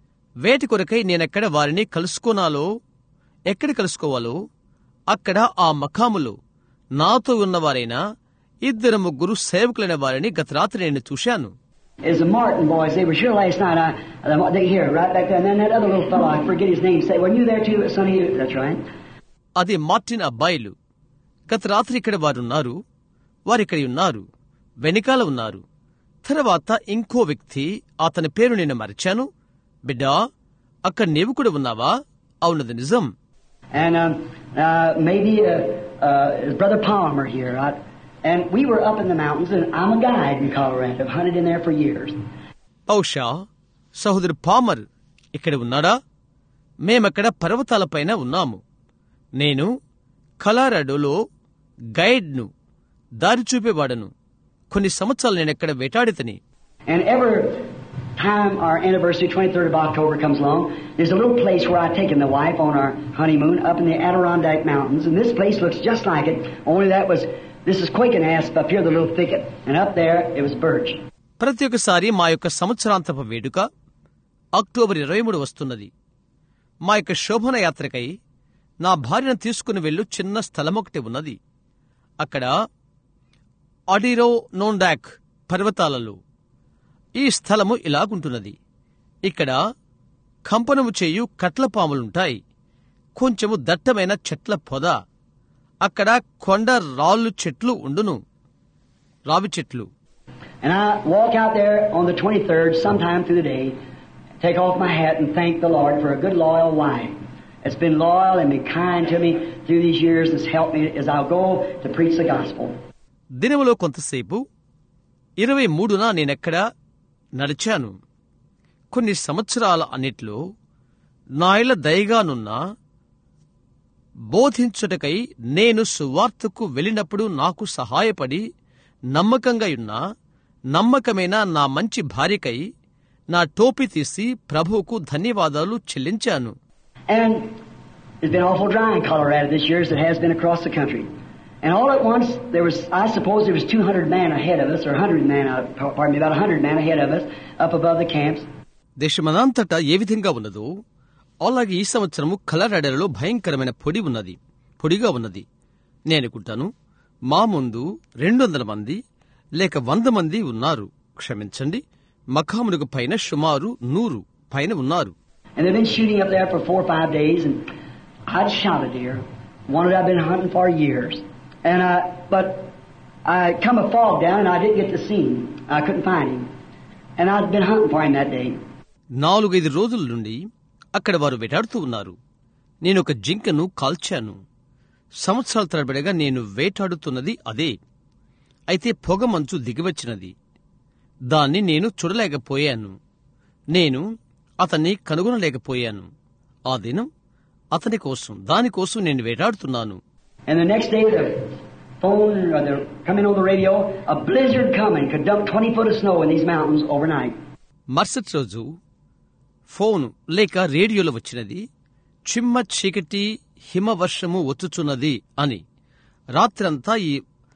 వేట కొరకై నేనెక్కడ వారిని కలుసుకోనాలో ఎక్కడ కలుసుకోవాలో అక్కడ ఆ మఖాములో నాతో ఉన్నవారైనా ఇద్దరు ముగ్గురు సేవకులైన వారిని గత రాత్రి నేను చూశాను. Is the Martin boys? They were here last night. I, they here right back there, and then that other little fellow, I forget his name. Say, were you there too, Sonny? That's right. అది Martin అబ్బాయిలు. గత రాత్రి ఇక్కడ వారున్నారు. వారిక్కడ ఉన్నారు, వెనకాల ఉన్నారు. తర్వాత ఇంకో వ్యక్తి, అతని పేరు నేను మరిచాను. బిడ్డా, అక్కడ నీవు కూడా ఉన్నావా? అవునది నిజం. And um, uh, maybe uh, uh, his brother Palmer here. I, and we were up in the mountains, and I'm a guide in Colorado. I've hunted in there for years. బహుశా సహోదరు పామర్ ఇక్కడ ఉన్నాడా? మేమక్కడ పర్వతాలపైన ఉన్నాము. నేను కలరాడోలో గైడ్ను, దారి చూపేవాడను. కొన్ని సంవత్సరాలు నేనెక్కడ వేటాడితని. And every time our anniversary, twenty-third of October, comes along, there's a little place where I've taken the wife on our honeymoon up in the Adirondack Mountains, and this place looks just like it, only that was, this is quaking asp up here, the little thicket, and up there it was birch. ప్రతి ఒక్కసారి మా యొక్క సంవత్సరాంతపు వేడుక October ఇరవై మూడు వస్తున్నది. మా యొక్క శోభన యాత్రకై నా భార్యను తీసుకుని వెళ్ళు చిన్న స్థలం ఒకటి ఉన్నది. అక్కడ అడిరోనోండాక్ పర్వతాలలో ఈ స్థలము ఇలాగుంటున్నది. ఇక్కడ కంపనము చేయు కట్లపాములుంటాయి. కొంచెము దట్టమైన చెట్ల పొద. అక్కడ కొండ రాళ్ళు చెట్లు ఉండును, రావి చెట్లు. And I walk out there on the twenty-third, sometime through the day, take off my hat and thank the Lord for a good, loyal wife. It's been loyal and been kind to me through these years. It's helped me as I'll go to preach the gospel. దినములో కొంతసేపు ఇరవై మూడున నేనెక్కడ నడిచాను. కొన్ని సంవత్సరాల అన్నిట్లో నా ఇళ్ల దయగానున్న బోధించుటకై నేను సువార్తకు వెళ్ళినప్పుడు నాకు సహాయపడి నమ్మకంగా ఉన్న నమ్మకమైన నా మంచి భార్యకై నా టోపీ తీసి ప్రభువుకు ధన్యవాదాలు చెల్లించాను. And it's been awful dry in Colorado this year as it has been across the country. And all at once, there was, I suppose there was two hundred men ahead of us, or one hundred men, pardon me, about one hundred men ahead of us, up above the camps. దేశమనంతటా ఏ విధంగా ఉన్నదో అలాగే ఈ సంవత్సరము కలరాడలో భయంకరమైన పొడి ఉన్నది, పొడిగా ఉన్నది. నేనుకుంటాను మా ముందు రెండు వందల మంది లేక వంద మంది ఉన్నారు. క్షమించండి, మఖామునకు పైన సుమారు నూరు పైన ఉన్నారు. And they've been shooting up there for four or five days, and I'd shot a deer, one that I've been hunting for years. And I, but I come a fog down, and I didn't get to see him. I couldn't find him, and I'd been hunting for him that day. నాలుగైదు రోజుల నుండి అక్కడ వారు వేటాడుతూ ఉన్నారు. నేను ఒక జింకను కాల్చాను. సంవత్సరాల తరబడిగా నేను వేటాడుతున్నది అదే. అయితే పొగ మంచు దిగివచ్చినది. దాన్ని నేను చూడలేకపోయాను. నేను అతన్ని కనుగొనలేకపోయాను. ఆ దినం అతని కోసం, దానికోసం నేను వేటాడుతున్నాను. And the next day, the phone, or the coming on the radio, a blizzard coming could dump twenty foot of snow in these mountains overnight. మరుసటి రోజు ఫోను లేక రేడియోలో వచ్చినది, చిమ్మ చీకటి హిమవర్షము వచ్చుచున్నది అని. రాత్రంతా ఈ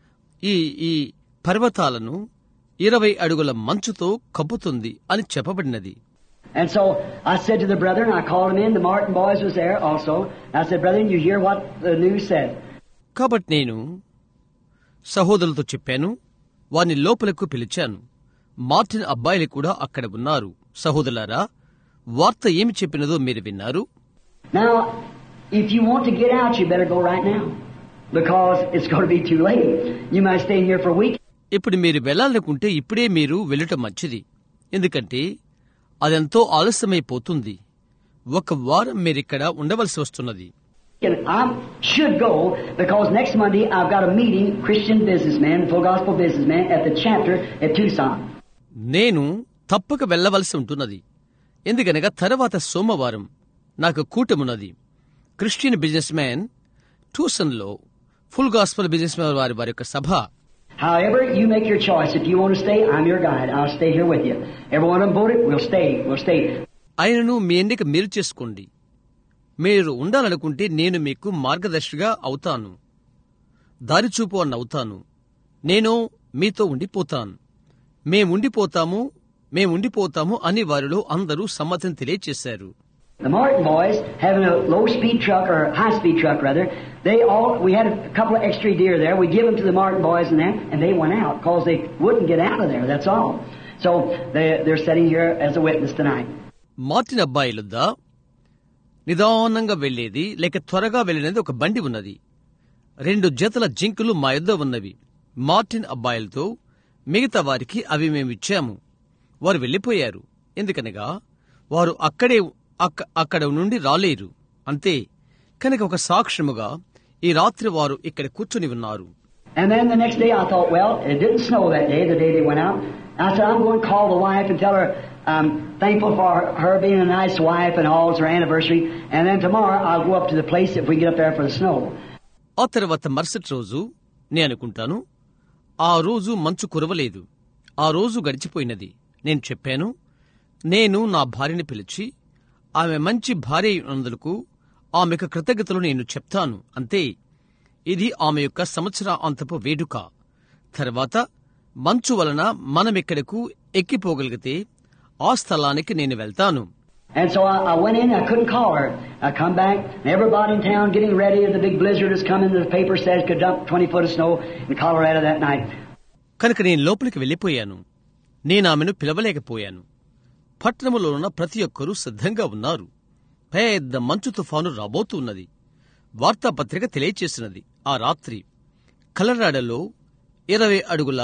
ఈ పర్వతాలను ఇరవై అడుగుల మంచుతో కప్పుతుంది అని చెప్పబడినది. And so I said to the brother, and I called him in, the Martin boys was there also. I said, brother, you hear what the news said? కాబట్టి నేను సహోదరులతో చెప్పాను, వారిని లోపలకు పిలిచాను. మార్టిన్ అబ్బాయిలు కూడా అక్కడ ఉన్నారు. సహోదరులారా, వార్త ఏమి చెప్పినదో మీరు విన్నారు. Now, if you want to get out, you better go right now. Because it's going to be too late. You might stay here for a week. ఇప్పుడు మీరు వెళ్లాలనుకుంటే ఇప్పుడే మీరు వెళ్ళటం మంచిది. ఎందుకంటే అదెంతో ఆలస్యమైపోతుంది. ఒక వారం మీరిక్కడ ఉండవలసి వస్తున్నది. I should go because next Monday I've got a meeting, Christian businessman, full gospel businessman at the chapter at Tucson. నేను తప్పక వెళ్లవలసి ఉంటున్నది. ఎందుకనగా తర్వాత సోమవారం నాకు కూటమున్నది. క్రిస్టియన్ బిజినెస్ మ్యాన్ ట్యూసన్ లో ఫుల్ గాస్పల్ బిజినెస్ మ్యాన్ వారి వారి యొక్క సభ. However, you make your choice. If you want to stay, I'm your guide. I'll stay here with you. Everyone on board, we'll stay. We'll stay. ఆయనను మీ ఎన్నిక మీరు చేసుకోండి. మీరు ఉండాలనుకుంటే నేను మీకు మార్గదర్శిగా అవుతాను, దారిచూపు అని అవుతాను. నేను మీతో ఉండిపోతాను. మేముండిపోతాము మేముండిపోతాము అని వారిలో అందరూ సమ్మతిని తెలియచేశారు. The Martin boys, having a low-speed truck, or high-speed truck rather, they all, we had a couple of extra deer there. We give them to the Martin boys and that, and they went out because they wouldn't get out of there, that's all. So, they, they're sitting here as a witness tonight. Martin అబ్బాయిలుద్దా నిదానంగా వెళ్లేది లేక త్వరగా వెళ్లినది ఒక బండి ఉన్నది. రెండు జతల జింకులు మా యొద్ద ఉన్నవి. మార్టిన్ అబ్బాయిలతో మిగతా వారికి అవి మేమిచ్చాము. వారు వెళ్లిపోయారు. ఎందుకనగా వారు అక్కడే అక్కడ నుండి రాలేరు. అంతే. కనుక ఒక సాక్ష్యముగా ఈ రాత్రి వారు ఇక్కడ కూర్చుని ఉన్నారు. And then the next day I thought, well, it didn't snow that day, the day they went out. I said, I'm going to call the wife and tell her I'm thankful for her being a nice wife and all, it's her anniversary. And then tomorrow I'll go up to the place if we get up there for the snow. ఆ తర్వాత మరుసటి రోజు నేను అనుకుంటాను, ఆ రోజు మంచు కురవలేదు. ఆ రోజు గడిచిపోయినది. నేను చెప్పాను, నేను నా భార్యని పిలిచి ఆమె మంచి భార్య అయినందుకు ఆమెకు కృతజ్ఞతలు నేను చెప్తాను. అంతే. ఇది ఆమె యొక్క సంవత్సర అంతపు వేడుక. తర్వాత మంచు వలన మనమిక్కడకు ఎక్కిపోగలిగితే ఆ స్థలానికి నేను వెళ్తాను. And so I, I went in, I couldn't call her. I come back, and everybody in town getting ready. The big blizzard is coming. The paper says could dump twenty foot of snow in Colorado that night. కనుక నేను లోపలికి వెళ్లిపోయాను. నేను ఆమెను పిలవలేకపోయాను. పట్టణంలో ఉన్న ప్రతి ఒక్కరూ సిద్ధంగా ఉన్నారు. పెద్ద మంచు తుఫాను రాబోతున్నది. వార్తాపత్రిక తెలియచేసినది ఆ రాత్రి కలరాడలో ఇరవై అడుగుల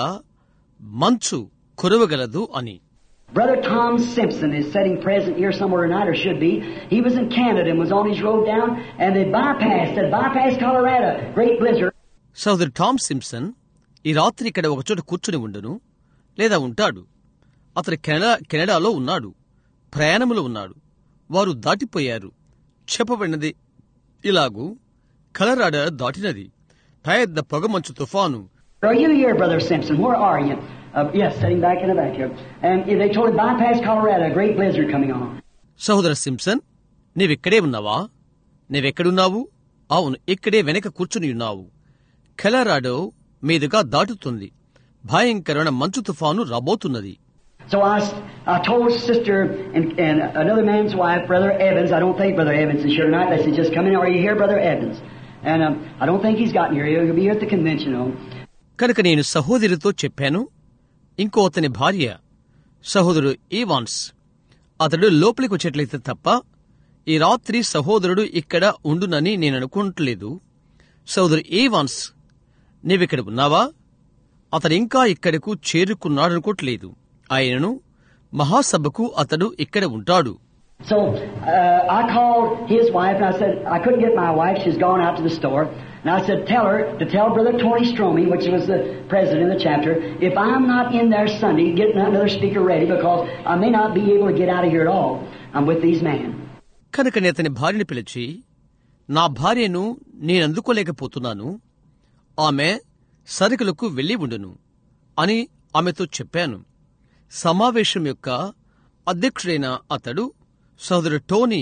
మంచు కురవగలదు అని. Brother Tom Simpson is sitting present here somewhere tonight, or should be. He was in Canada and was on his road down, and they bypassed, they bypassed Colorado. Great blizzard. సోదరు టామ్ సింప్సన్ ఈ రాత్రి ఇక్కడ ఒకచోట కూర్చుని ఉండును, లేదా ఉంటాడు. అతను కెనడా కెనడాలో ఉన్నాడు, ప్రయాణములో ఉన్నాడు. వారు దాటిపోయారు. చెప్పబడినది ఇలాగూ, కలరాడా దాటినది పెద్ద పొగమంచు తుఫాను. Are you here, Brother Simpson? Where are you? Uh, yes, sitting back in the back here. And they told him bypass Colorado, a great blizzard coming on. సహోదర సింప్సన్, నీవిక్కడే ఉన్నావా? నీవెక్కడున్నావు? అవును, ఇక్కడే వెనక కూర్చుని ఉన్నావు. కలరాడో మీదుగా దాటుతుంది. భయంకరమైన మంచు తుఫాను రాబోతున్నది. So I, I told sister and, and another man's wife, Brother Evans, I don't think Brother Evans is here tonight. They said, just come in. Are you here, Brother Evans? And um, I don't think he's gotten here. He'll be here at the convention. కనుక నేను సహోదరితో చెప్పాను, ఇంకో అతని భార్య సహోదరుడు Evans, అతడు లోపలికి వచ్చేట్లయితే తప్ప ఈ రాత్రి సహోదరుడు ఇక్కడ ఉండునని నేను అనుకోవట్లేదు. సహోదరు ఈవాన్స్, నీవిక్కడ ఉన్నావా? అతడు ఇంకా ఇక్కడకు చేరుకున్నాడనుకోవట్లేదు. ఆయనను మహాసభకు అతడు ఇక్కడ ఉంటాడు. So uh, I called his wife and I said, I couldn't get my wife. She's gone out to the store. And I said, tell her to tell Brother Tony Stromey, which was the president of the chapter, if I'm not in there Sunday, get another speaker ready because I may not be able to get out of here at all. I'm with these men. కనుక నేను అతని భార్యని పిలిచి, నా భార్యను నేనందుకోలేకపోతున్నాను, ఆమె సరుకులకు వెళ్లి ఉండును అని ఆమెతో చెప్పాను. సమావేశం యొక్క అధ్యక్షుడైన అతడు సోదరుడు టోనీ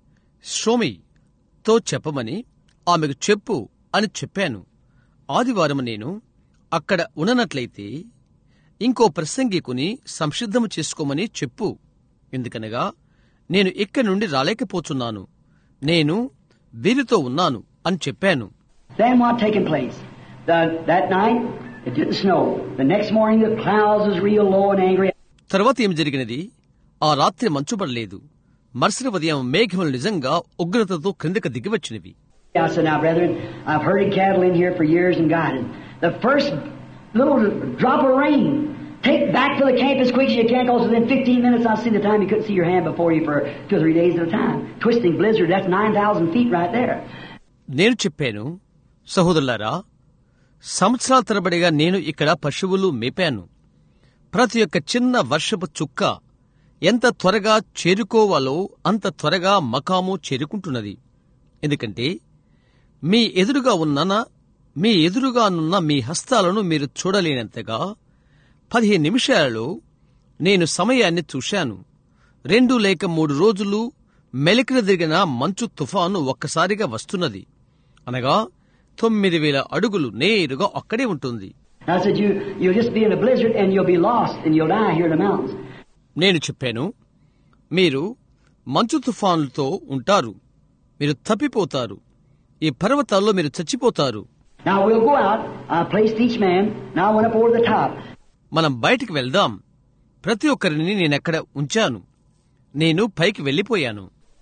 స్ట్రోమీతో చెప్పమని ఆమెకు చెప్పు అని చెప్పాను. ఆదివారం నేను అక్కడ ఉన్నట్లయితే ఇంకో ప్రసంగికుని సంసిద్ధము చేసుకోమని చెప్పు. ఎందుకనగా నేను ఇక్కడి నుండి రాలేకపోతున్నాను, నేను వీరితో ఉన్నాను అని చెప్పాను. Then what taken place? The, that night it didn't snow. The next morning the clouds was real low and angry. తర్వాత ఏం జరిగినది? ఆ రాత్రి మంచు పడలేదు. మరుసటి ఉదయం మేఘములు నిజంగా ఉగ్రతతో క్రిందకు దిగివచ్చినవి. I said, now, brethren, I've herded cattle in here for years and guided. The first little drop of rain, take back to the camp as quick as you can, because within fifteen minutes I've seen the time you couldn't see your hand before you for two or three days at a time. Twisting blizzard, that's nine thousand feet right there. నేను చెప్పాను, సహోదరులారా, సంవత్సరాల తరబడిగా నేను ఇక్కడ పశువులు మేపాను. ప్రతి ఒక్క చిన్న వర్షపు చుక్క ఎంత త్వరగా చేరుకోవాలో అంత త్వరగా మకాము చేరుకుంటున్నది. ఎందుకంటే మీ ఎదురుగా ఉన్న మీ ఎదురుగానున్న మీ హస్తాలను మీరు చూడలేనంతగా పదిహేను నిమిషాలలో నేను సమయాన్ని చూశాను. రెండు లేక మూడు రోజులు మెలికన దిగిన మంచు తుఫాను ఒక్కసారిగా వస్తున్నది. అనగా తొమ్మిది వేల అడుగులు నేరుగా అక్కడే ఉంటుంది. నేను చెప్పాను, మీరు మంచు తుఫానులతో ఉంటారు, మీరు తప్పిపోతారు, ఈ పర్వతాల్లో మీరు చచ్చిపోతారు. మనం బయటికి వెళ్దాం. ప్రతి ఒక్కరిని నేనెక్కడ ఉంచాను. నేను పైకి వెళ్లిపోయాను.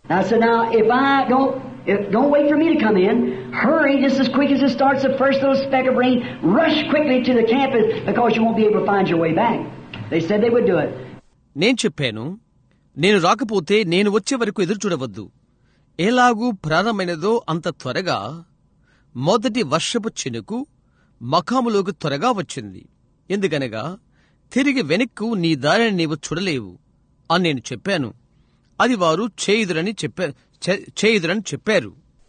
Don't wait for me to come in. Hurry just as quick as it starts the first little speck of rain. Rush quickly to the campus because you won't be able to find your way back. They said they would do it. నేను చెప్పాను, నేను రాకపోతే నేను వచ్చే వరకు ఎదురు చూడవద్దు. ఎలాగూ ప్రారంభమైనదో అంత త్వరగా మొదటి వర్షపు చినుకు మకాములోకి త్వరగా వచ్చింది. ఎందుకనగా తిరిగి వెనక్కు నీ దారిని నీవు చూడలేవు అని నేను చెప్పాను. అది వారు చేయుదురని చెప్పారు చేయుదురని చెప్పారు.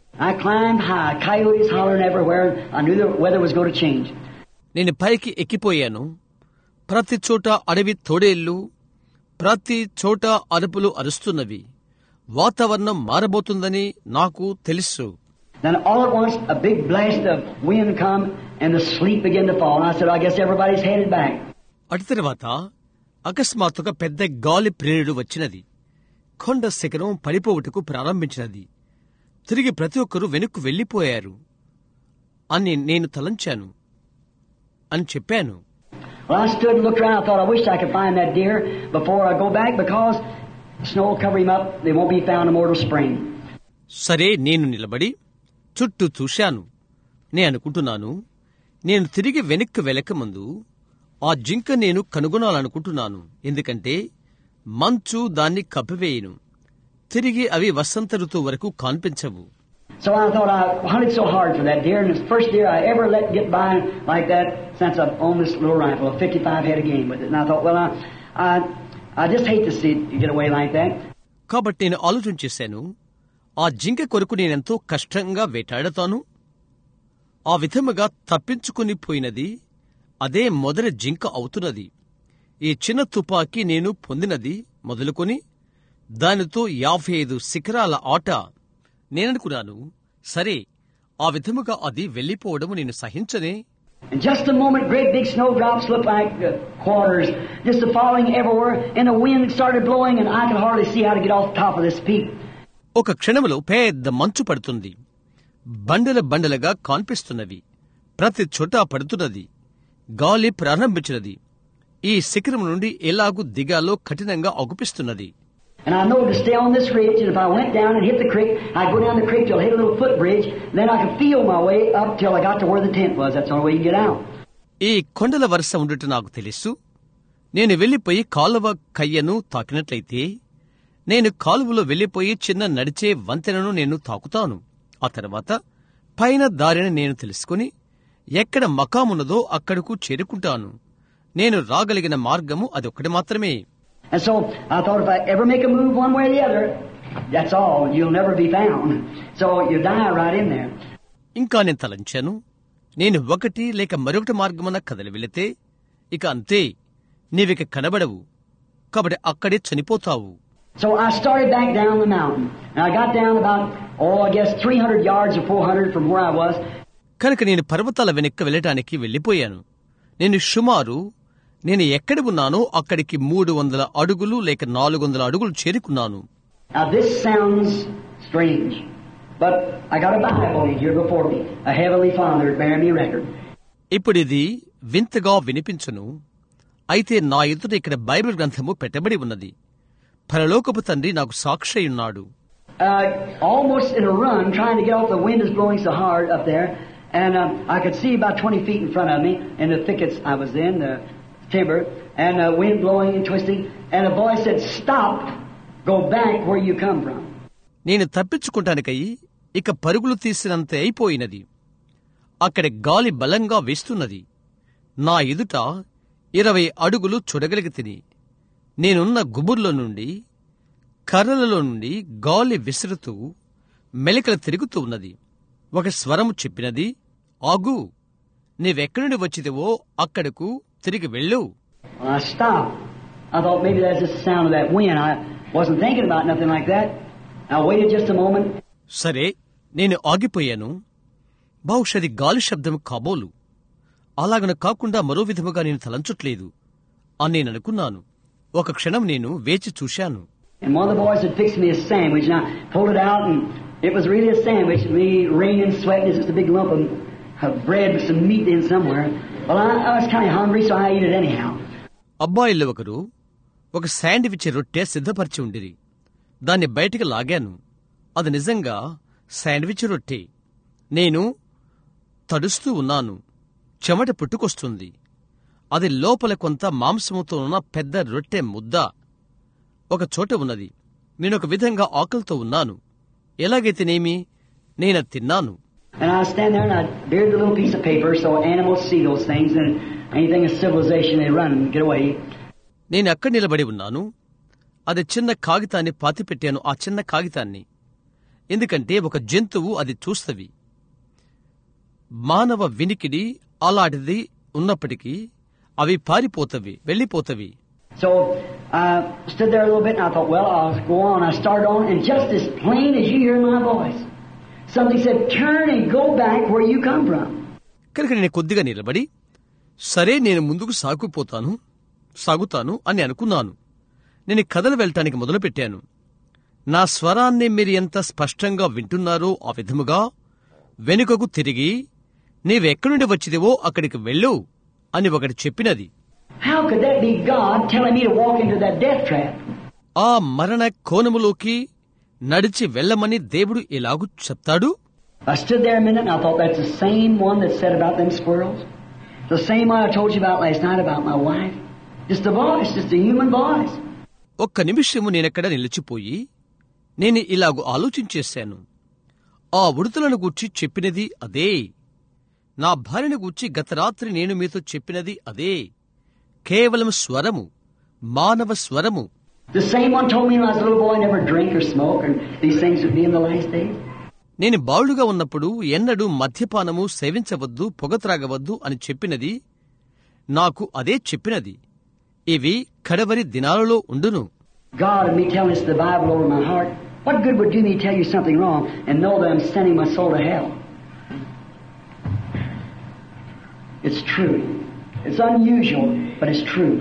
నేను పైకి ఎక్కిపోయాను. ప్రతి చోట అడవి తోడేళ్లు, ప్రతి చోట అరుపులు అరుస్తున్నవి. వాతావరణం మారబోతుందని నాకు తెలుసు. Then all at once a big blast of wind come and the sleet began to fall. And I said, I guess everybody's headed back. అటు తర్వాత అకస్మాత్తుగా పెద్ద గాలి ప్రేరుడు వచ్చినది. కొండ శిఖరం పడిపోవుటకు ప్రారంభించినది. తిరిగి ప్రతి ఒక్కరూ వెనుక్కు వెళ్లిపోయారు అని నేను తలంచాను అని చెప్పాను. Well, I stood and looked around. I thought, I wish I could find that deer before I go back because snow will cover him up. They won't be found in Mortal Spring. సరే, నేను నిలబడి చుట్టూ చూశాను. నేను అనుకుంటున్నాను, నేను తిరిగి వెనక్కి వెళ్లక ముందు ఆ జింక నేను కనుగొనాలనుకుంటున్నాను. ఎందుకంటే మంచు దాన్ని కప్పివేయను. తిరిగి అవి వసంత ఋతువు వరకు కనిపించవు. So I thought I hunted so hard for that deer, and it's the first deer I ever let get by like that since I've owned this little rifle, a fifty-five head of game with it. And I thought, well, I, I, I just hate to see it get away like that. కాబట్టి నేను ఆలోచన చేశాను, ఆ జింక కొరకు నేనెంతో కష్టంగా వేటాడతాను. ఆ విధముగా తప్పించుకుని పోయినది అదే మొదటి జింక అవుతున్నది. ఈ చిన్న తుపాకీ నేను పొందినది మొదలుకొని దానితో యాభై ఐదు శిఖరాల ఆట. నేననుకున్నాను, సరే, ఆ విధముగా అది వెళ్లిపోవడము నేను సహించనే. In just a moment, great big snowdrops looked like uh, quarters, just falling everywhere, and the wind started blowing, and I could hardly see how to get off the top of this peak. ఒక క్షణములో పెద్ద మంచు పడుతుంది. బండల బండలుగా కనిపిస్తున్నవి. ప్రతి చోట పడుతున్నది. గాలి ప్రారంభించినది. ఈ శిఖరం నుండి ఎలాగూ దిగాలో కఠినంగా అగుపిస్తున్నది. And I know to stay on this ridge, and if I went down and hit the creek, I'd go down the creek till I hit a little footbridge, then I could feel my way up till I got to where the tent was. That's the only way you can get out. ఈ కొండల వరుస ఉండటం నాకు తెలుసు. నేను వెళ్లిపోయి కాలువ కయ్యను తాకినట్లయితే నేను కాలువలో వెళ్లిపోయి చిన్న నడిచే వంతెనను నేను తాకుతాను. ఆ తర్వాత పైన దారిని నేను తెలుసుకుని ఎక్కడ మకామున్నదో అక్కడకు చేరుకుంటాను. నేను రాగలిగిన మార్గము అదొక్కటి మాత్రమే. And so I thought, if I ever make a move one way or the other, that's all. You'll never be found. So you die right in there. ఇంకా నేను తలంచాను, నేను ఒకటి లేక మరొకటి మార్గమున కదలి వెళితే ఇక అంతే, నీవిక కనబడవు. కాబట్టి అక్కడే చనిపోతావు. So I started back down the mountain. And I got down about, oh, I guess three hundred yards or four hundred from where I was. కనుక నేను పర్వతాల వెనక్కి వెళ్ళటానికి వెళ్లిపోయాను. నేను సుమారు నేను ఎక్కడ ఉన్నానో అక్కడికి మూడు వందల అడుగులు లేక నాలుగు వందల అడుగులు చేరుకున్నాను. Now this sounds strange, but I got a Bible here before me, a heavenly Father bearing me record. ఇప్పుడు ఇది వింతగా వినిపించును, అయితే నా ఎదుట ఇక్కడ బైబిల్ గ్రంథము పెట్టబడి ఉన్నది. పరలోకపు తండ్రి నాకు సాక్షి ఉన్నాడు. Uh, almost in a run, trying to get off, the wind is blowing so hard up there, and uh, I could see about twenty feet in front of me in the thickets I was in, the timber, and uh, wind blowing and twisting, and a voice said, "Stop, go back where you come from." నేను తప్పించుకుంటానికై ఇక పరుగులు తీసినంత అయిపోయినది. అక్కడ గాలి బలంగా వీస్తున్నది. నా ఎదుట ఇరవై అడుగులు చూడగలిగి తిని నేనున్న గుబుర్లో నుండి, కర్రలలో నుండి గాలి విసురుతూ మెలికలు తిరుగుతూ ఉన్నది. ఒక స్వరము చెప్పినది, ఆగు, నీవెక్కడి నుండి వచ్చిదివో అక్కడకు తిరిగి వెళ్ళు. I stopped. I thought maybe that's just the sound of that wind. I wasn't thinking about nothing like that. I waited just a moment. సరే, నేను ఆగిపోయాను. బహుశది గాలి శబ్దం కాబోలు. అలాగన కాకుండా మరో విధముగా నేను తలంచట్లేదు అని నేను అనుకున్నాను. ఒక క్షణం నేను వేచి చూశాను. And one of the boys had fixed me a sandwich, and I pulled it out, and it was really a sandwich. Me wringing, sweating, it's just a big lump of, of bread with some meat in somewhere. Well, I, I was kind of hungry, so I ate it anyhow. అబ్బాయిల్లో ఒకరు ఒక sandwich రొట్టె సిద్ధపరిచి ఉండిరి. దాన్ని బయటికి లాగాను. అది నిజంగా sandwich రొట్టె. నేను తడుస్తూ ఉన్నాను. చెమట పుట్టుకొస్తుంది. అది లోపల కొంత మాంసముతో ఉన్న పెద్ద రొట్టె ముద్ద ఒక చోట ఉన్నది. నేనొక విధంగా ఆకలితో ఉన్నాను. ఎలాగైతేనేమి నేను తిన్నాను. And I stand there and I beard the little piece of paper so animals see those things, and anything of civilization they run and get away. నేను అక్కడ నిలబడి ఉన్నాను. అది చిన్న కాగితాన్ని పాతిపెట్టాను. ఆ చిన్న కాగితాన్ని ఎందుకంటే ఒక జంతువు అది చూస్తవి. మానవ వినికిడి అలాంటిది ఉన్నప్పటికీ అవి పారిపోతవి, వెళ్లిపోతవి. So I stood there a little bit and I thought, well, I'll go on. I started on, and just as plain as you hear my voice, something said, turn and go back where you come from. కనుక నేను కొద్దిగా నిలబడి, సరే నేను ముందుకు సాగుపోతాను సాగుతాను అని అనుకున్నాను. నేను కథలు వెళ్ళటానికి మొదలుపెట్టాను. నా స్వరాన్ని మీరు ఎంత స్పష్టంగా వింటున్నారో ఆ విధముగా వెనుకకు తిరిగి, నీవెక్కడి నుండి వచ్చిదివో అక్కడికి వెళ్ళు అని ఒకటి చెప్పినది. How could that be God telling me to walk into that death trap? ఆ మరణ కోణములోకి నడిచి వెళ్ళమని దేవుడు ఎలాగూ చెప్తాడు? I stood there a minute and I thought, that's the same one that said about them squirrels. The same one I told you about last night about my wife. Just a voice, just a human voice. ఒక్క నిమిషము నేనెక్కడ నిలిచిపోయి నేను ఇలాగు ఆలోచించేశాను. ఆ ఉడతలను గూర్చి చెప్పినది అదే. నా భార్యను గూర్చి గత రాత్రి నేను మీతో చెప్పినది అదే. కేవలం స్వరము, మానవ స్వరము. The same one told me when I was a little boy, never drink or smoke, and these things would be in the last days. నేను బాలుడుగా ఉన్నప్పుడు ఎన్నడూ మద్యపానము సేవించవద్దు, పొగ త్రాగవద్దు అని చెప్పినది నాకు అదే చెప్పినది. ఇవి కడవరి దినాలలో ఉండును. God and me telling us the Bible over my heart, what good would do me tell you something wrong and know that I'm sending my soul to hell? It's true. It's unusual, but it's true.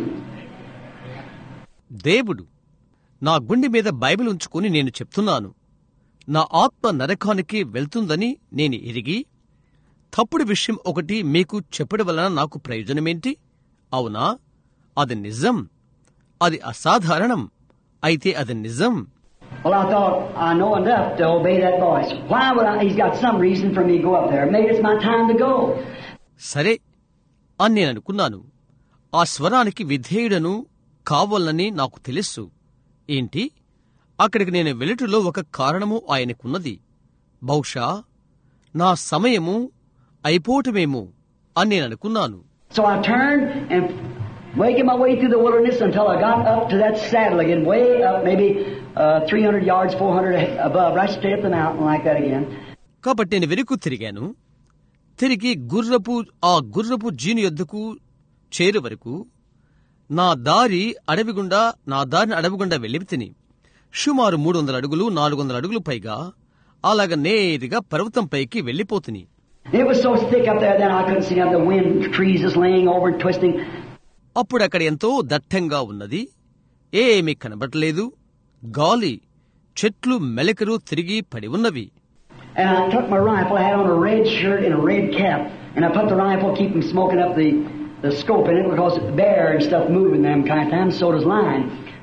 దేవుడు నా గుండె మీద Bible ఉంచుకుని నేను చెప్తున్నాను. నా ఆత్మ నరకానికి వెళ్తుందని నేను ఎరిగి, తప్పుడు విషయం ఒకటి మీకు చెప్పడం వలన నాకు ప్రయోజనమేంటి? అవునా, అది నిజం. అది అసాధారణం, అయితే అది నిజం. Well, I thought I know enough to obey that voice. Why would I? He's got some reason for me to go up there. Maybe it's my time to go. సరే అని నేను అనుకున్నాను. ఆ స్వరానికి విధేయుడను కావాలని నాకు తెలుసు. ఏంటి? అక్కడికి నేను వెలుటలో ఒక కారణము ఆయనకున్నది. బహుశా నా సమయము అయిపోవటమేమో అని నేను అనుకున్నాను. So I turned and making my way through the wilderness until I got up to that saddle again, way up, maybe uh, three hundred yards, four hundred above, right straight up the mountain like that again. కాబట్టి నేను వెనుకు తిరిగాను. తిరిగి గుర్రపు ఆ గుర్రపు జీను యొద్దకు చేరు వరకు నా దారి అడవిగుండా నా దారిని అడవిగుండా వెళ్ళి తిని సుమారు మూడు వందల అడుగులు నాలుగు వందల అడుగులు పైగా అలాగ నేరుగా పర్వతం పైకి వెళ్లిపోతుని. It was so thick up there that I couldn't see the wind, trees just laying over and twisting. అప్పుడు అక్కడ ఎంతో దట్టంగా ఉన్నది. ఏమీ కనబడలేదు. గాలి, చెట్లు మెలకరు తిరిగి పడి ఉన్నవి. And I took my rifle. I had on a red shirt and a red cap, and I put the rifle, keep them smoking up the the scope in it because bear and stuff moving them kind of time. So does lion.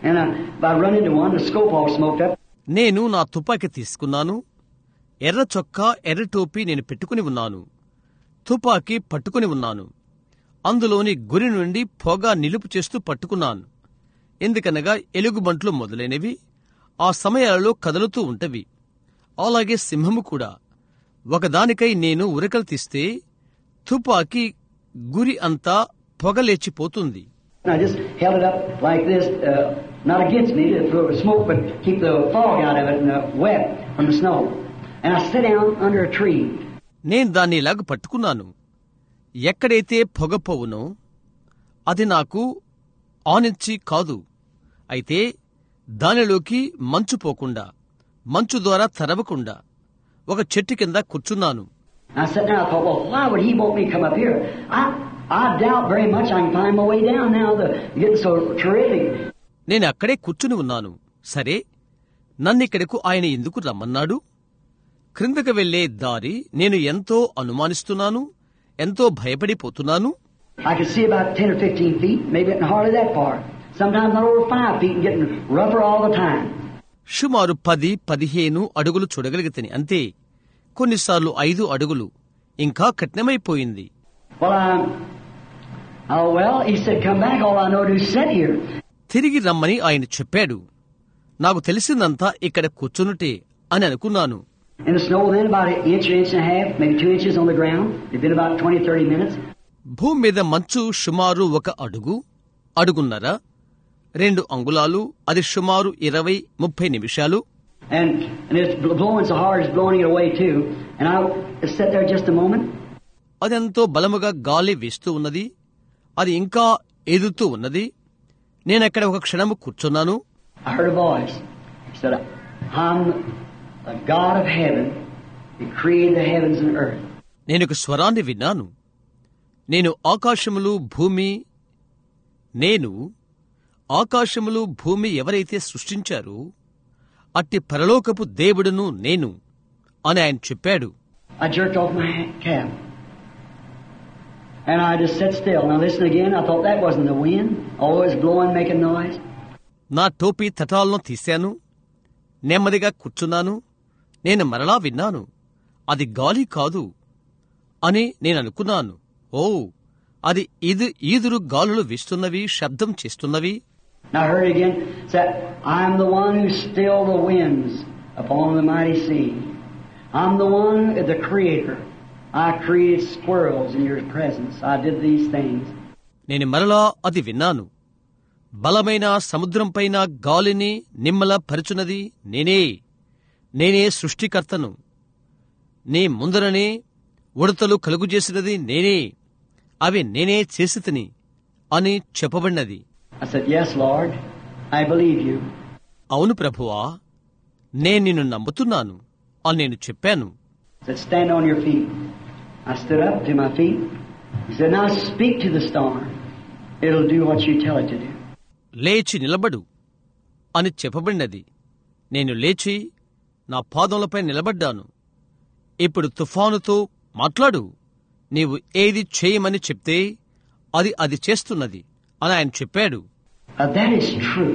and uh, if I run into one, the scope all smoked up. నేను నా తుపాకీ తీసుకున్నాను. ఎర్ర చొక్కా, ఎర్ర టోపీ నేను పెట్టుకుని ఉన్నాను. తుపాకీ పట్టుకుని ఉన్నాను. అందులోని గురి నుండి పొగ నిలుపు చేస్తూ పట్టుకున్నాను. ఎందుకనగా ఎలుగుబంట్లు మొదలైనవి ఆ సమయాలలో కదులుతూ ఉంటవి. అలాగే సింహము కూడా. ఒకదానికై నేను ఉరకలు తీస్తే తుపాకీ గురి అంతా పొగలేచిపోతుంది. I just held it up like this, uh, not against me to throw smoke, but keep the fog out of it and the wet from the snow. And I sat down under a tree. నేను దాన్ని ఇలాగ పట్టుకున్నాను. ఎక్కడైతే పొగ పోవునో అది నాకు ఆనించి కాదు, అయితే దానిలోకి మంచు పోకుండా, మంచు ద్వారా తరవకుండా ఒక చెట్టు కింద కూర్చున్నాను. I sat down. I thought, well, why would he want me to come up here? I I doubt very much I can find my way down now. The getting so terrific. నేను అక్కడే కూర్చుని ఉన్నాను. సరే, నన్నిక్కడకు ఆయన ఎందుకు రమ్మన్నాడు? క్రిందకు వెళ్లే దారి నేను ఎంతో అనుమానిస్తున్నాను, ఎంతో భయపడిపోతున్నాను. I could see about ten or fifteen feet, maybe not hardly that far. Sometimes not over five feet and getting rougher all the time. సుమారు పది పదిహేను అడుగులు చూడగలిగితేని అంతే. కొన్నిసార్లు ఐదు అడుగులు, ఇంకా కఠినమైపోయింది. Well, I, oh well, he said, come back. All I know to do is sit here. తిరిగి రమ్మని ఆయన చెప్పాడు. నాకు తెలిసిందంతా ఇక్కడ కూర్చునుటే అని అనుకున్నాను. In the snow then about an inch, inch and a half, maybe two inches on the ground. It'd been about twenty, thirty minutes. భూమి మీద మంచు సుమారు ఒక అడుగు, అడుగున్నర, రెండు అంగుళాలు, అది సుమారు ఇరవై ముప్పై నిమిషాలు. And, and it's blowing so hard, it's blowing it away too. And I sat there just a moment. అదెంతో బలముగా గాలి వేస్తూ ఉన్నది, అది ఇంకా ఎదుగుతూ ఉన్నది. నేనక్కడ ఒక క్షణము కూర్చున్నాను. I heard a voice. He said, I'm the God of heaven. He created the heavens and earth. నేను ఒక స్వరాన్ని విన్నాను. నేను ఆకాశములు భూమి నేను ఆకాశములు భూమి ఎవరైతే సృష్టించారో అట్టి పరలోకపు దేవుడును నేను అని ఆయన చెప్పాడు. I jerked off my cap. And I just sat still. Now listen again. I thought that wasn't the wind. Always blowing, making noise. నా టోపీ తటాలను తీశాను. నెమ్మదిగా కూర్చున్నాను. నేను మరలా విన్నాను, అది గాలి కాదు అని నేను అనుకున్నాను. ఓ, అది ఇది ఈదురు గాలులు వీస్తున్నవి, శబ్దం చేస్తున్నవి. Now I heard it again. Said, I'm the one who stilled the winds upon the mighty sea. I'm the one, the creator. I created squirrels in your presence. I did these things. నేను మరలా అది విన్నాను. బలమైన సముద్రంపైన గాలిని నిమ్మల పరుచున్నది నేనే. నేనే సృష్టికర్తను. నీ ముందరనే ఉడతలు కలుగుజేసినది నేనే. అవి నేనే చేసితిని అని చెప్పబడినది. I said, yes, Lord, I believe you. అవును ప్రభువా, నేను నిన్ను నమ్ముతున్నాను అని నేను చెప్పాను. He said, stand on your feet. I stood up to my feet. He said, now speak to the storm. It'll do what you tell it to do. లేచి నిలబడు అని చెప్పబడినది. నేను లేచి నా పాదములపై నిలబడ్డాను. ఇప్పుడు తుఫానుతో మాట్లాడు. నీవు ఏది చేయమని చెప్తే అది అది చేస్తున్నది అని ఆయన చెప్పాడు. Uh, that is true.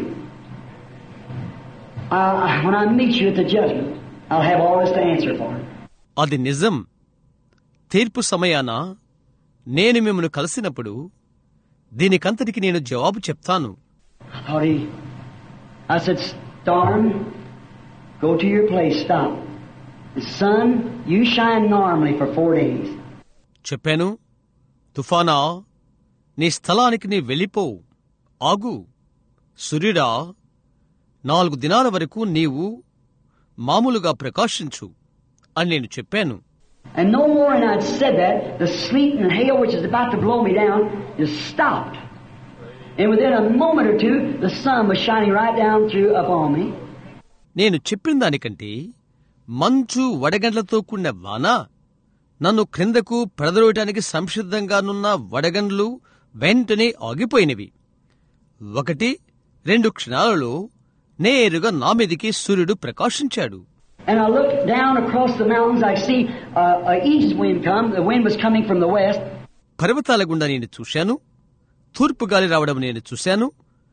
Uh, when I meet you at the judgment, I'll have all this to answer for. అది నిజం. తీర్పు సమయాన నేను మిమ్మల్ని కలిసినప్పుడు దీనికంతటికి నేను జవాబు చెప్తాను. I thought he, I said, storm, go to your place, stop. The sun, you shine normally for four days. చెప్పాను, తుఫానా, నీ స్థలానికి నీ వెళ్ళిపో, ఆగు. సూర్యుడా, నాలుగు దినాల వరకు నీవు మామూలుగా ప్రకాశించు అని నేను చెప్పాను. And no more than I'd said that, the sleet and hail which is about to blow me down just stopped. And within a moment or two, the sun was shining right down through upon me. నేను చెప్పిన దానికంటే మంచు వడగండ్లతో కూడిన వాన, నన్ను క్రిందకు పడద్రోయటానికి సంసిద్ధంగానున్న వడగండ్లు వెంటనే ఆగిపోయినవి. ఒకటి రెండు క్షణాలలో నేరుగా నా మీదికి సూర్యుడు ప్రకాశించాడు. And I looked down across the mountains. I see uh, a east wind come. The wind was coming from the west. పర్వతాల గుండా నేను చూశాను. తూర్పు గాలి రావడం నేను చూశాను.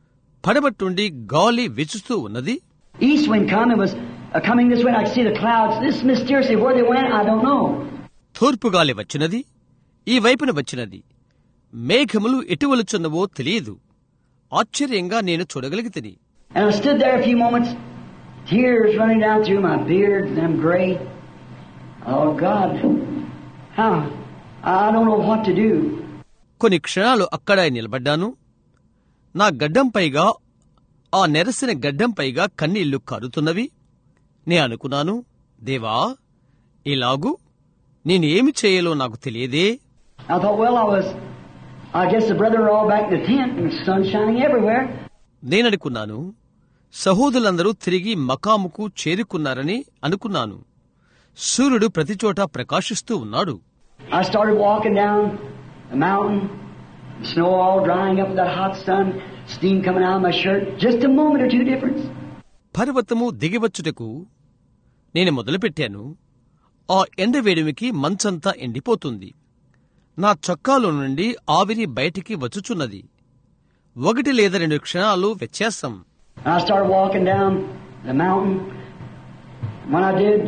పడబట్టుండి గాలి వీచుతూ ఉన్నది. East wind coming was uh, coming this way. I could see the clouds. This mysteriously where they went, I don't know. తూర్పు గాలి వచ్చినది, ఈ వైపున వచ్చినది. మేఘములు ఎటు వలుచున్నవో తెలియదు. ఆశ్చర్యంగా నేను చూడగలిగితిని. And I stood there a few moments, tears running down through my beard, them gray. Oh God, how I don't know what to do. కొన్ని క్షణాలు అక్కడ నిలబడ్డాను. నా గడ్డం పైగా, ఆ నెరసిన గడ్డం పైగా కన్నీళ్లు కారుతున్నవి. నే అనుకున్నాను, దేవా, ఇలాగూ నేను ఏమి చేయాలో నాకు తెలియదే. I thought, well, I was, I guess the brethren are all back in the tent and the sun shining everywhere. నేననుకున్నాను, సహోదరులందరూ తిరిగి మకాముకు చేరుకున్నారని అనుకున్నాను. సూర్యుడు ప్రతిచోట ప్రకాశిస్తూ ఉన్నాడు. I started walking down the mountain, the snow all drying up, that hot sun, steam coming out of my shirt, just a moment or two difference. పర్వతము దిగివచ్చుటకు నేను మొదలుపెట్టాను. ఆ ఎండవేడిమికి మంచంతా ఎండిపోతుంది. నా చొక్కాలో నుండి ఆవిరి బయటికి వచ్చుచున్నది. ఒకటి లేదా రెండు క్షణాలు వ్యత్యాసం. I started walking down the mountain. When I did,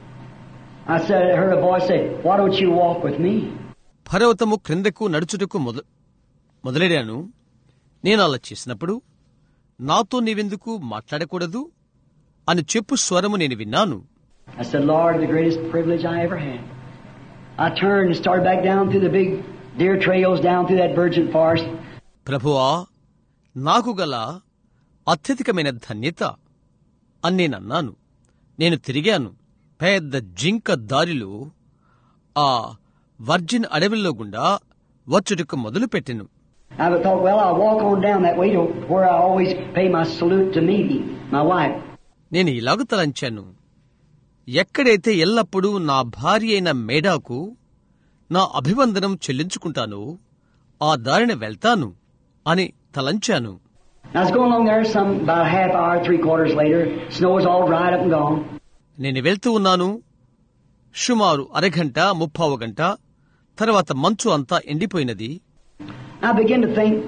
I said, I heard a voice say, "Why don't you walk with me?" పర్వతము క్రిందకు నడుచుటకు మొద మొదలెడాను. నేను అలా చేసినప్పుడు, నాతో నీవెందుకు మాట్లాడకూడదు అని చెప్పు స్వరము నేను విన్నాను. I said, Lord, the greatest privilege I ever had. I turned and started back down through the big deer trails, down through that virgin forest. ప్రభువా, నాకు గల అత్యధికమైన ధన్యత అని నేనన్నాను. నేను తిరిగాను. పెద్ద జింక దారిలో ఆ వర్జిన్ అడవిలో గుండా వచ్చుటకు మొదలుపెట్టెను. I thought, well, I'll walk on down that way to where I always pay my salute to Mimi, my wife. నేను ఇలాగ తలంచాను, ఎక్కడైతే ఎల్లప్పుడూ నా భార్య అయిన మేడాకు నా అభివందనం చెల్లించుకుంటానో ఆ దారిని వెళ్తాను అని తలంచాను. I was going along there some about a half hour, three quarters later. Snow was all dried up and gone. నేను వెళ్తూ ఉన్నాను. సుమారు అరగంట ముప్పావు గంట తర్వాత మంచు అంతా ఎండిపోయినది. I began to think,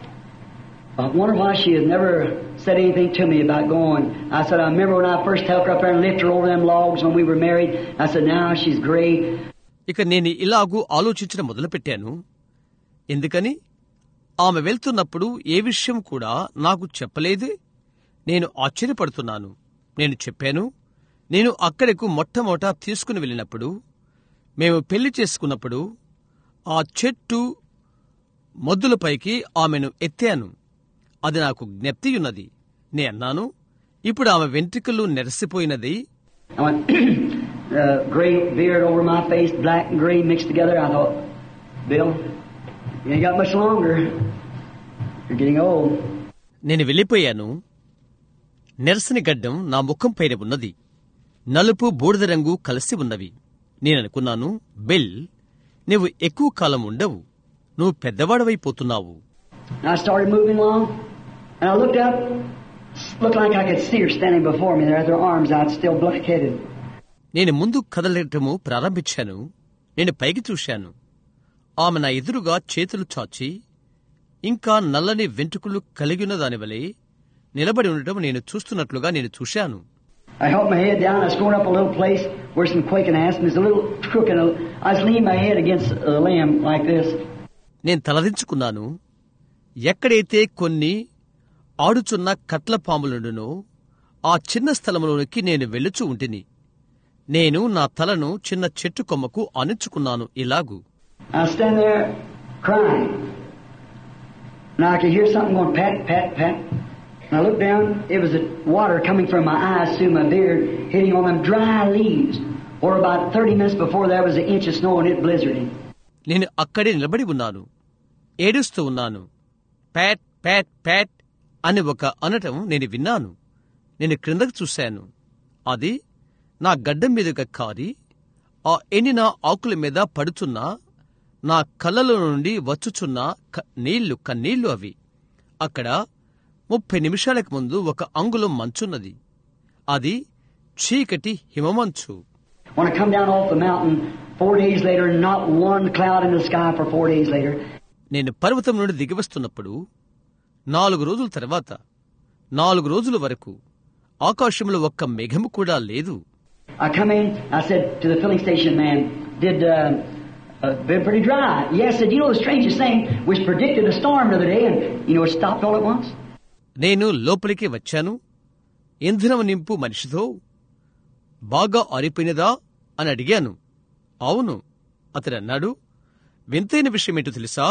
I wonder why she has never said anything to me about going. I said, I remember when I first helped her up there and lifted her over them logs when we were married. I said, now she's gray. ఇక నేను ఇలాగూ ఆలోచించడం మొదలుపెట్టాను. ఎందుకని ఆమె వెళ్తున్నప్పుడు ఏ విషయం కూడా నాకు చెప్పలేదు. నేను ఆశ్చర్యపడుతున్నాను. నేను చెప్పాను, నేను అక్కడకు మొట్టమొదట తీసుకుని వెళ్ళినప్పుడు, మేము పెళ్లి చేసుకున్నప్పుడు ఆ చెట్టు మొద్దులపైకి ఆమెను ఎత్తాను. అది నాకు జ్ఞప్తియున్నది. నే అన్నాను, ఇప్పుడు ఆమె వెంట్రుకలు నెరసిపోయినది. Gray beard over my face, black and gray mixed together. I thought, Bill, you ain't got much longer. You're getting old. నేను వెళ్ళిపోయాను. నెరసని గడ్డం నా ముఖం పైన ఉన్నది. నలుపు బూడిద రంగు కలిసి ఉన్నవి. నేననుకున్నాను, బిల్, నువ్వు ఎక్కువ కాలం ఉండవు. నువ్వు పెద్దవాడవైపోతున్నావు. I started moving along, and I looked up. Looked like I could see her standing before me there, with her arms out, still black-headed. నేను ముందు కదలటము ప్రారంభించాను. నేను పైకి చూశాను. ఆమె నా ఎదురుగా చేతులు చాచి, ఇంకా నల్లని వెంట్రుకలు కలిగిన దానివలే నిలబడి ఉండటం నేను చూస్తున్నట్లుగా నేను చూశాను. I held my head down. I was going up a little place where some quaking aspens, a little crook, and I was leaning my head against a limb like this. నేను తలదించుకున్నాను. ఎక్కడైతే కొన్ని ఆడుచున్న కట్ల పాములుండునో ఆ చిన్న స్థలంలోనికి నేను వెళ్ళుచూ ఉంటిని. నేను నా తలను చిన్న చెట్టు కొమ్మకు ఆనించుకున్నాను. ఇలాగు I was standing there crying. Now I could hear something going pat, pat, pat. And I looked down. It was the water coming from my eyes through my beard, hitting on them dry leaves. Or about thirty minutes before there was an inch of snow and it blizzarding. నేను అక్కడే నిలబడి ఉన్నాను. ఏడుస్తూ ఉన్నాను. Pat Pat Pat అని ఒక అనటం నేను విన్నాను. నేను క్రిందకు చూశాను. అది నా గడ్డం మీదుగా కారి ఆ ఎండిన ఆకుల మీద పడుచున్న నా కళ్ళలో నుండి వచ్చుచున్న నీళ్లు కన్నీళ్లు అవి. అక్కడ ముప్పై నిమిషాలకు ముందు ఒక అంగుళం మంచున్నది. అది చీకటి హిమమంచు. When I come down off the mountain four days later, not one cloud in the sky for four days later. నేను పర్వతం నుండి దిగివస్తున్నప్పుడు నాలుగు రోజుల తర్వాత నాలుగు రోజుల వరకు ఆకాశంలో ఒక్క మేఘము కూడా లేదు. I come in, I said to the filling station man, did uh, uh, been pretty dry. Yes, I said, you know the strangest thing, we predicted a storm the other day and you know it stopped all at once. నేను లోపలికి వచ్చాను. ఇంధనం నింపు మనిషితో, బాగా ఆరిపోయినదా అని అడిగాను. అవును, అతడు అన్నాడు, వింతైన విషయమేంటో తెలుసా,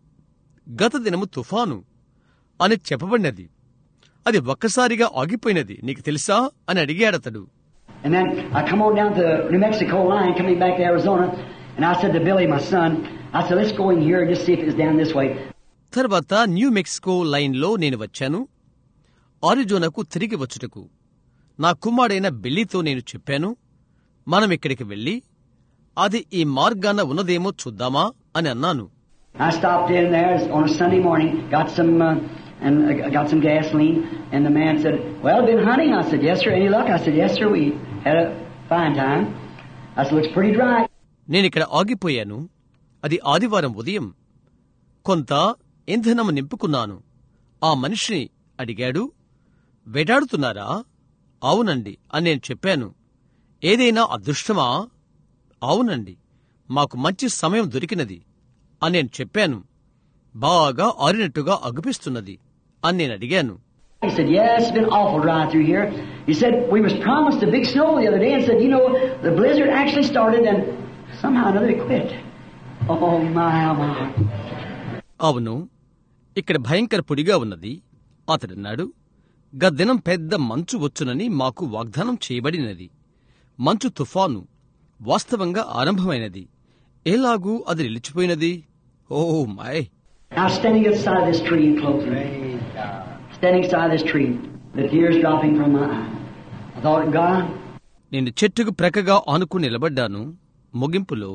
గత దినము తుఫాను అని చెప్పబడినది, అది ఒక్కసారిగా ఆగిపోయినది, నీకు తెలుసా అని అడిగాడతడు. And then I come on down to the New Mexico line, coming back to Arizona, and I said to Billy, my son, I said, let's go in here and just see if it's down this way. తర్వాత New Mexico లైన్లో నేను వచ్చాను, ఆరిజోనాకు తిరిగి వచ్చుటకు. నా కుమారుడైన బిల్లీతో నేను చెప్పాను, మనం ఇక్కడికి వెళ్లి అది ఈ మార్గాన ఉన్నదేమో చూద్దామా అని అన్నాను. I stopped in there on a Sunday morning, got some uh, and I got some gasoline, and the man said, well, been hunting? I said, yes, sir. Any luck? I said, yes, sir. We had a fine time. I said, looks pretty dry. నేను ఇక్కడ ఆగిపోయాను. అది ఆదివారం ఉదయం. కొంత ఇంధనం నింపుకున్నాను. ఆ మనిషిని అడిగాడు, వేటాడుతున్నారా? అవునండి అని నేను చెప్పాను. ఏదైనా అదృష్టమా? అవునండి, మాకు మంచి సమయం దొరికినది అని నేను చెప్పాను. బాగా ఆరినట్టుగా అగుపిస్తున్నది అని నేను అడిగాను. He said, yes, it's been awful dry through here. He said, we was promised a big snow the other day and said, you know, the blizzard actually started and somehow another it quit. Oh, my, oh, my. అవును, ఇక్కడ భయంకర పొడిగా ఉన్నది. అతడన్నాడు, గద్దినం పెద్ద మంచు వచ్చునని మాకు వాగ్దానం చేయబడినది. మంచు తుఫాను వాస్తవంగా ఆరంభమైనది. ఎలాగూ అది నిలిచిపోయినది. Oh my. Now standing inside this tree and closing. Standing inside this tree, the tears dropping from my eyes. I thought, God. నేను చెట్టుకు ప్రక్కగా ఆనుకుని నిలబడ్డాను. ముగింపులో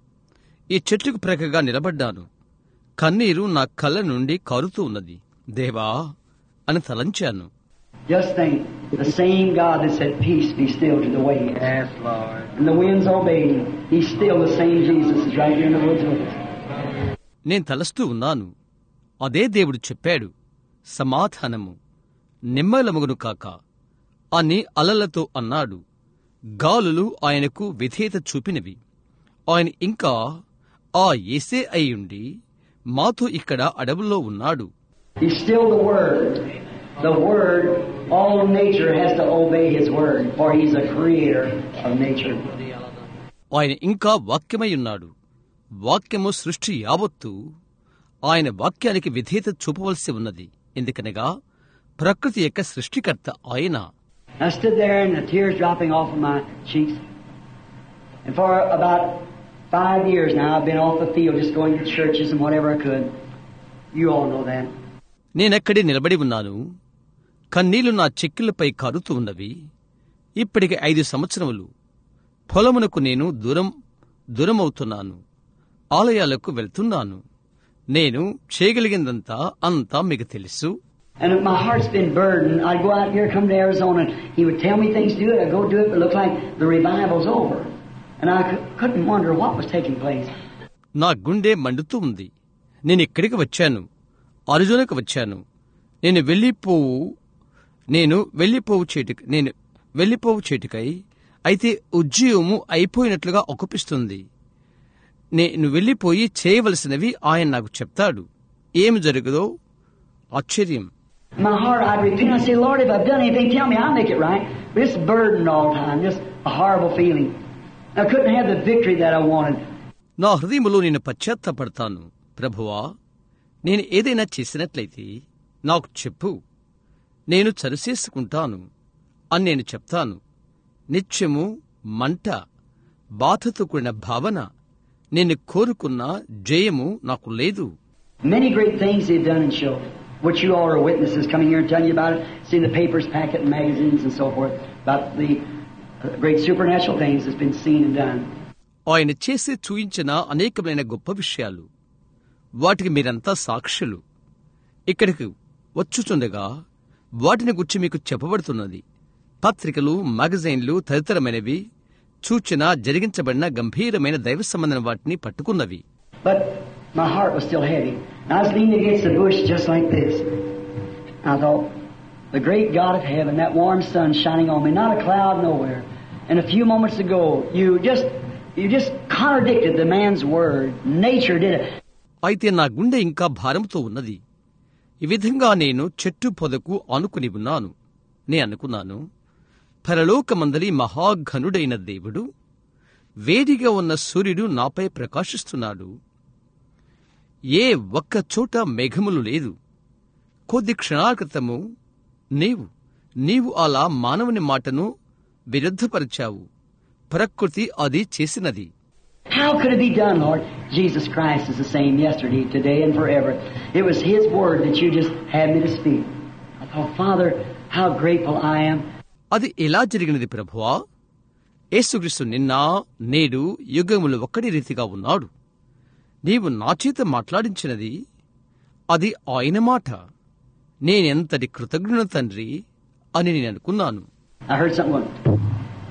ఈ చెట్టుకు ప్రక్కగా నిలబడ్డాను. కన్నీరు నా కళ్ళ నుండి కారుతూ ఉన్నది. దేవా అని తలంచాను. Just think, the same God that said, peace, be still to the waves. Yes, Lord. And the winds obeyed him. He's still the same Jesus is right here in the woods with us. నేను తలస్తూ ఉన్నాను. అదే దేవుడు చెప్పాడు, సమాధానము నిమ్మలమగును కాక అని అలలతో అన్నాడు. గాలులు ఆయనకు విధేయత చూపినవి. ఆయన ఇంకా ఆ యేసే అయ్యుండి మాతో ఇక్కడ అడవుల్లో ఉన్నాడు. He's still the Word. The Word, all nature has to obey His Word, for He's a creator of nature. ఆయన ఇంకా వాక్యమై ఉన్నాడు. వాక్యము సృష్టి యావత్తు ఆయన వాక్యానికి విధేయత చూపవలసి ఉన్నది. ఎందుకనగా ప్రకృతి యొక్క సృష్టికర్త ఆయన. I stood there and the tears dropping off of my cheeks. And for about five years now I've been off the field just going to churches and whatever I could. You all know that. నేనక్కడే నిలబడి ఉన్నాను. కన్నీళ్లు నా చెక్కులపై కారుతూ ఉన్నవి. ఇప్పటికి ఐదు సంవత్సరములు పొలమునకు నేను దూరం దూరమవుతున్నాను. ఆలయాలకు వెళ్తున్నాను. నేను చేయగలిగిందంతా అంతా మీకు తెలుసు. And my heart's been burdened. I'd go out here, come to Arizona, and he would tell me things to do it. I'd go do it, but it looked like the revival's over. And I couldn't wonder what was taking place. నా గుండె మండుతూ ఉంది. నేను ఇక్కడికి వచ్చాను, అరిజోనాకు వచ్చాను. నేను వెళ్ళిపోవు నేను వెళ్ళిపోవు చేటుక నేను వెళ్ళిపోవు చేటుకై అయితే ఉద్యమము అయిపోయినట్లుగా ఒప్పిస్తుంది. నేను వెళ్ళిపోయి చేయవలసినవి ఆయన నాకు చెప్తాడు. ఏమి జరుగుదో ఆశ్చర్యం. My heart, I'd repent. I say, Lord, if I've done anything, tell me, I'll make it right. But it's burdened all the time, just a horrible feeling. I couldn't have the victory that I wanted. నా హృదయములో నేను పశ్చాత్తాపడతాను. ప్రభువా, నేను ఏదైనా చేసినట్లయితే నాకు చెప్పు, నేను సరిచేసుకుంటాను అని నేను చెప్తాను. నిత్యము మంట, బాధతో కూడిన భావన, నేను కోరుకున్న జయము నాకు లేదు. Many great things they've done and shown, which you all are witnesses coming here and telling you about it, seeing the papers, packet, and magazines and so forth, about the great supernatural things that's been seen and done. ఆయన చేసి చూయించిన అనేకమైన గొప్ప విషయాలు, వాటికి మీరంతా సాక్షులు. ఇక్కడికి వచ్చుచుండగా వాటిని గురించి మీకు చెప్పబడుతున్నది. పత్రికలు, మ్యాగజైన్లు తదితరమైనవి సూచన జరిగించబడిన గంభీరమైన దైవ సంబంధమైన వాటిని పట్టుకున్నవి. But my heart was still heavy. I was leaning against the bush just like this. I thought, the great God of heaven, that warm sun shining on me, not a cloud nowhere. And a few moments ago, you just, you just contradicted the man's word. Nature did it. అయితే నా గుండె ఇంకా భారంతో ఉన్నది. ఈ విధంగా నేను చెట్టు పొదకు ఆనుకుని ఉన్నాను. నే అనుకున్నాను, పరలోకమందలి మహాఘనుడైన దేవుడు, వేడిగా ఉన్న సూర్యుడు నాపై ప్రకాశిస్తున్నాడు. ఏ ఒక్క చోట మేఘములు లేదు. కొద్ది క్షణాల క్రితము నీవు నీవు అలా మానవుని మాటను విరుద్ధపరిచావు. ప్రకృతి అది చేసినది. How could it be done, Lord? Jesus Christ is the same yesterday, today, and forever. It was His word that you just had me to speak. I thought, Father, how grateful I am. అది ఎలా జరిగినది ప్రభువా? యేసుక్రీస్తు నిన్న నేడు యుగములు ఒక్కడి రీతిగా ఉన్నాడు. నీవు నా చేత మాట్లాడించినది అది ఆయన మాట. నేనెంతటి కృతజ్ఞుని తండ్రి అని నేను అనుకున్నాను. I heard something going.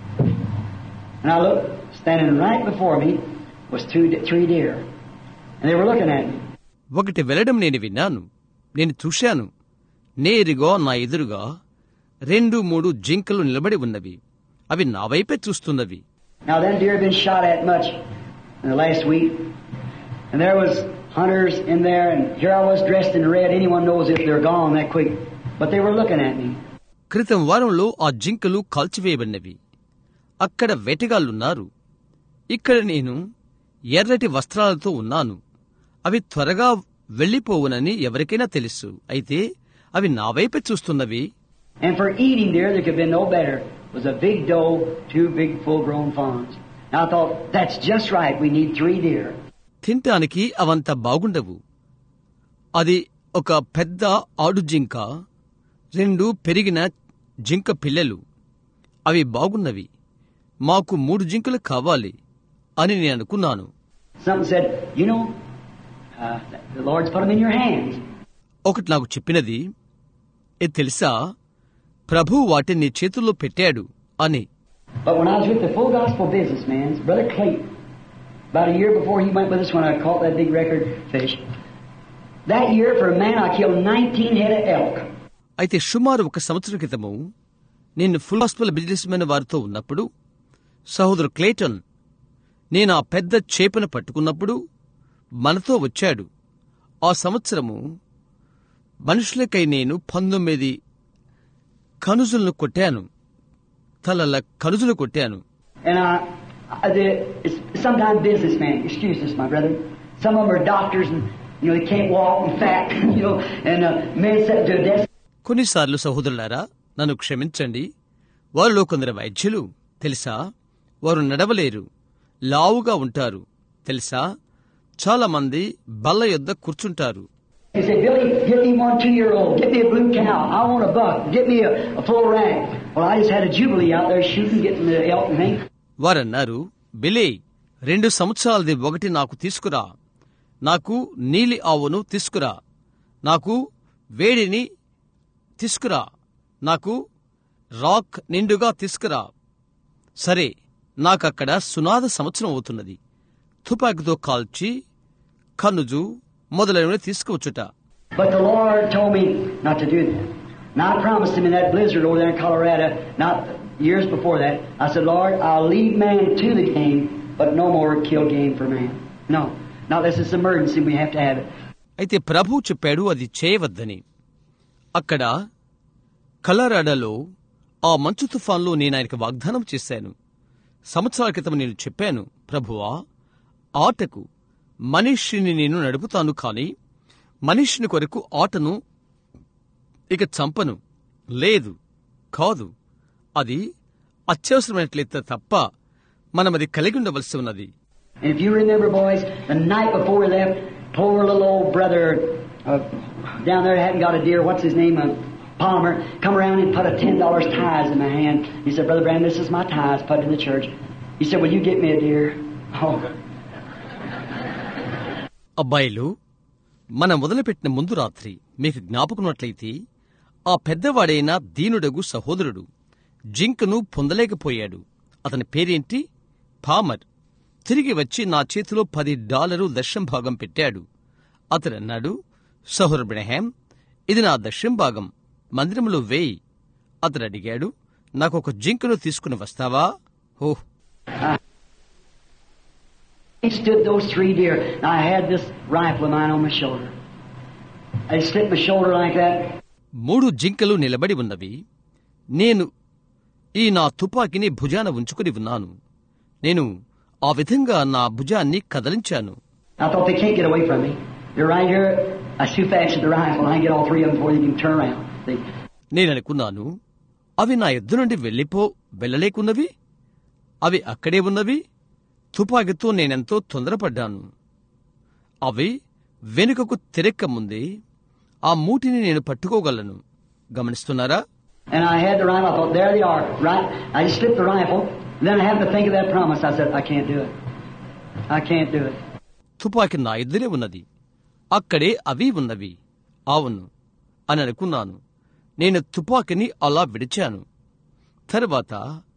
And I looked, standing right before me was two, three deer. And they were looking at me. ఒకటి వెళ్లడం నేను విన్నాను. నేను చూశాను. నేరుగా నా ఎదురుగా రెండు మూడు జింకలు నిలబడి ఉన్నవి. అవి నా వైపే చూస్తున్నవి. Now them deer had been shot at much in the last week. And there was hunters in there, and here I was dressed in red. Anyone knows if they're gone that quick. But they were looking at me. క్రితం వారంలో ఆ జింకలు కాల్చివేయబడినవి. అక్కడ వేటగాళ్లున్నారు. ఇక్కడ నేను ఎర్రటి వస్త్రాలతో ఉన్నాను. అవి త్వరగా వెళ్లిపోవునని ఎవరికైనా తెలుసు. అయితే అవి నా వైపే చూస్తున్నవి. And for eating deer, there could have been no better. It was a big doe, two big full-grown fawns. Now I thought, that's just right. We need three deer. తినటానికి అవంత బాగుండవు. అది ఒక పెద్ద ఆడు జింక, రెండు పెరిగిన జింక పిల్లలు. అవి బాగున్నవి. మాకు మూడు జింకలు కావాలి అని నేను అనుకున్నాను. ఒకటి నాకు చెప్పినది, ఇది తెలుసా, ప్రభు వాటిని నీ చేతుల్లో పెట్టాడు అని. About a year before he went with us when I caught that big record fish. That year for a man I killed nineteen head of elk. అయితే సుమారు ఒక సంవత్సరం క్రితము నేను ఫుల్ గాస్పెల్ బిజినెస్ మెన్ వారితో ఉన్నప్పుడు, సహోదరు క్లేటన్ నేను ఆ పెద్ద చేపను పట్టుకున్నప్పుడు మనతో వచ్చాడు. ఆ సంవత్సరము మనుషులకై నేను పంతొమ్మిది కనుజులను కొట్టాను, తలల కనుజులు కొట్టాను. Uh, the, sometimes businessmen, excuse us, my brother. Some of them are doctors, and you know they can't walk and fat, you know, and uh, men set to a desk. కొన్నిసార్లు సహోదరులారా, నన్ను క్షమించండి, వారిలో కొందరు వైద్యులు తెలుసా, వారు నడవలేరు, లావుగా ఉంటారు తెలుసా. చాలా మంది బల్ల యొద్ద కూర్చుంటారు. He said, Billy, get me one two-year-old. Get me a blue cow. I want a buck. Get me a, a full rack. Well, I just had a jubilee out there shooting, getting the elk and things. వారన్నారు, బిలీ, రెండు సంవత్సరాలది ఒకటి నాకు తీసుకురా, నాకు నీలి ఆవును తీసుకురా, నాకు వేడిని తీసుకురా, నాకు రాక్ నిండుగా తీసుకురా. సరే, నాకక్కడ సునాద సంవత్సరం అవుతున్నది. తుపాకితో కాల్చి కనుజు మొదలైనవి తీసుకువచ్చుట. But the Lord told me not to do that. Now I promised him in that blizzard over there in Colorado, not years before that, I said, Lord, I'll leave man to the game, but no more kill game for man. No, now this is emergency, we have to have it. అయితే ప్రభు చెప్పాడు అది చేయవద్దని. అక్కడ కలరాడాలో ఆ మంచు తుఫాన్లో నేను ఆయనకు వాగ్దానం చేశాను. సంవత్సరాల క్రితం నేను చెప్పాను, ప్రభువా, ఆటకు మనిషిని నేను నడుపుతాను, కాని మనిషిని కొరకు ఆటను ఇక చంపను. లేదు, కాదు, అది అత్యవసరమైనట్లయితే తప్ప మనమది కలిగి ఉండవలసి ఉన్నది. If you remember, boys, the night before we left, poor little old brother uh, down there hadn't got a deer. What's his name? Uh, Palmer. Come around and put a ten dollars tithes in my hand. He said, Brother Brandon, this is my tithes. Put it in the church. He said, will you get me a deer? Oh. అబ్బాయిలు, మనం మొదలుపెట్టిన ముందు రాత్రి మీకు జ్ఞాపకమున్నట్లయితే ఆ పెద్దవాడైన దీనుడగు సహోదరుడు జింకను పొందలేకపోయాడు. అతని పేరేంటి? పామర్. తిరిగి వచ్చి నా చేతిలో పది డాలరు దశం భాగం పెట్టాడు. అతడన్నాడు, సహోదరు బ్రహ్యాం, ఇది నా దశం భాగం, మందిరంలో వేయి. అతడు అడిగాడు, నాకొక జింకను తీసుకుని వస్తావా? ఓ He stood those three deer. I had this rifle of mine on my shoulder. I slipped my shoulder like that. మూడు జింకలు నిలబడి ఉన్నవి. నేను ఈ నా తుపాకిని భుజాన ఉంచుకుని ఉన్నాను. నేను ఆ విధంగా నా భుజాన్ని కదలించాను. I thought they can't get away from me. They're right here. I shoot fast at the rifle and I get all three of them before they can turn around. See? నేననుకున్నాను, అవి నా ఎద్దు నుండి వెళ్ళిపో వెళ్ళలేకున్నవి, అవి అక్కడే ఉన్నవి. తుపాకితో నేనెంతో తొందరపడ్డాను. అవి వెనుకకు తిరెక్క ముందే ఆ మూటిని నేను పట్టుకోగలను. గమనిస్తున్నారా? And I had the rifle. I thought, there they are. Right. I just slipped the rifle. Then I happened to think of that promise. I said, I can't do it. I can't do it. తుపాకి నా ఎద్దునే ఉన్నది, అక్కడే అవి ఉన్నవి. అవును అని అనుకున్నాను. నేను తుపాకిని అలా విడిచాను. తరువాత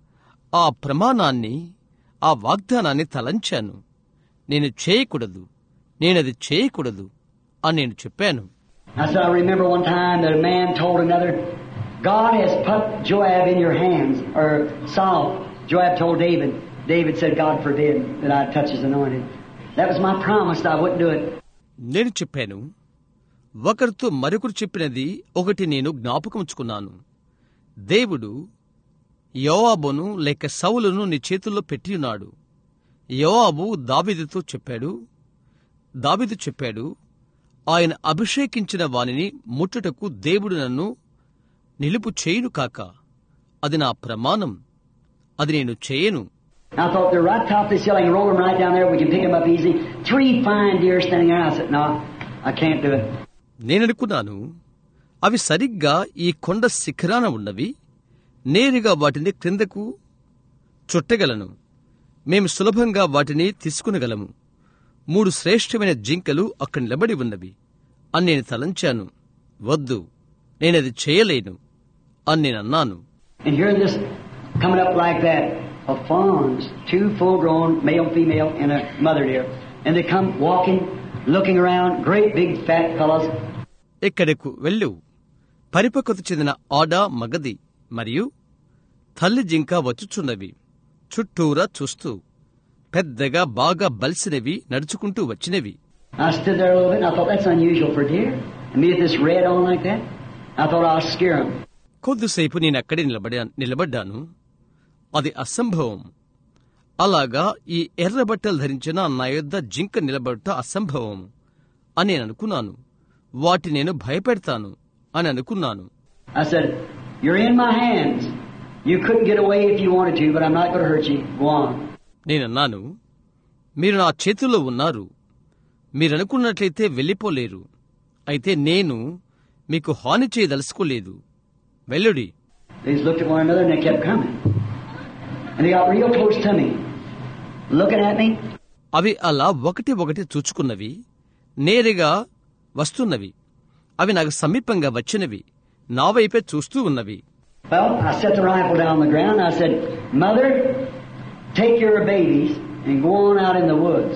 ఆ ప్రమాణాన్ని, ఆ వాగ్దానాన్ని తలంచాను. నేను చేయకూడదు, నేనది చేయకూడదు అని నేను చెప్పాను. I said, I remember one time that a man told another, God has put Joab in your hands, or Saul. Joab told David. David said, God forbid that I touch his anointed. That was my promise that I wouldn't do it. నేను చెప్పాను. ఒకరితో మరొకరు చెప్పినది ఒకటి నేను జ్ఞాపకముంచుకున్నాను. దేవుడు యోవాబును లేక సౌలును నీ చేతుల్లో పెట్టియున్నాడు. యోవాబు దావీదుతో చెప్పాడు, దావీదు చెప్పాడు, ఆయన అభిషేకించిన వానిని ముట్టుటకు దేవుడు నన్ను నిలుపు చేయును కాక. అది నా ప్రమాణం, అది నేను చేయను. I thought they're right top of this hill. I can roll them right down there. We can pick them up easy. Three fine deer standing there. I said, no, I can't do it. నేననుకున్నాను, అవి సరిగ్గా ఈ కొండ శిఖరాన ఉన్నవి, నేరుగా వాటిని క్రిందకు చుట్టగలను. మేము సులభంగా వాటిని తీసుకునగలము. మూడు శ్రేష్టమైన జింకలు అక్కడ నిలబడి ఉన్నవి అని నేను తలంచాను. వద్దు, నేనది చేయలేను అని నేనన్నాను. And here this coming up like that of fawns, two full-grown male, female, and a mother deer, and they come walking, looking around, great big fat fellows. ఇక్కడకు వెళ్ళు. పరిపక్వత చెందిన ఆడ మగది మరియు తల్లి జింక వచ్చుచున్నవి. చుట్టూరా చూస్తూ పెద్దగా బాగా బలిసినవి నడుచుకుంటూ వచ్చినవి. I stood there a little bit and I thought that's unusual for deer. And me with this red on like that, I thought I'll scare them. కొద్దిసేపు నేను అక్కడే నిలబడా నిలబడ్డాను. అది అసంభవం. అలాగా ఈ ఎర్ర బట్టలు ధరించిన నా యొద్ద జింక నిలబడట అసంభవం అని నేను అనుకున్నాను. వాటి నేను భయపెడతాను అని అనుకున్నాను. I said, you're in my hands. You couldn't get away if you wanted to, but I'm not going to hurt you. Go on. నేనన్నాను, మీరు నా చేతుల్లో ఉన్నారు. మీరనుకున్నట్లయితే వెళ్ళిపోలేరు. అయితే నేను మీకు హాని చేయదలుచుకోలేదు. వెళ్ళుడి. They just looked at one another and they kept coming. And they got real close to me, looking at me. అవి అలా ఒకటి ఒకటి చూచుకున్నవి, నేరుగా వస్తున్నవి. అవి నాకు సమీపంగా వచ్చినవి, నా వైపే చూస్తూ ఉన్నవి. Well, I set the rifle down on the ground. I said, Mother, take your babies and go on out in the woods.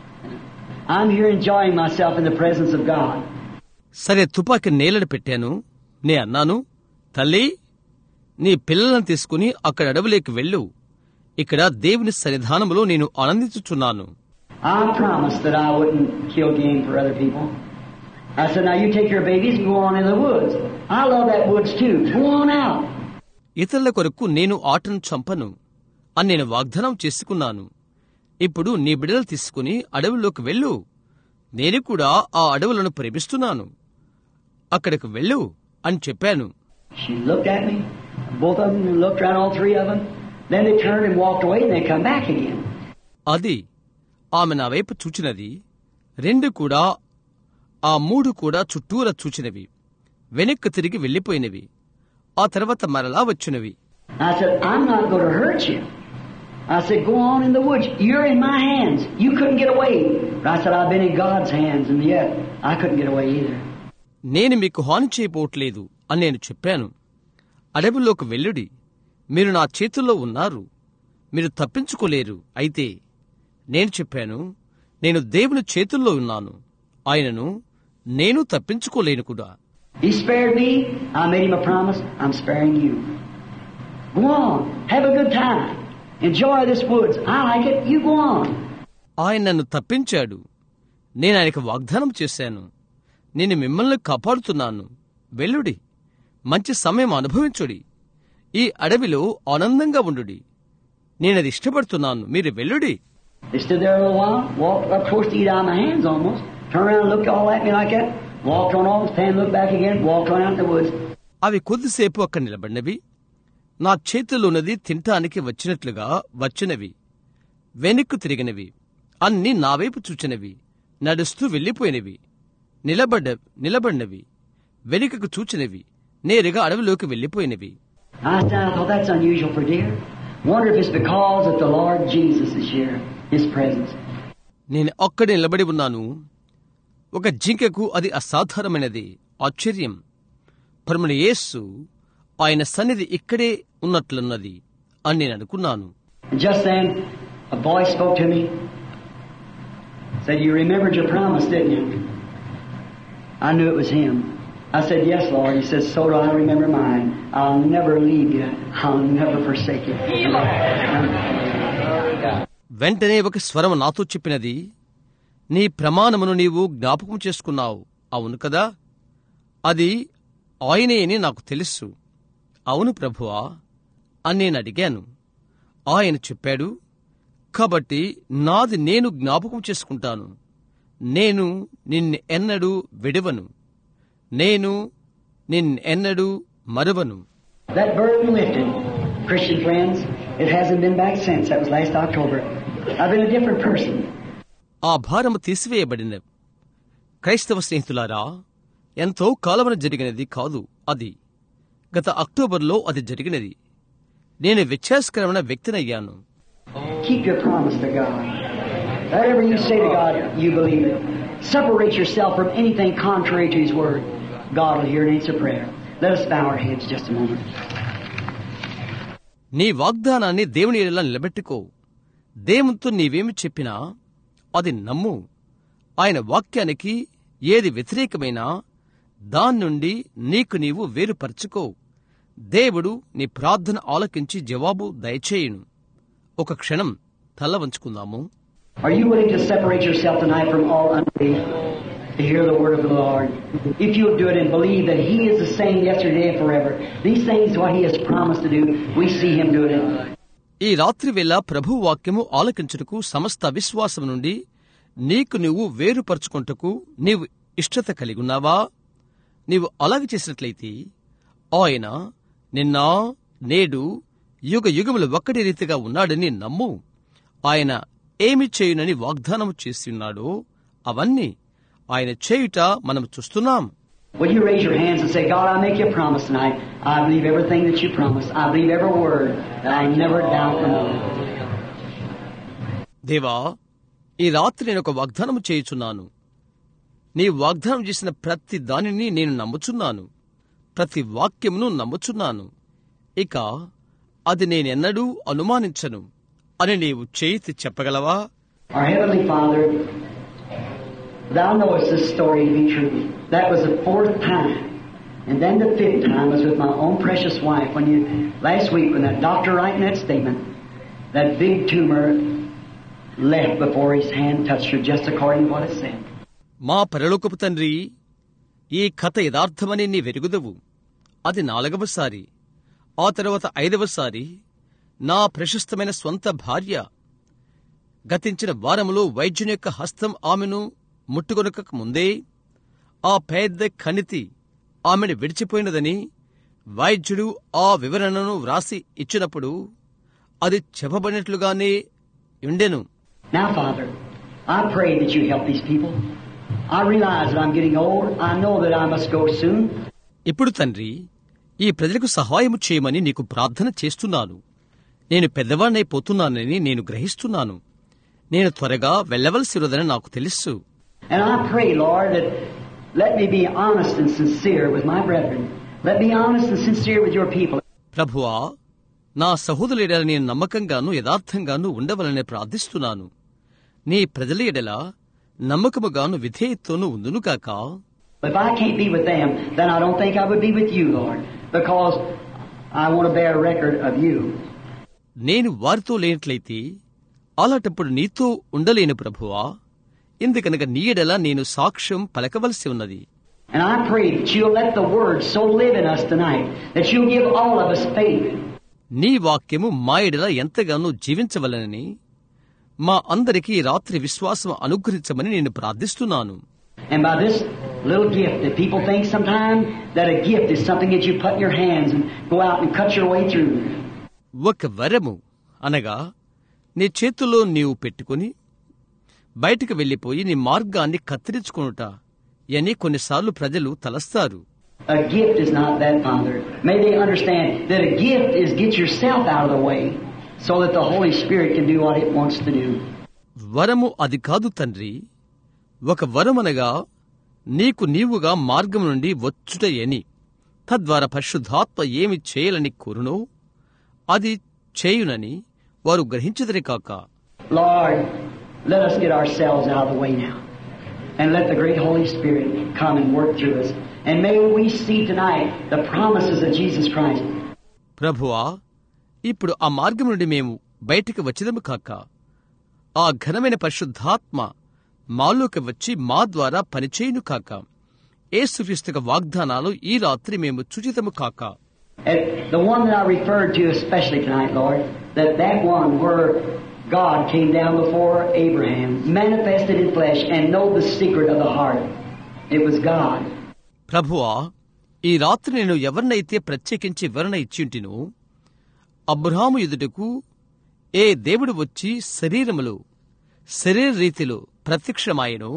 I'm here enjoying myself in the presence of God. సరే, తుపాకి నేలను పెట్టాను. నే అన్నాను, తల్లి, నీ పిల్లలను తీసుకుని అక్కడ అడవులేకి వెళ్ళు. ఇక్కడ దేవుని సన్నిధానములో నేను ఆనందించుచున్నాను. I promised that I wouldn't kill game for other people. I said, now you take your babies and go on in the woods. I love that woods too. Go on out. ఇతరుల కొరకు నేను ఆటను చంపను అని నేను వాగ్దానం చేసుకున్నాను. ఇప్పుడు నీ బిడ్డలు తీసుకుని అడవుల్లోకి వెళ్ళు. నేను కూడా ఆ అడవులను ప్రేమిస్తున్నాను. అక్కడికి వెళ్ళు అని చెప్పాను. She looked at me, both of them, and looked around, all three of them. Then they turned and walked away and they come back again. అది ఆమె నా వైపు చూచినది. రెండు కూడా, ఆ మూడు కూడా చుట్టూరా చూచినవి, వెనక్కు తిరిగి వెళ్లిపోయినవి. ఆ తర్వాత మరలా వచ్చినవి. I said, I'm not going to hurt you. I said, go on in the woods. You're in my hands. You couldn't get away. But I said, I've been in God's hands, and yet I couldn't get away either. నేను మీకు హాని చేయబోట్లేదు అని నేను చెప్పాను. అడవిలోకి వెళ్ళుడి. మీరు నా చేతుల్లో ఉన్నారు. మీరు తప్పించుకోలేరు. అయితే నేను చెప్పాను, నేను దేవుని చేతుల్లో ఉన్నాను. ఆయనను నేను తప్పించుకోలేను కూడా. He spared me. I made him a promise. I'm sparing you. Go on. Have a good time. Enjoy this woods. I like it. You go on. ఆయన నన్ను తప్పించాడు. నేను ఆయనకు వాగ్దానం చేశాను. నేను మిమ్మల్ని కాపాడుతున్నాను. వెళ్ళుడి. మంచి సమయం అనుభవించుడి. ఈ అడవిలో ఆనందంగా ఉండుడి. నేనది ఇష్టపడుతున్నాను. మీరు వెళ్ళుడి. They stood there a little while, walked up close to eat out of my hands almost. Turned around and looked all at me like that. Walked on off, stand, looked back again, walked on out in the woods. అవి కొద్దిసేపు అక్కడ నిలబడినవి. నా చేతుల్లోన్నది తింటానికి వచ్చినట్లుగా వచ్చినవి. వెనక్కు తిరిగినవి. అన్ని నా వైపు చూచినవి. నడుస్తూ వెళ్లిపోయినవి. నిలబడ్డ నిలబడినవి. వెనుకకు చూచినవి. నేరుగా అడవిలోకి వెళ్లిపోయినవి. I thought that's unusual for deer. Wonder if it's because that the Lord Jesus is here, His presence. నేను అక్కడే నిలబడి ఉన్నాను. ఒక జింకకు అది అసాధారణమైనది. ఆశ్చర్యం. ప్రభువైన యేసు ఆయన సన్నిధి ఇక్కడే ఉన్నట్లున్నది అని నేను అనుకున్నాను. Just then a voice spoke to me. Said, "You remembered your promise, didn't you?" I knew it was Him. I said, "Yes, Lord." He says, "So do I remember mine. I'll never leave you. I'll never forsake you." వెంటనే ఒక స్వరం నాతో చెప్పినది, నీ ప్రమాణమును నీవు జ్ఞాపకం చేసుకున్నావు. అవును కదా? అది ఆయనే అని నాకు తెలుసు. అవును ప్రభువా అని నేను అడిగాను. ఆయన చెప్పాడు, కాబట్టి నాది నేను జ్ఞాపకం చేసుకుంటాను. నేను నిన్ను ఎన్నడూ విడవను. నేను నిన్నెన్నడూ మరువను. That burden lifted, Christian friends. It hasn't been back since. That was last October. I've been a different person. ఆ భారము తీసివేయబడిన క్రైస్తవ స్నేహితులారా, ఎంతో కాలమున జరిగినది కాదు. అది గత అక్టోబర్లో అది జరిగినది. నేను వ్యత్యాసకరమైన వ్యక్తినయ్యాను. Keep your promise to God. Whatever you say to God, you believe it. Separate yourself from anything contrary to His word. God will hear and answer prayer. Let us bow our heads just a moment. నీ వాగ్దానాన్ని దేవుని ఎడల నిలబెట్టుకో. దేవునితో నీవేమి చెప్పినా అది నమ్ము. ఆయన వాక్యానికి ఏది వ్యతిరేకమైనా దాని నుండి నీకు నీవు వేరుపరచుకో. దేవుడు నీ ప్రార్థన ఆలకించి జవాబు దయచేయును. ఒక క్షణం తల వంచుకుందాము. Are you willing to separate yourself tonight from all unbelief to hear the word of the Lord? If you'll do it and believe that He is the same yesterday and forever, these things what He has promised to do, we see Him do it. ఈ రాత్రి వేళ ప్రభు వాక్యము ఆలకించుటకు సమస్త విశ్వాసం నుండి నీకు నువ్వు వేరుపరచుకొంటకు నీవు ఇష్టత కలిగి ఉన్నావా? నీవు అలాగే చేసినట్లయితే ఆయన నిన్న నేడు యుగ యుగములు ఒక్కటి రీతిగా ఉన్నాడని నమ్ము. ఆయన ఏమి చేయునని వాగ్దానము చేస్తున్నాడో అవన్నీ ఆయన చేయుట మనం చూస్తున్నాం. Will you raise your hands and say, "God, I make you a promise tonight. I believe everything that you promised. I believe every word that I never doubt from you." దేవా, ఈ రాత్రి నేను ఒక వాగ్దానము చేయుచున్నాను. నీ వాగ్దానం చేసిన ప్రతి దానిని నేను నమ్ముచున్నాను. ప్రతి వాక్యమును నమ్ముచున్నాను. ఇక అది నేనెన్నడూ అనుమానించను అని నీవు చేతి చెప్పగలవా? Our Heavenly Father, Thou knowest this story to be true. That was the fourth time. And then the fifth time was with my own precious wife when you, last week when that doctor writing that statement, that big tumor left before his hand touched her, just according to what it said. మా పరలోకపు తండ్రి, ఈ కథ యథార్థమని నీ వెరుగుదవు. అది నాలుగవసారి. ఆ తర్వాత ఐదవసారి నా ప్రశస్తమైన స్వంత భార్య గతించిన వారములో వైద్యుని యొక్క హస్తం ఆమెను ముట్టుకొనక ముందే ఆ పెద్ద కణితి ఆమెను విడిచిపోయినదని వైద్యుడు ఆ వివరణను వ్రాసి ఇచ్చినప్పుడు అది చెప్పబడినట్లుగానే ఉండెను. Now, Father, I pray that you help these people. I realize that I'm getting old. I know that I must go soon. ఇప్పుడు తండ్రి, ఈ ప్రజలకు సహాయము చేయమని నీకు ప్రార్థన చేస్తున్నాను. నేను పెద్దవాణ్ణైపోతున్నానని నేను గ్రహిస్తున్నాను. నేను త్వరగా వెళ్లవలసి ఉన్నదని నాకు తెలుసు. And I pray, Lord, that let me be honest and sincere with my brethren. Let me be honest and sincere with your people. ప్రభువా, నా సహోదరుల ఎడల నేను నమ్మకంగాను యథార్థంగాను ఉండవలనే ప్రార్థిస్తున్నాను. నీ ప్రజల ఎడల నమ్మకముగాను విధేయతతోనూ ఉందునుగాక. If I can't be with them, then I don't think I would be with you, Lord, because I want to bear a record of you. నేను వారితో లేనట్లయితే అలాంటప్పుడు నీతో ఉండలేను ప్రభువా, ఎందుకనగా నీ ఎడల నేను సాక్ష్యం పలకవలసి ఉన్నది. And I pray that you'll let the word so live in us tonight that you'll give all of us faith. నీ వాక్యము మా ఎడల ఎంతగానో జీవించవలనని మా అందరికీ రాత్రి విశ్వాసం అనుగ్రహించమని నేను ప్రార్థిస్తున్నాను. And by this little gift that people think sometimes that a gift is something that you put in your hands and go out and cut your way through. ఒక వరము అనగా నీ చేతుల్లో నీవు పెట్టుకుని బయటకు వెళ్లిపోయి నీ మార్గాన్ని కత్తిరించుకొనుట అని కొన్నిసార్లు ప్రజలు తలస్తారు. A gift is not that, Father. May they understand that a gift is get yourself out of the way so that the Holy Spirit can do what it wants to do. వరము అది కాదు తండ్రి. ఒక వరమనగా నీకు నీవుగా మార్గం నుండి వచ్చుటయని, తద్వారా పరిశుద్ధాత్మ ఏమి చేయాలని కోరునో అది చేయునని వారు గ్రహించదరే కాక. Lord, let us get ourselves out of the way now and let the great Holy Spirit come and work through us. And may we see tonight the promises of Jesus Christ. ప్రభువా, ఇప్పుడు ఆ మార్గం నుండి మేము బయటికి వచ్చేదము కాక, ఆ ఘనమైన పరిశుద్ధాత్మ మాలోకి వచ్చి మా ద్వారా పనిచేయును కాక. యేసుక్రీస్తు వాగ్దానాలు ఈ రాత్రి మేము చూచితము కాక. And the one that I referred to especially tonight, Lord, that that one where God came down before Abraham, manifested in flesh, and know the secret of the heart. It was God. ప్రభువా, ఈ రాత్రి నేను ఎవరినైతే ప్రత్యేకించి వివరణ ఇచ్చింటినో, అబ్రహాము ఎదుటకు ఏ దేవుడు వచ్చి శరీరములో శరీర రీతిలో ప్రత్యక్షమాయను,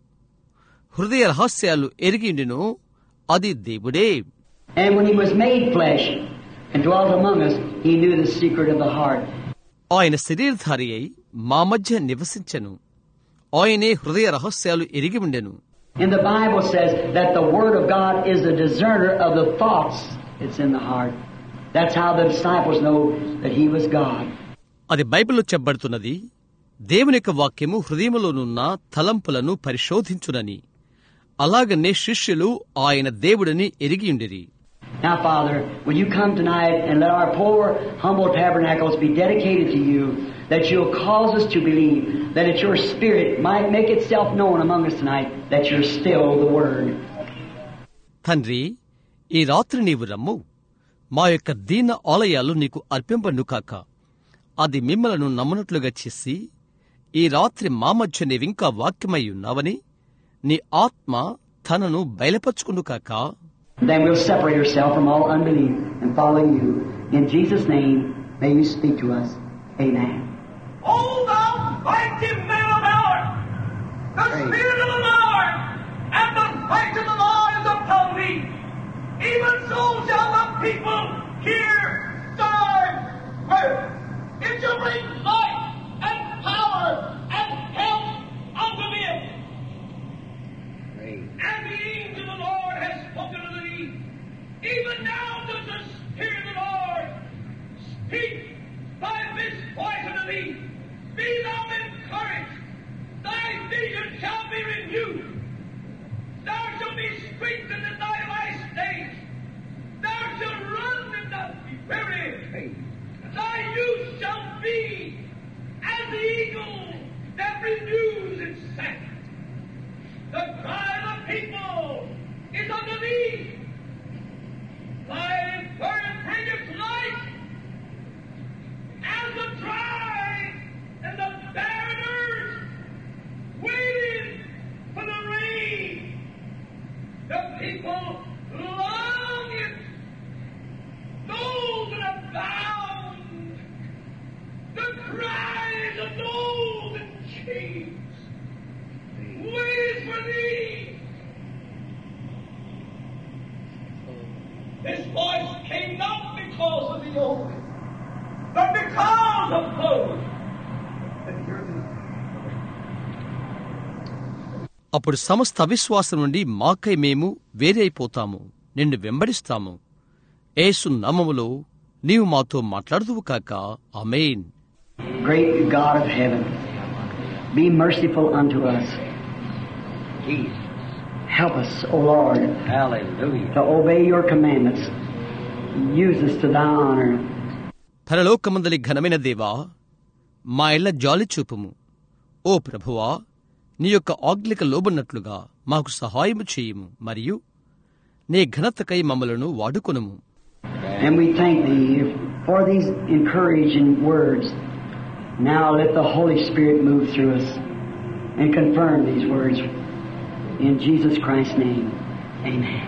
హృదయ రహస్యాలు ఎరిగిండినో అది దేవుడే. And when he was made flesh and dwelt among us, he knew the secret of the heart. ఆయన శరీరధారి అయి మా మధ్య నివసించెను, ఆయనే హృదయ రహస్యాలు ఎరిగి ఉండెను. And the Bible says that the Word of God is the discerner of the thoughts that's in the heart. That's how the disciples know that he was God. అది బైబిల్లో చెప్పబడుతున్నది, దేవుని యొక్క వాక్యము హృదయములోనున్న తలంపులను పరిశోధించునని. అలాగనే శిష్యులు ఆయన దేవుడిని ఎరిగియుండిరి. Now, Father, will you come tonight and let our poor, humble tabernacles be dedicated to you, that you'll cause us to believe that it's your Spirit might make itself known among us tonight, that you're still the Word. తండ్రి, ఈ రాత్రి నీవు రమ్ము, మా యొక్క దీన ఆలయాలు నీకు అర్పింపను కాక. అది మిమ్మలను నమ్మునట్లుగా చేసి, ఈ రాత్రి మా మధ్య నీవింకా వాక్యమై ఉన్నావని నీ ఆత్మ తనను బయలుపరుచుకును కాక. Then we'll separate ourselves from all unbelief and follow you. In Jesus' name, may you speak to us. Amen. Oh, thou mighty man of valor! The Spirit of the Lord and the might of the Lord is upon thee. Even so shall the people hear thy word. It shall bring life and power and health unto them. And the angel of the Lord has spoken unto thee. Even now does the Spirit of the Lord speak by this voice unto thee. Be thou encouraged. Thy vision shall be renewed. Thou shalt be strengthened in thy last days. Thou shalt run and not be weary. Thy youth shall be as the eagle that renews its sack. The cry of the people is unto thee. Thy burden bringeth light, as the dry and the barren earth waiting for the rain. The people long it. Those that are bound, the cries of those in chains, wait for thee. This voice came not because of the old, but because of those that hear thee. అప్పుడు సమస్త అవిశ్వాసం నుండి మాకై మేము వేరే అయిపోతాము, నిన్ను వెంబడిస్తాము. యేసు నామములో నీవు మాతో మాట్లాడుదువు కాక. ఆమేన్. Great God of heaven, be merciful unto us. Help us, O Lord, Hallelujah. to obey your commandments. Use us to thy honor. పరలోకమందలి ఘనమైన దేవా, మా ఇళ్ల జాలి చూపుము. ఓ ప్రభువా, నీ యొక్క ఆజ్ఞలకు లోబడినట్లుగా మాకు సహాయము చేయుము, మరియు నీ ఘనతకై మమ్మలను వాడుకొనుము. And we thank thee for these encouraging words. Now let the Holy Spirit move through us and confirm these words. In Jesus Christ's name, amen.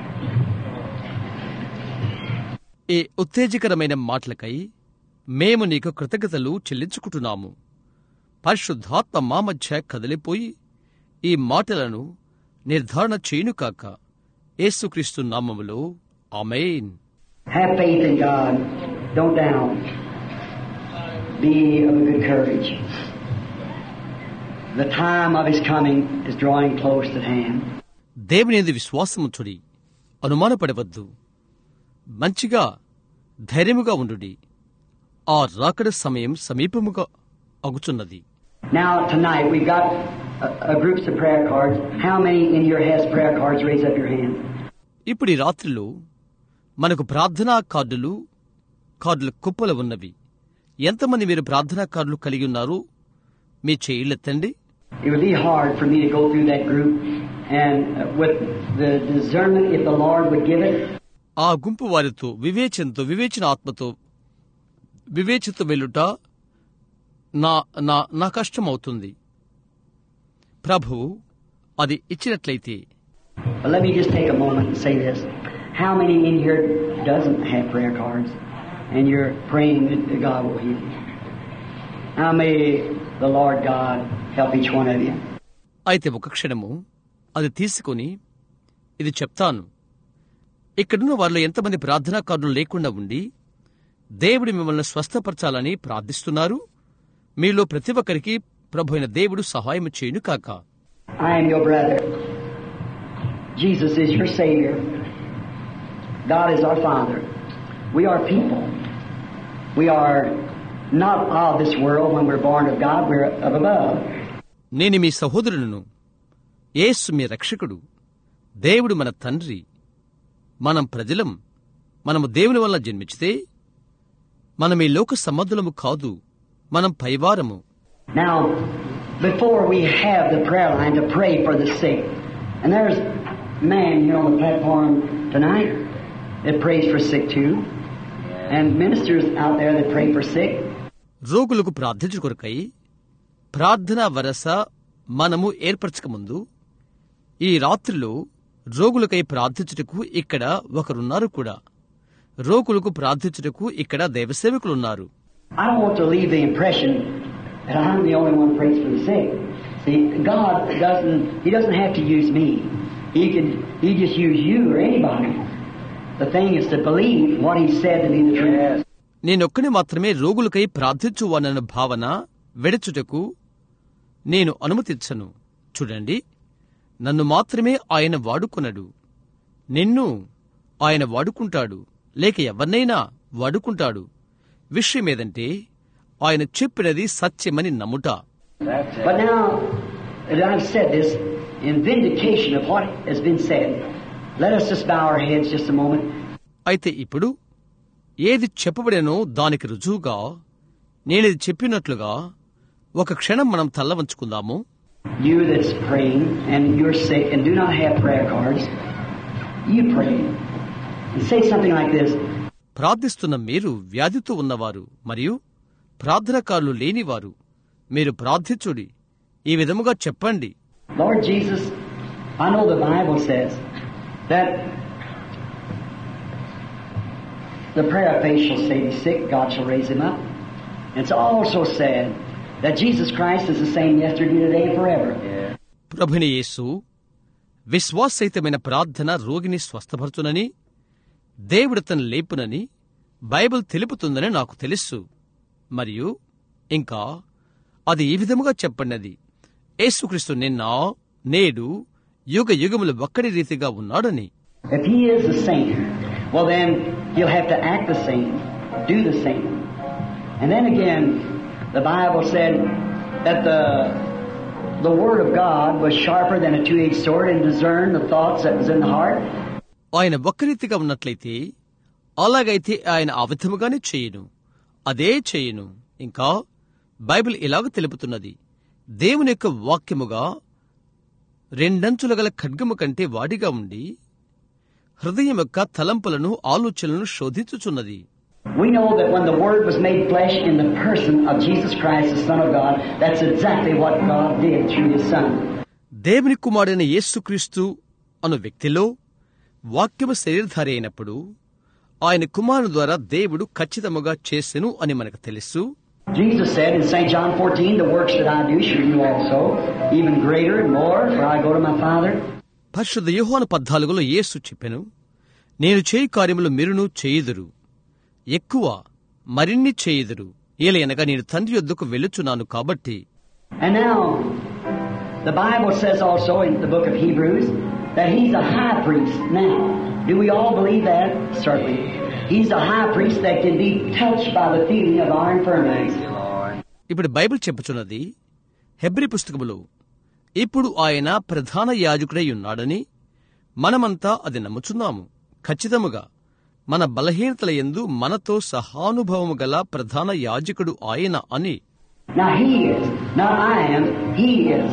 ఈ ఉత్తేజకరమైన మాటలకై మేము నీకు కృతజ్ఞతలు చెల్లించుకుంటున్నాము. పరిశుద్ధాత్మ మా మధ్య కదిలిపోయి ఈ మాటలను నిర్ధారణ చేయునుకాక. యేసుక్రీస్తు నామములో ఆమేన్. Have faith in God. Don't doubt. Be of a good courage. The time of His coming is drawing close at hand. దేవుని యందు విశ్వాసముంచుడి, అనుమానపడవద్దు. మంచిగా ధైర్యముగా ఉండుడి. ఆ రాకడ సమయం సమీపముగా అగుచున్నది. Now tonight we've got a, a groups of prayer cards. How many in here has prayer cards? Raise up your hand. ఇప్పుడు ఈ రాత్రిలో మనకు ప్రార్థనా కార్డులు కార్డుల కుప్పలు ఉన్నవి. ఎంతమంది మీరు ప్రార్థనా కార్డులు కలిగి ఉన్నారు? మీ చేయిలెత్తండి. It would be hard for me to go through that group and uh, with the discernment, if the Lord would give it. ఆ గుంపు వారితో వివేచనతో వివేచన ఆత్మతో వివేచితో వెళ్ళుట నా నా నా కష్టమవుతుంది. ప్రభువు అది ఇచ్చినట్లయితే. But let me just take a moment and say this. How many in here doesn't have prayer cards and you're praying that God will heal you? How may the Lord God help each one of you? అయితే ఒక క్షణము అది తీసుకుని ఇది చెప్తాను. ఇక్కడున్న వారిలో ఎంతమంది ప్రార్థనా కార్డులు లేకుండా ఉండి దేవుడు మిమ్మల్ని స్వస్థపరచాలని ప్రార్థిస్తున్నారు? మీలో ప్రతి ఒక్కరికి ప్రభు అయిన దేవుడు సహాయం చేయును కాక. I am your brother. Jesus is your Savior. God is our Father. We are people. We are not of this world. When we're born of God, we're of above. నేను మీ సహోదరులను. యేసు మీ రక్షకుడు. దేవుడు మన తండ్రి. మనం ప్రజలం. మనము దేవుని వల్ల జన్మించితే మనం ఈ లోక సంబంధులము కాదు, మనం పైవారము. Now, before we have the prayer line to pray for the sick, and there's a man here on the platform tonight that prays for sick too, and ministers out there that pray for sick. రోగులకు ప్రార్థించు కొరకై ప్రార్థనా వరస మనము ఏర్పరచక ముందు ఈ రాత్రిలో రోగులకై ప్రార్థించుటకు ఇక్కడ ఒకరున్నారు కూడా. రోగులకు ప్రార్థించుటకు ఇక్కడ దైవసేవకులున్నారు. I don't want to leave the impression that I'm the only one who prays for the sick. See, God doesn't, He doesn't have to use me. He can, He just use you or anybody. The thing is to believe what He said to be the truth. నేనొక్కని మాత్రమే రోగులకై ప్రార్థించువానన్న భావన వెడచుటకు నేను అనుమతించను. చూడండి, నన్ను మాత్రమే ఆయన వాడుకున్నాడు. నిన్ను ఆయన వాడుకుంటాడు, లేక ఎవరినైనా వాడుకుంటాడు. విషయమేదంటే ఆయన చెప్పినది సత్యమని నమ్ముట. But now that I've said this in vindication of what has been said, let us just bow our heads just a moment. అయితే ఇప్పుడు ఏది చెప్పబడేనో దానికి రుజువుగా నేనిది చెప్పినట్లుగా ఒక క్షణం మనం తల్ల వంచుకుందాము. You that's praying and you're sick and do not have prayer cards, you pray and say something like this. ప్రార్థిస్తున్న మీరు వ్యాధితో ఉన్నవారు మరియు ప్రార్థనకారులు లేనివారు, మీరు ప్రార్థించుడి. ఈ విధముగా చెప్పండి. Lord Jesus, I know the Bible says that the prayer of faith shall save the sick, God shall raise him up. It's also said that Jesus Christ is the same yesterday, today, forever. ప్రభుని యేసు విశ్వాసహితమైన ప్రార్థన రోగిని స్వస్థపరచునని, దేవుడు తను లేపునని Bible తెలుపుతుందని నాకు తెలుసు. మరియు ఇంకా అది ఈ విధముగా చెప్పండి, యేసుక్రీస్తు నిన్న నేడు యుగ యుగములు ఒక్కడి రీతిగా ఉన్నాడని. If he is the same, well then he'll have to act the same, do the same. And then again, the Bible said that the the Word of God was sharper than a two-edged sword and discerned the thoughts that was in the heart. ఆయన ఒక్కరీతిగా ఉన్నట్లయితే అలాగైతే ఆయన ఆ విధముగానే చేయును, అదే చేయును. ఇంకా బైబిల్ ఇలాగ తెలుపుతున్నది, దేవుని యొక్క వాక్యముగా రెండంచుల గల ఖడ్గము కంటే వాడిగా ఉండి హృదయం యొక్క తలంపులను ఆలోచనలను శోధించుచున్నది. We know that when the Word was made flesh in the person of Jesus Christ, the Son of God, that's exactly what God did through His Son. దేవుని కుమారుడైన యేసుక్రీస్తు అను వ్యక్తిలో వాక్యము శరీరధారి అయినప్పుడు ఆయన కుమారుని ద్వారా దేవుడు ఖచ్చితముగా చేసెను అని మనకు తెలుసు. Jesus said in Saint John fourteen, the works that I do shall you also, even greater and more, for I go to my Father. పరిశుద్ధ యోహాను పద్నాలుగులో యేసు చెప్పెను, నేను చేయి కార్యములు మీరును చేయుదురు, ఎక్కువ మరిన్ని చేయుదురు, ఏలయనగా నేను తండ్రి యొద్దకు వెళ్ళుచున్నాను కాబట్టి. And now the Bible says also in the book of Hebrews that He's a high priest. Now, do we all believe that? Certainly. He's a high priest that can be touched by the feeling of our infirmities. ఇప్పుడు Bible చెప్పుచున్నది Hebrew పుస్తకములో, ఇప్పుడు ఆయన ప్రధాన యాజకుడై ఉన్నాడని మనమంతా అది నమ్ముచున్నాము. ఖచ్చితముగా మన బలహీనతల యందు మనతో సహానుభవము గల ప్రధాన యాజకుడు ఆయన అని. Now He is, not I am, He is.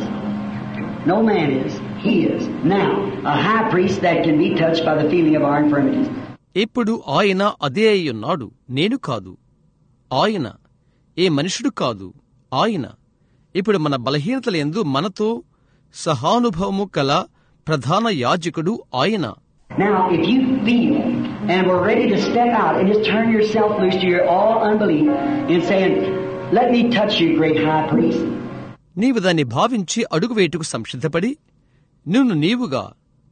No man is, He is. Now, a high priest that can be touched by the feeling of our infirmities. ఇప్పుడు ఆయన అదే అయి ఉన్నాడు, నేను కాదు. ఆయన ఏ మనుషుడు కాదు, ఆయన ఇప్పుడు మన బలహీనతల యందు మనతో సహానుభవము కల ప్రధాన యాజకుడు ఆయన. Now, if you feel and we're ready to step out and just turn yourself loose to your all unbelief and saying, let me touch you, great high priest. నీవు దాన్ని భావించి అడుగు వేటుకు సంసిద్ధపడి నిన్ను నీవుగా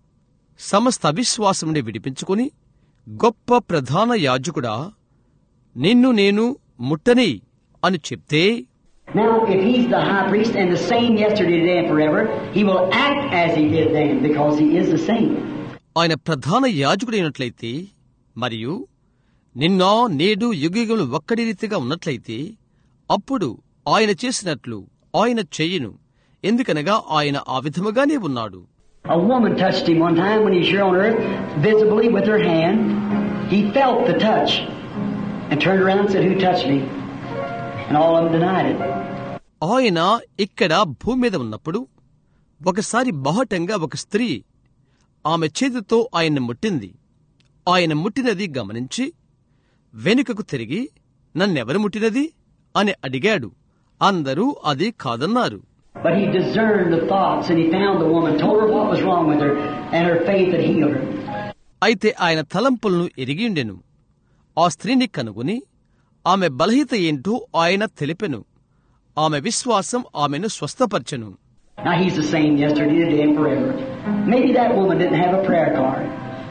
సమస్త అవిశ్వాసముని విడిపించుకుని, గొప్ప ప్రధాన యాజకుడా నిన్ను నేను ముట్టని అని చెప్తే, Now, if He's the high priest and the same yesterday, today, and forever, He will act as He did then because He is the same. ఆయన ప్రధాన యాజకుడైనట్లయితే మరియు నిన్న నేడు యుగయుగములు ఒక్కడి రీతిగా ఉన్నట్లయితే అప్పుడు ఆయన చేసినట్లు ఆయన చెయ్యును, ఎందుకనగా ఆయన ఆ విధముగానే ఉన్నాడు. A woman touched Him one time when He was here on earth, visibly with her hand. He felt the touch and turned around and said, who touched me? And all of them denied it. ఆయన ఇక్కడ భూమి మీద ఉన్నప్పుడు ఒకసారి బాహటంగా ఒక స్త్రీ ఆమె చేతితో ఆయన్ని ముట్టింది. ఆయన ముట్టినది గమనించి వెనుకకు తిరిగి, నన్నెవరు ముట్టినది అని అడిగాడు. అందరూ అది కాదన్నారు. But He discerned the thoughts and He found the woman, told her what was wrong with her, and her faith had healed her. అయితే ఆయన తలంపులను ఎరిగిండెను. ఆ స్త్రీని కనుగొని ఆమె బలహీనత ఏంటో ఆయన తెలిపెను. ఆమె విశ్వాసం ఆమెను స్వస్థపరచెను. Now He's the same yesterday, today, and forever. Maybe that woman didn't have a prayer card,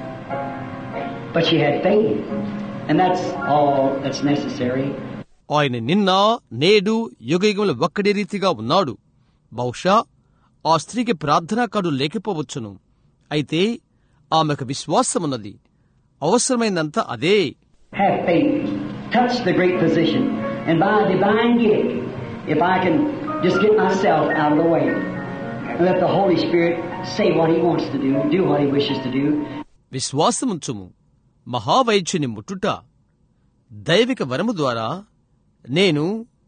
but she had faith, and that's all that's necessary. ఆయన నిన్న నేడు యుగయుగములు ఒక్కడే రీతిగా ఉన్నాడు. బహుశా ఆ స్త్రీకి ప్రార్థనా కార్డు లేకపోవచ్చును, అయితే ఆమెకు విశ్వాసమున్నది. అవసరమైనంత అదే. Have faith. Touch the great physician, and by a divine gift, if I can just get myself out of the way and let the Holy Spirit say what He wants to do, do what He wishes to do. విశ్వాసముంచుము. మహావైద్యుని ముట్టుట దైవిక వరము ద్వారా నేను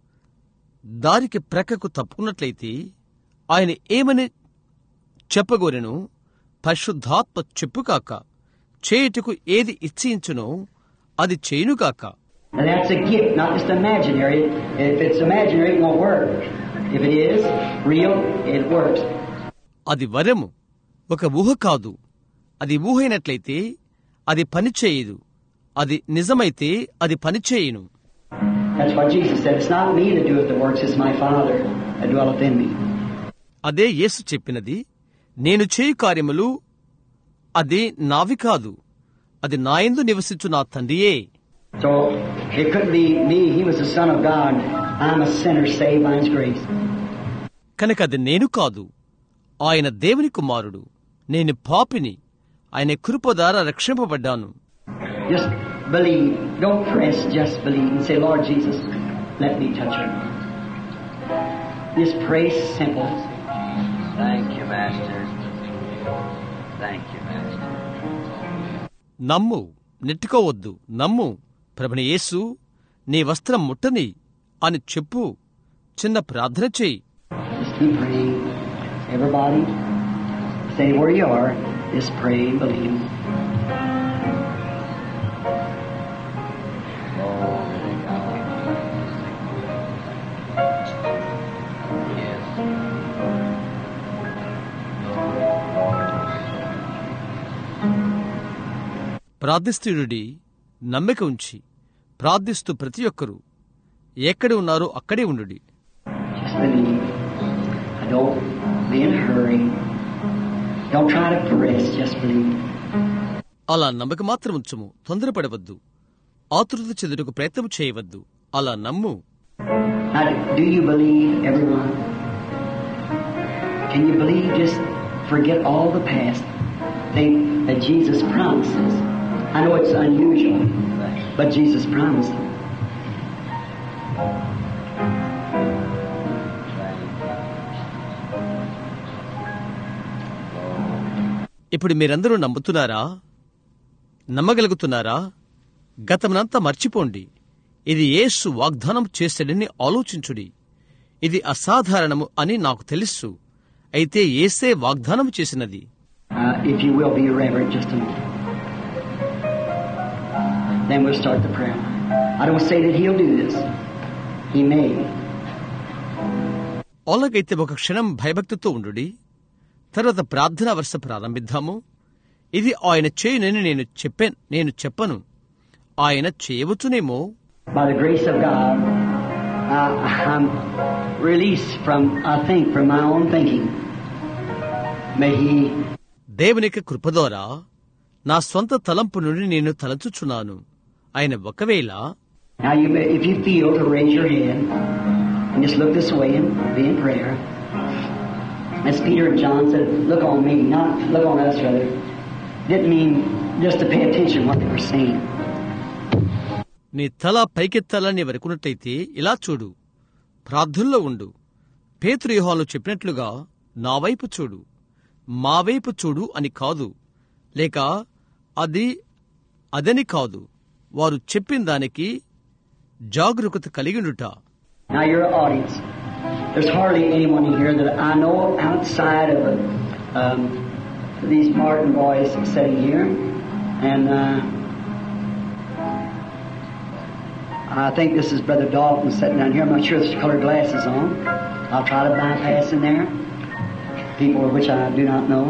దారికి ప్రక్కకు తప్పుకున్నట్లయితే ఆయన ఏమని చెప్పగోరెను, పరిశుద్ధాత్మ చెప్పుకాక, చేయుటకు ఏది ఇచ్చించునో అది చేయునుగాక. And that's a gift, not just imaginary. If it's imaginary, it won't work. If it is real, it works. అది వరము, ఒక ఊహ కాదు. అది ఊహైనట్లయితే అది పనిచేయదు. అది నిజమైతే అది పనిచేయును. That's what Jesus said. It's not me that doeth the works, it's my Father that dwelleth in me. అదే యేసు చెప్పినది, నేను చేయు కార్యములు అది నావి కాదు, అది నాయందు నివసించు నా తండ్రియే. So, it couldn't be me. He was the Son of God. I'm a sinner saved by His grace. కనుక అది నేను కాదు, ఆయన దేవుని కుమారుడు. నేను పాపిని, ఆయన కృప ద్వారా రక్షింపబడ్డాను. Just believe. Don't press, just believe. And say, Lord Jesus, let me touch her. Just pray simple. Thank you, Master. Thank you, Master. నమ్ము, నెట్టుకోవద్దు, నమ్ము. ప్రభుని యేసు, నీ వస్త్రం ముట్టని అని చెప్పు. చిన్న ప్రార్థన చెయ్యి. Just keep praying. Everybody, stay where you are. Just pray and believe. ప్రార్థిస్తుడి, నమ్మిక ఉంచి ప్రార్థిస్తూ ప్రతి ఒక్కరూ ఎక్కడ ఉన్నారో అక్కడే ఉండుడి. అలా నమ్మక మాత్రం ఉంచము, తొందరపడవద్దు, ఆతృత చెందుటకు ప్రయత్నం చేయవద్దు. అలా నమ్ము. Do you believe, everyone? Can you believe? Just forget all the past. Think that Jesus promises. I know it's unusual, but Jesus promised. ఇప్పుడు మీరందరూ నమ్ముతున్నారా? నమ్మగలుగుతున్నారా? గతమునంతా మర్చిపోండి. ఇది యేసు వాగ్దానం చేశాడని ఆలోచించుడి. ఇది అసాధారణము అని నాకు తెలుసు. అయితే యేసే వాగ్దానం చేసినది. Uh, if you will be reverent just a moment. Then we'll start the prayer. I don't say that he'll do this. He may. అలాగైతే ఒక క్షణం భయభక్తితో ఉండుడి. తర్వాత ప్రార్థనా వరుస ప్రారంభిద్దాము. ఇది ఆయన చేయనని నేను చెప్పాను నేను చెప్పను ఆయన చేయవచ్చునేమో. By the grace of God, uh, I'm released from, I think, from my own thinking. May He. దేవునికి కృప ద్వారా నా స్వంత తలంపు నుండి నేను తలంచుచున్నాను. ఆయన ఒకవేళ. Now, you may, if you feel to raise your head and just look this way and be in prayer. As Peter and John said, look on me, not look on us, rather. Didn't mean just to pay attention to what they were saying. నీ తల పైకెత్తాలని వరకున్నట్లయితే ఇలా చూడు, ప్రార్థనలో ఉండు. పేతురు యోహాను చెప్పినట్లుగా నా వైపు చూడు, మా వైపు చూడు అని కాదు, లేక అది అదని కాదు. వారు చెప్పిన దానికి జాగరూకత కలిగినుట. Now your audience, there's hardly anyone in here that I know outside of um, these Martin boys sitting here, and uh, I think this is Brother Dalton sitting down here. I'm not sure if there's colored glasses on. I'll try to bypass in there. People which I do not know.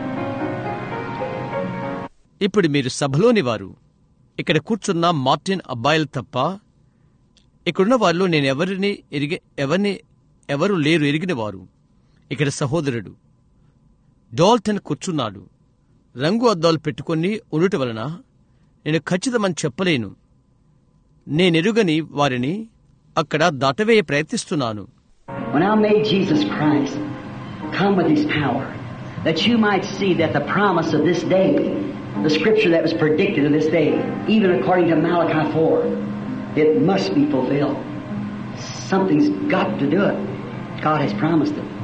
ఇప్పుడు మీరు సభలోని వారు, ఇక్కడ కూర్చున్న Martin అబ్బాయిలు తప్ప ఇక్కడున్న వారిలో నేను ఎవరిని ఎరిగి ఎవరిని ఎవరు లేరు ఎరిగిన వారు. ఇక్కడ సహోదరుడు డాల్టన్ కూర్చున్నాడు. రంగు అద్దాలు పెట్టుకుని ఉండుట వలన నేను ఖచ్చితమని చెప్పలేను. నేనెరుగని వారిని అక్కడ దాటవేయ ప్రయత్నిస్తున్నాను. When I made Jesus Christ come with His power, that you might see that the promise of this day, the scripture that was predicted of this day, even according to Malachi four, it must be fulfilled. Something's got to do it. God has promised it.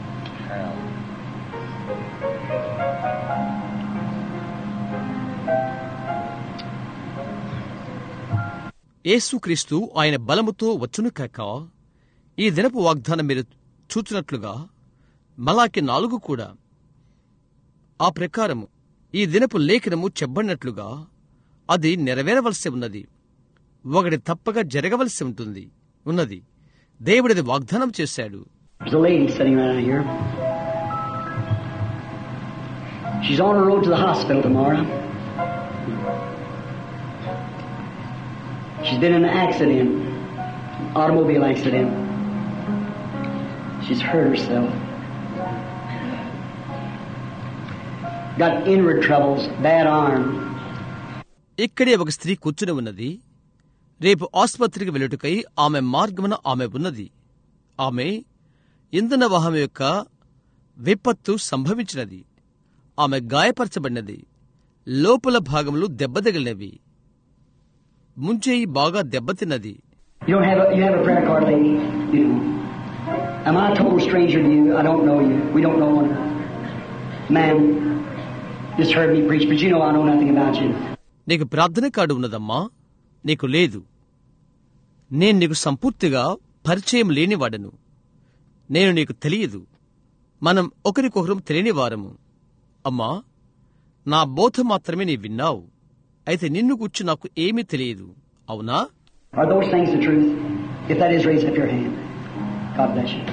యేసుక్రీస్తు ఆయన బలముతో వచ్చును కాక, ఈ దినపు వాగ్దానం మీరు చూచినట్లుగా మలాకి నాలుగు కూడా ఆ ప్రకారము ఈ దినపు లేఖనము చెప్పబడినట్లుగా అది నెరవేరవలసి ఉన్నది. ఒకటి తప్పక జరగవలసి ఉంటుంది ఉన్నది. దేవుడిది వాగ్దానం చేశాడు. There's a lady sitting right here. She's on her road to the hospital tomorrow. She's been in an accident, automobile accident. She's hurt herself. Got inward troubles, bad arm. ఇక్కడే ఒక స్త్రీ కూర్చుని ఉన్నది. రేపు ఆసుపత్రికి వెళ్ళుటకై ఆమె మార్గమున ఆమె ఉన్నది. ఆమె ఇంధన వాహనం యొక్క విపత్తు సంభవించినది. ఆమె గాయపరచబడినది. లోపల భాగములు దెబ్బతగిలినవి. ముంచేయి బాగా దెబ్బతిన్నది. You don't have a, you have a prayer card, lady? You don't. Am I a total stranger to you? I don't know you. We don't know one another. Man, just heard me preach, but you know I know nothing about you. నీకు ప్రార్థన card ఉన్నదమ్మా? నీకు లేదు. నేను నీకు సంపూర్తిగా పరిచయం లేనివాడను. నేను నీకు తెలియదు. మనం ఒకరికొకరం తెలియని వారము. అమ్మా, నా బోధ మాత్రమే నీ విన్నావు. అయితే నిన్ను గురించి నాకు ఏమీ తెలియదు. అవునా? Are those things the truth? If that is, raise up your hand. God bless you.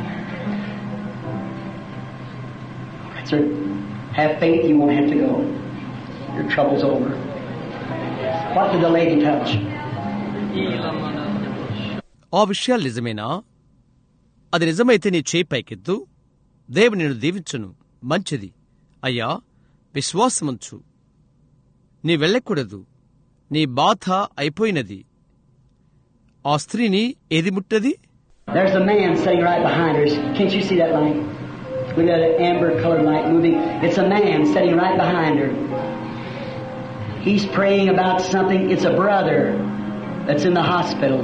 Sir, have faith, you won't have to go. Your trouble's over. What did the lady touch? ఆ విషయాలు నిజమేనా? అది నిజమైతే నీ చేయి పైకెత్తు. దేవుడు నిన్ను దీవించును. మంచిది అయ్యా, విశ్వాసముంచు. నీ వెళ్ళకూడదు. నీ బాధ అయిపోయినది. ఆ స్త్రీని ఏది ముట్టది? There's a man sitting right behind her. Can't you see that light? Look at that amber-colored light moving. It's a man sitting right behind her. He's praying about something. It's a brother that's in the hospital.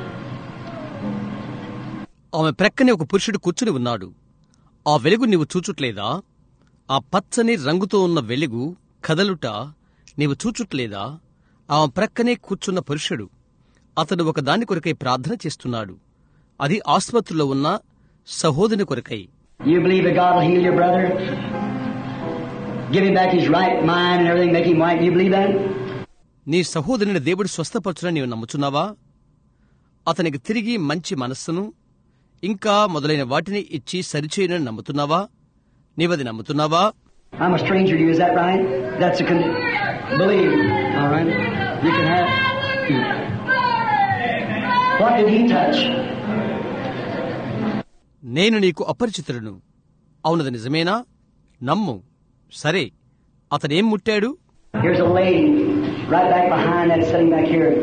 ఆమె ప్రక్కనే ఒక పురుషుడు కూర్చుని ఉన్నాడు. ఆ వెలుగు నీవు చూచుట్లేదా? ఆ పచ్చని రంగుతో ఉన్న వెలుగు కదలుట నీవు చూచుట్లేదా? ఆమె ప్రక్కనే కూర్చున్న పురుషుడు, అతడు ఒక దాని కొరకై ప్రార్థన చేస్తున్నాడు. అది ఆసుపత్రిలో ఉన్న సహోదరుని కొరకై. You believe that God will heal your brother? Give him back his right mind and everything, make him white. You believe that? నీ సహోదరుని దేవుడు స్వస్థపరచునని నీవు నమ్ముచున్నావా? అతనికి తిరిగి మంచి మనస్సును ఇంకా మొదలైన వాటిని ఇచ్చి సరిచేయనని నమ్ముతున్నావా? నీవది నమ్ముతున్నావా? I'm a stranger to you, is that right? That's a con- believe. All right. You can have. What did he touch? నేను నీకు అపరిచితుడును. అవునది నిజమేనా? నమ్ము. సరే, అతడేం ముట్టాడు? Here's a lady right back behind that sitting back here.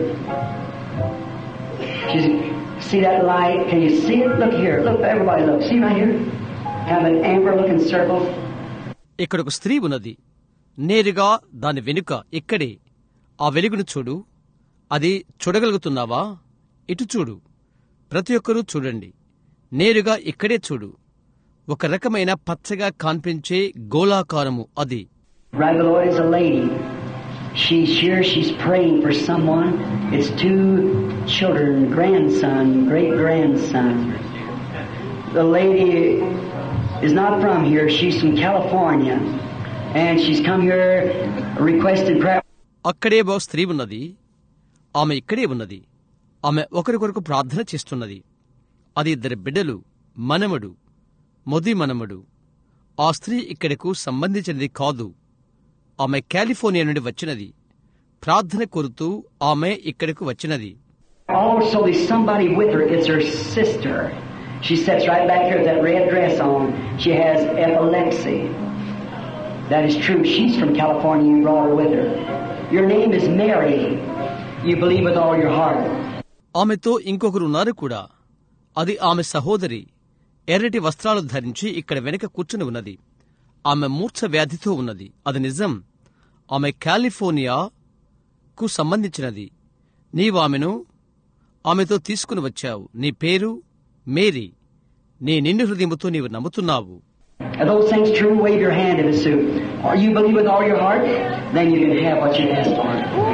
She's, see that light? Can you see it? Look here. Look, everybody look. See right here? Have an amber looking circle. ఇక్కడ ఒక స్త్రీ ఉన్నది. నేరుగా దాని వెనుక ఇక్కడే. ఆ వెలుగును చూడు. అది చూడగలుగుతున్నావా? ఇటు చూడు. ప్రతి ఒక్కరూ చూడండి. నేరుగా ఇక్కడే చూడు. ఒక రకమైన పచ్చగా కనిపించే గోళాకారము అది. Right below it is a lady. She's here. She's praying for someone. It's two children, grandson, great grandson. The lady is not from here. She's from California, and she's come here requesting prayer. అక్కడే ఓ స్త్రీ ఉన్నది. ఆమె ఇక్కడే ఉన్నది. ఆమె ఒకరికొరకు ప్రార్థన చేస్తున్నది. అది ఇద్దరు బిడ్డలు, మనమడు, మొది మనమడు. ఆ స్త్రీ ఇక్కడకు సంబంధించినది కాదు. ఆమె కాలిఫోర్నియా నుండి వచ్చినది. ప్రార్థన కోరుతూ ఆమె ఇక్కడకు వచ్చినది. Also, there's somebody with her. It's her sister. She sits right back here with that red dress on. She has epilepsy. That is true. She's from California. You brought her with her. Your name is Mary. You believe with all your heart. ఆమెతో ఇంకొకరు ఉన్నారు కూడా. అది ఆమె సహోదరి. ఎర్రటి వస్త్రాలు ధరించి ఇక్కడ వెనుక కూర్చుని ఉన్నది. ఆమె మూర్ఛ వ్యాధితో ఉన్నది. అది నిజం. ఆమె కాలిఫోర్నియాకు సంబంధించినది. నీవు ఆమెను ఆమెతో తీసుకుని వచ్చావు. నీ పేరు మేరీ. నీ నిండు హృదయముతో నీవు నమ్ముతున్నావు. Are those things true? Wave your hand if it's true. Or you believe with all your heart? Then you can have what you asked for.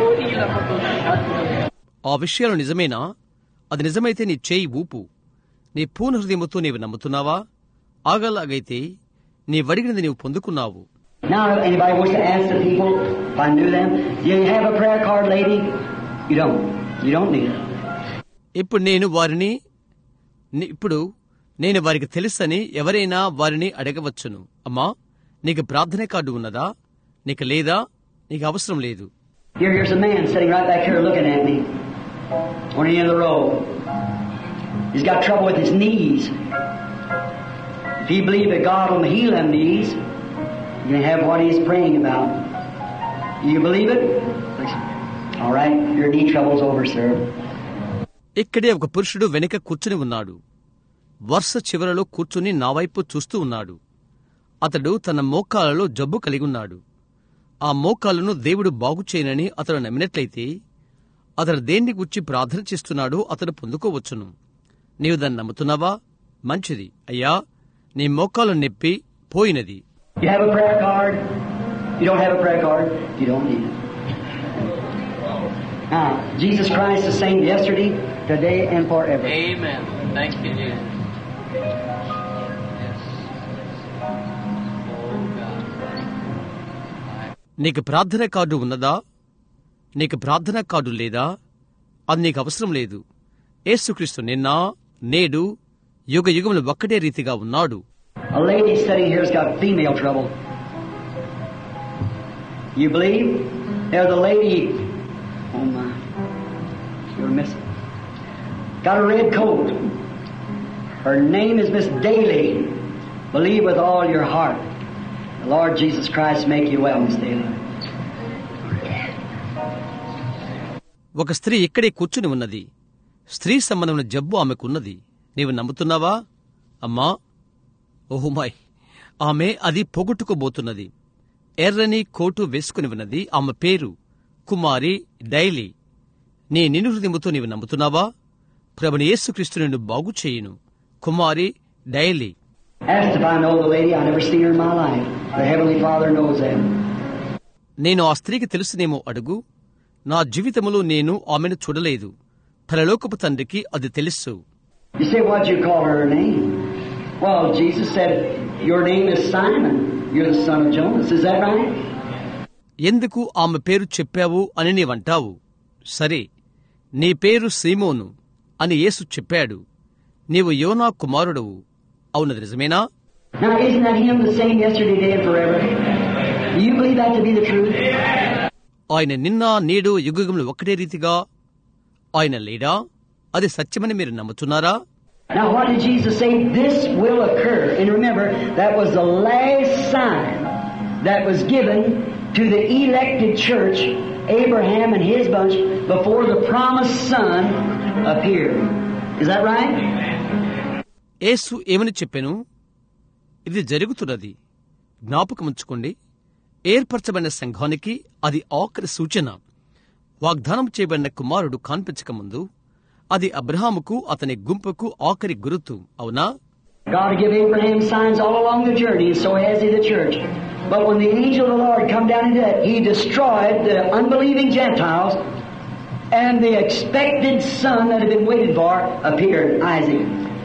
ఆ విషయాలు నిజమేనా? అది నిజమైతే నీ చేయి ఊపు. నీ పూర్ణ హృదయముతో నీవు నమ్ముతున్నావా? ఆగలాగైతే నీ వడిగినది నీవు పొందుకున్నావు. Now, anybody wants to ask the people if I knew them? Do you have a prayer card, lady? You don't. You don't need it. ఇప్పుడు నేను వారిని ఇప్పుడు నేను వారికి తెలుసని ఎవరైనా వారిని అడగవచ్చును. అమ్మా, నీకు ప్రార్థన కార్డు ఉన్నదా? నీకు లేదా? నీకు అవసరం లేదు. Here, here's a man sitting right back here looking at me. On the end of the road. He's got trouble with his knees. If he believes that God will heal them knees, you can have what he's praying about. You believe it? All right, your knee trouble's over, sir. ఇక్కడే ఒక పురుషుడు వెనుక కూర్చుని ఉన్నాడు. వరుస చివరలో కూర్చుని నా వైపు చూస్తూ ఉన్నాడు. అతడు తన మోకాలలో జబ్బు కలిగున్నాడు. ఆ మోకాలను దేవుడు బాగుచేయనని అతడు నమ్మినట్లయితే అతడు దేన్ని గురించి ప్రార్థన చేస్తున్నాడో అతడు పొందుకోవచ్చును. నీవు దాన్ని నమ్ముతున్నావా? మంచిది అయ్యా, నీ మోకాలు నొప్పి పోయినది. You have a prayer card? You don't have a prayer card? You don't need it. Now, Jesus Christ the same yesterday, today, and forever. Amen. Thank you, Jesus. నీకు ప్రార్థన కార్డు ఉన్నదా? నీకు ప్రార్థన కార్డు లేదా? అది నీకు అవసరం లేదు. యేసుక్రీస్తు నిన్న నేడు యుగ యుగములు ఒక్కటే రీతిగా ఉన్నాడు. A lady sitting here has got female trouble. You believe? There's a lady. Oh my. You're missing. Got a red coat. Her name is Miss Daly. Believe with all your heart. The Lord Jesus Christ make you well, Miss Daly. ఒక స్త్రీ ఇక్కడే కూర్చుని ఉన్నది. స్త్రీ సంబంధమైన జబ్బు ఆమెకున్నది. నీవు నమ్ముతున్నావా అమ్మా? ఓహుమాయ్, ఆమె అది పోగొట్టుకోబోతున్నది. ఎర్రని కోటు వేసుకుని ఉన్నది. ఆమె పేరు కుమారి డైలీ. నీ నిన్ను హృదయముతో నీవు నమ్ముతున్నావా? ప్రభుని యేసుక్రీస్తు నిన్ను బాగు చేయును. కుమారి డైలీ. నేను ఆ స్త్రీకి తెలుసునేమో అడుగు. నా జీవితములో నేను ఆమెను చూడలేదు. పరలోకపు తండ్రికి అది తెలుసు. You say, what you call her name? Well, Jesus said, your name is Simon. You're the son of Jonas. Is that right? ఎందుకు ఆమె పేరు చెప్పావు అని నీవంటావు. సరే, నీ పేరు సీమోను అని యేసు చెప్పాడు. నీవు యోనా కుమారుడవు. అవునది నిజమేనా? Now, isn't that him the same yesterday, today, and forever? Do you believe that to be the truth? ఆయన నిన్న నేడు యుగములు ఒక్కటే రీతిగా ఆయన లేడా? అది సత్యమని మీరు నమ్ముతున్నారా? Now what did Jesus say? This will occur. And remember, that was the last sign that was given to the elected church, Abraham and his bunch, before the promised son appeared. Is that right? యేసు ఏమని చెప్పెను? ఇది జరుగుతున్నది. జ్ఞాపకముంచుకోండి. ఏర్పరచబడిన సంఘానికి అది ఆఖరి సూచన. వాగ్దానం చేయబడిన కుమారుడు కనిపించకముందు అది అబ్రహాముకు అతని గుంపుకు ఆఖరి గురుతు. అవునా? God gave Abraham signs all along the journey, and so has he the church. But when the angel of the Lord come down into that, he destroyed the unbelieving Gentiles, and the expected son that had been waited for appeared, Isaac.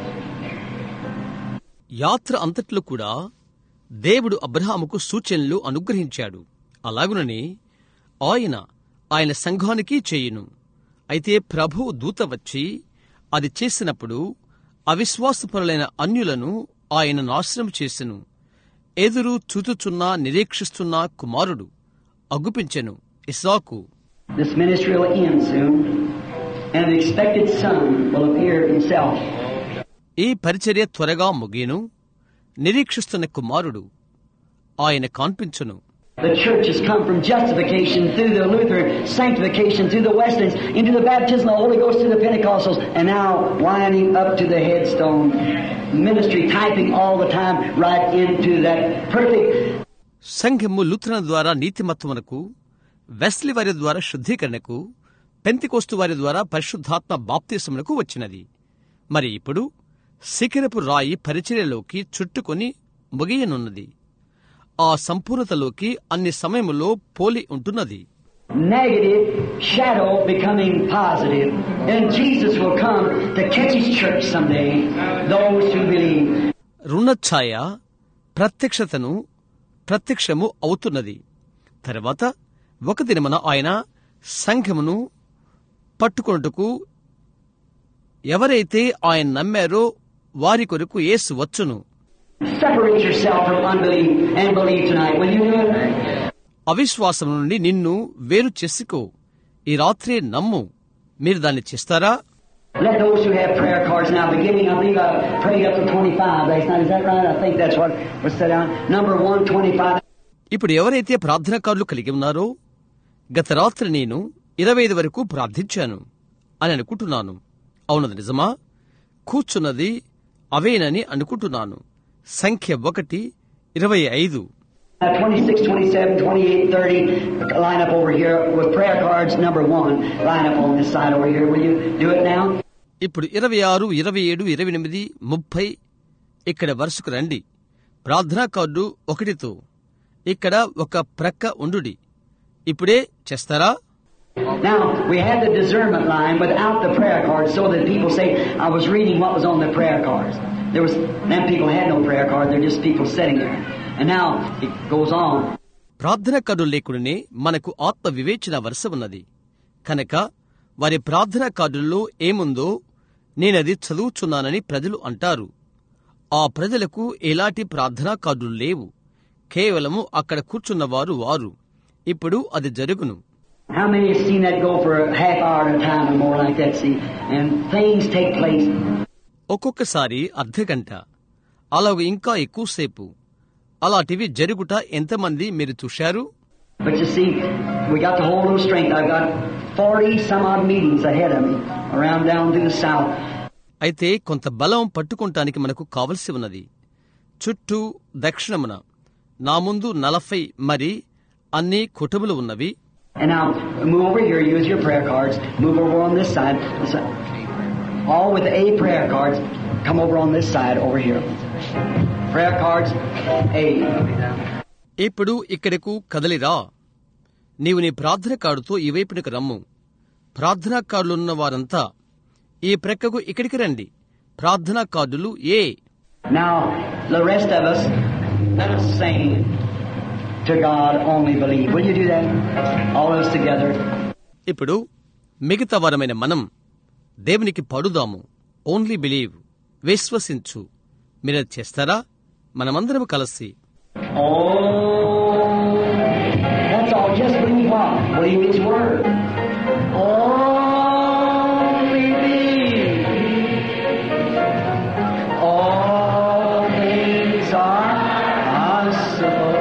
యాత్ర అంతట్లో కూడా దేవుడు అబ్రహాముకు సూచనలు అనుగ్రహించాడు. అలాగునని ఆయన ఆయన సంఘానికి చేయును. అయితే ప్రభు దూత వచ్చి అది చేసినప్పుడు అవిశ్వాసపరులైన అన్యులను ఆయన నాశనం చేసెను. ఎదురు చూచుచున్న నిరీక్షిస్తున్న కుమారుడు అగుపించెను, ఇస్సాకు. This ministry will end soon, and the expected son will appear himself. ఈ పరిచర్య త్వరగా ముగియను. నిరీక్షిస్తున్న కుమారుడు ఆయన కనిపించును. The church has come from justification through the Lutheran, sanctification through the Wesleyans, into the baptism of the Holy Ghost through the Pentecostals, and now winding up to the headstone ministry, typing all the time right into that perfect. సంఘము Lutheran ద్వారా నీతిమత్వమునకు, Wesley వారి ద్వారా శుద్ధీకరణకు, Pentecost వారి ద్వారా పరిశుద్ధాత్మ బాప్తిసమునకు వచ్చినది. మరి ఇప్పుడు శిఖరపు రాయి పరిచర్యలోకి చుట్టుకొని ముగియనున్నది. ఆ సంపూర్ణతలోకి అన్ని సమయములో పోలి ఉంటున్నది. Negative shadow becoming positive, and Jesus will come to catch his church someday. Those who believe. రుణఛాయ ప్రత్యక్షతను ప్రత్యక్షము అవుతున్నది. తర్వాత ఒక దినమున ఆయన సంఘమును పట్టుకొనుటకు ఎవరైతే ఆయన నమ్మారో వారి కొరకు యేసు వచ్చును. Separate yourself from unbelief and believe tonight. Will you do it? అవిశ్వాసం నుండి నిన్ను వేరు చేసుకో. ఈ రాత్రి నమ్ము. మీరు దాన్ని చేస్తారా? Let those who have prayer cards now, beginning, I believe I prayed up to twenty-five last night. Is that right? I think that's what was set down. Number one twenty-five. ఇప్పుడు ఎవరైతే ప్రార్థనా కార్డులు కలిగి ఉన్నారో, గత రాత్రి నేను ఇరవై ఐదు వరకు ప్రార్థించాను అని అనుకుంటున్నాను. అవునది నిజమా? కూర్చున్నది అవేనని అనుకుంటున్నాను. సంఖ్య ఒకటి ఇరవై ఐదు. twenty-six, twenty-seven, twenty-eight, thirty, line up over here with prayer cards number one. Line up on this side over here. Will you do it now? ఇప్పుడు ఇరవై ఆరు, ఇరవై ఏడు, ఇరవై ఎనిమిది, ముప్పై, ఇక్కడ వరుసకు రండి. ప్రార్థనా కార్డు ఒకటితో ఇక్కడ ఒక ప్రక్క ఉండుడి. ఇప్పుడే చేస్తారా? Now, we had the discernment line without the prayer cards so that people say, I was reading what was on the prayer cards. There was, then people had no prayer card, they're just people sitting there. And now, it goes on. ప్రార్థన card లేకుండానే మనకు ఆత్మ వివేచన వరుస ఉన్నది కనుక వారి ప్రార్థనా కార్డుల్లో ఏముందో నేనది చదువుచున్నానని ప్రజలు అంటారు. ఆ ప్రజలకు ఎలాంటి ప్రార్థనా కార్డులు లేవు. కేవలము అక్కడ కూర్చున్నవారు వారు. ఇప్పుడు అది జరుగును. How many have seen that go for a half hour at a time or more like that, see? And things take place. ఒక్కొక్కసారి అర్ధగంట, అలాగే ఇంకా ఎక్కువసేపు అలాంటివి జరుగుట ఎంతమంది మీరు చూశారు? But you see, we got the whole little strength. I've got forty some odd meetings ahead of me around down to the south. అయితే కొంత బలం పట్టుకుంటానికి మనకు కావలసి ఉన్నది. చుట్టూ దక్షిణమున నా ముందు నలభై మరి అన్ని కుటుంబములు ఉన్నవి. And now, move over here, use your prayer cards. Move over on this side. This side. All with A prayer cards. Come over on this side, over here. Prayer cards, A. ఇప్పుడు ఇక్కడకు కదలిరా. నీవు నీ ప్రార్థన కార్డుతో ఈ వైపునకు రమ్ము. ప్రార్థనా కార్డులున్న వారంతా ఈ ప్రక్కకు ఇక్కడికి రండి. ప్రార్థనా కార్డులు ఏ. Now, the rest of us, let us sing. To God only believe. Will you do that? All of us together. ఇప్పుడు మిగతా వారమైన మనం దేవునికి పడుదాము. ఓన్లీ బిలీవ్, విశ్వసించు. మీరు చేస్తారా? మనమందరం కలిసి. Oh, that's all. Just believe what? Believe His word. Only believe. All things are possible.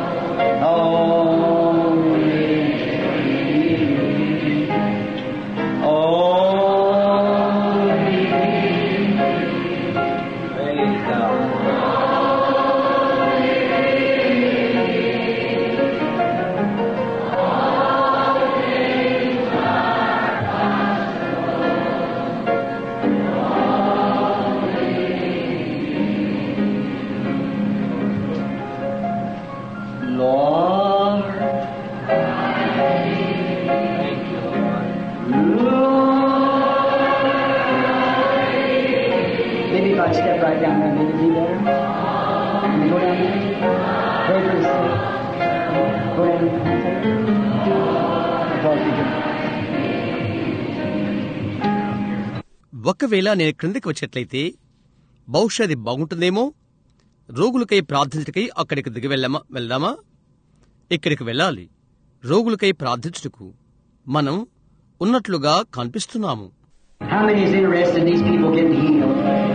Step right down there, maybe be better. Can you go down there? Pray for yourself. Go down there. ఒకవేళ నేను క్రిందికి వచ్చేట్లయితే బహుశా అది బాగుంటుందేమో. రోగులకై ప్రార్థించటకై అక్కడికి దిగి వెళ్ళమా వెళ్దామా? ఇక్కడికి వెళ్ళాలి. రోగులకై ప్రార్థించుటకు మనం ఉన్నట్లుగా కనిపిస్తున్నాము. How many is interested in these people getting healed?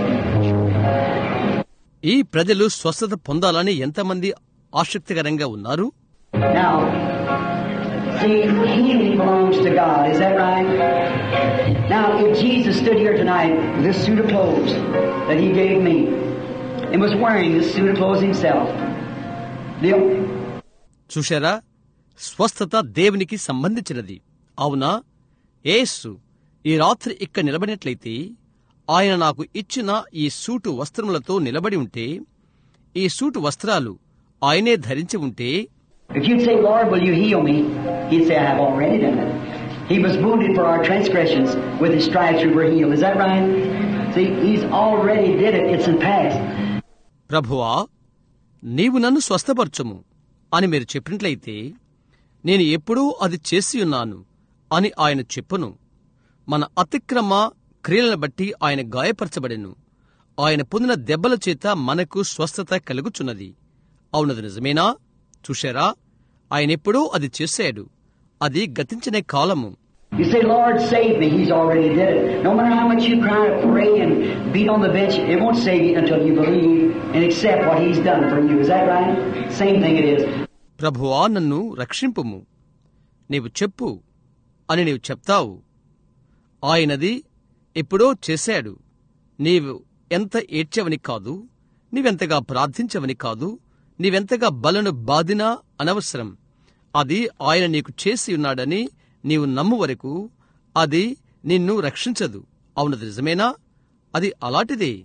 ఈ ప్రజలు స్వస్థత పొందాలని ఎంతమంది ఆసక్తికరంగా ఉన్నారు? Now, see, healing belongs to God. Is that right? Now, if Jesus stood here tonight with this suit of clothes that He gave me and was wearing this suit of clothes Himself, the... చూశారా? స్వస్థత దేవునికి సంబంధించినది. అవునా? యేసు ఈ రాత్రి ఇక్కడ నిలబడినట్లయితే ఆయన నాకు ఇచ్చిన ఈ సూటు వస్త్రములతో నిలబడి ఉంటే, ఈ సూటు వస్త్రాలు ఆయనే ధరించి ఉంటే, If you'd say, Lord, will you heal me? He'd say, I have already done it. He was wounded for our transgressions. With His stripes we were healed. Is that right? See, He's already did it. It's in past. ప్రభువా, నీవు నన్ను స్వస్థపరచుము అని మీరు చెప్పినట్లయితే, నేను ఎప్పుడూ అది చేసి ఉన్నాను అని ఆయన చెప్పును. మన అతిక్రమ క్రియలను బట్టి ఆయన గాయపరచబడెను. ఆయన పొందిన దెబ్బల చేత మనకు స్వస్థత కలుగుచున్నది. అవునది నిజమేనా? చూశారా? ఆయనెప్పుడూ అది చేశాడు. అది గతించిన కాలము. You say, Lord, save me. He's already did it. No matter how much you cry, pray, and beat on the bench, it won't save you until you believe and accept what He's done for you. Is that right? Same thing it is. ప్రభువా, నన్ను రక్షింపుము, నీవు చెప్పు అని నీవు చెప్తావు. ఆయనది ఎప్పుడో చేశాడు. నీవు ఎంత ఏడ్చవని కాదు, నీవెంతగా ప్రార్థించవని కాదు, నీవెంతగా బలను బాదినా అనవసరం. అది ఆయన నీకు చేసి ఉన్నాడని నీవు నమ్ము వరకు అది నిన్ను రక్షించదు. అవునది నిజమేనా? అది అలాంటిదే.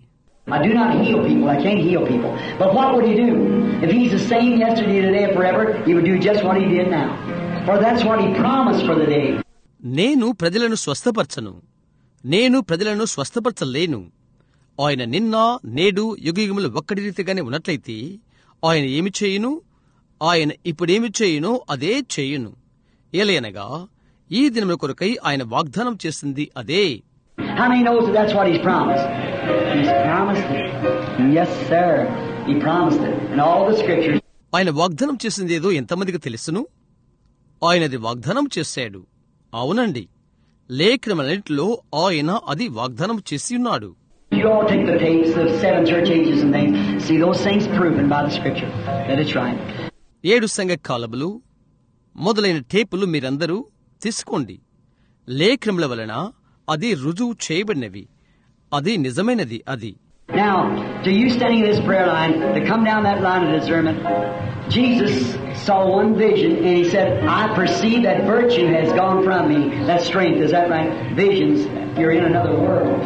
I do not heal people. I can't heal people. But what would he do? If he's the same yesterday, today, and forever, he would do just what he did now. For that's what he promised for the day. నేను ప్రజలను స్వస్థపరచను, నేను ప్రజలను స్వస్థపరచలేను. ఆయన నిన్న నేడు యుగయుగములు ఒక్కడి రీతిగానే ఉన్నట్లయితే ఆయన ఏమి చేయును? ఆయన ఇప్పుడేమి చేయునో అదే చేయును. ఏలయనగా ఈ దినముల కొరకై ఆయన వాగ్దానం చేసింది అదే. How many knows that that's what he's promised? He's promised it. Yes, sir. He promised it. And all the scriptures. ఆయన వాగ్దానం చేసింది ఏదో ఎంతమందికి తెలుసును? ఆయనది వాగ్దానం చేశాడు. అవునండి, లేఖనములన్నిటిలో ఆయన అది వాగ్దానం చేసి ఉన్నాడు. You all take the tapes of seven church ages and things. See those things proven by the scripture that it's right. ఏడు సంఘ కాలములు మొదలైన టేపులు మీరందరూ తీసుకోండి. లేఖనముల వలన అది రుజువు చేయబడినవి. అది నిజమైనది. అది Now, to you standing in this prayer line, to come down that line of discernment, Jesus saw one vision and he said, I perceive that virtue has gone from me, that strength. Is that right? Visions. You're in another world.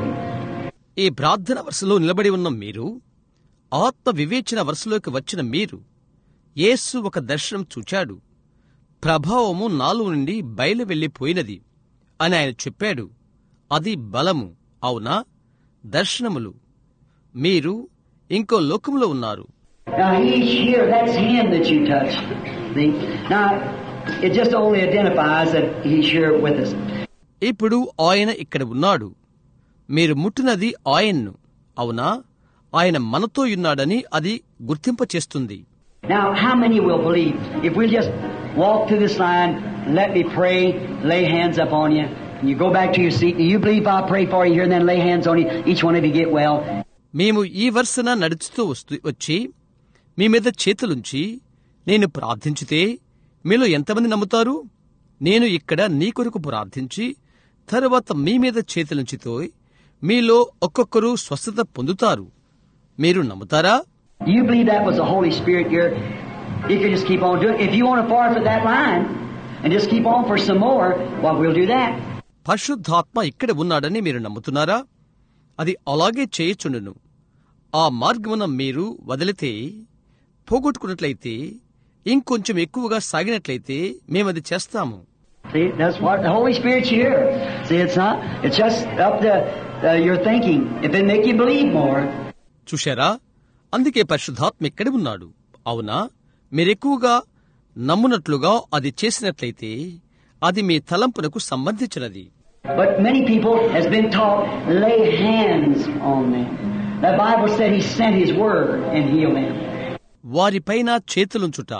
ఈ ప్రార్థన వరుసలో నిలబడి ఉన్న మీరు, ఆత్మ వివేచన వరుసలోకి వచ్చిన మీరు, యేసు ఒక దర్శనం చూచాడు, ప్రభావము నాలో నుండి బయలు వెళ్లిపోయినది అని ఆయన చెప్పాడు. అది బలము. అవునా? దర్శనములు. మీరు ఇంకో లోకములో ఉన్నారు. Now he's here. That's him that you touch. See? Now it just only identifies that he's here with us. ఇప్పుడు ఆయన ఇక్కడ ఉన్నాడు. మీరు ముట్టినది ఆయన్ను. అవునా? ఆయన మనతో ఉన్నాడని అది గుర్తింపచేస్తుంది. Now how many will believe? If we just walk through this line, let me pray, lay hands upon you, and you go back to your seat. Do you believe I pray for you here and then lay hands on you? Each one of you get well. మేము ఈ వరుసన నడుచుతూ వస్తూ వచ్చి మీ మీద చేతులుంచి నేను ప్రార్థించితే మీలో ఎంతమంది నమ్ముతారు? నేను ఇక్కడ నీ కొరకు ప్రార్థించి తరువాత మీ మీద చేతులుంచితో మీలో ఒక్కొక్కరు స్వస్థత పొందుతారు. మీరు నమ్ముతారా? Do you believe that was the Holy Spirit here? You can just keep on doing it. If you want to forfeit that line and just keep on for some more, well, we'll do that. పరిశుద్ధాత్మ ఇక్కడ ఉన్నాడని మీరు నమ్ముతున్నారా? అది అలాగే చేయచుండును. ఆ మార్గమున మీరు వదిలితే, పోగొట్టుకున్నట్లయితే, ఇంకొంచెం ఎక్కువగా సాగినట్లయితే మేమది చేస్తాము. See, that's what the Holy Spirit's here. See, it's not, it's just up to uh, your thinking. If it make you believe more. చూశారా? అందుకే పరిశుద్ధాత్మ ఇక్కడే ఉన్నాడు. అవునా? మీరెక్కువగా నమ్మునట్లుగా అది చేసినట్లయితే అది మీ తలంపునకు సంబంధించినది. But many people has been taught, lay hands on them. The Bible said He sent His word and healed them. వారిపైన చేతులుంచుట,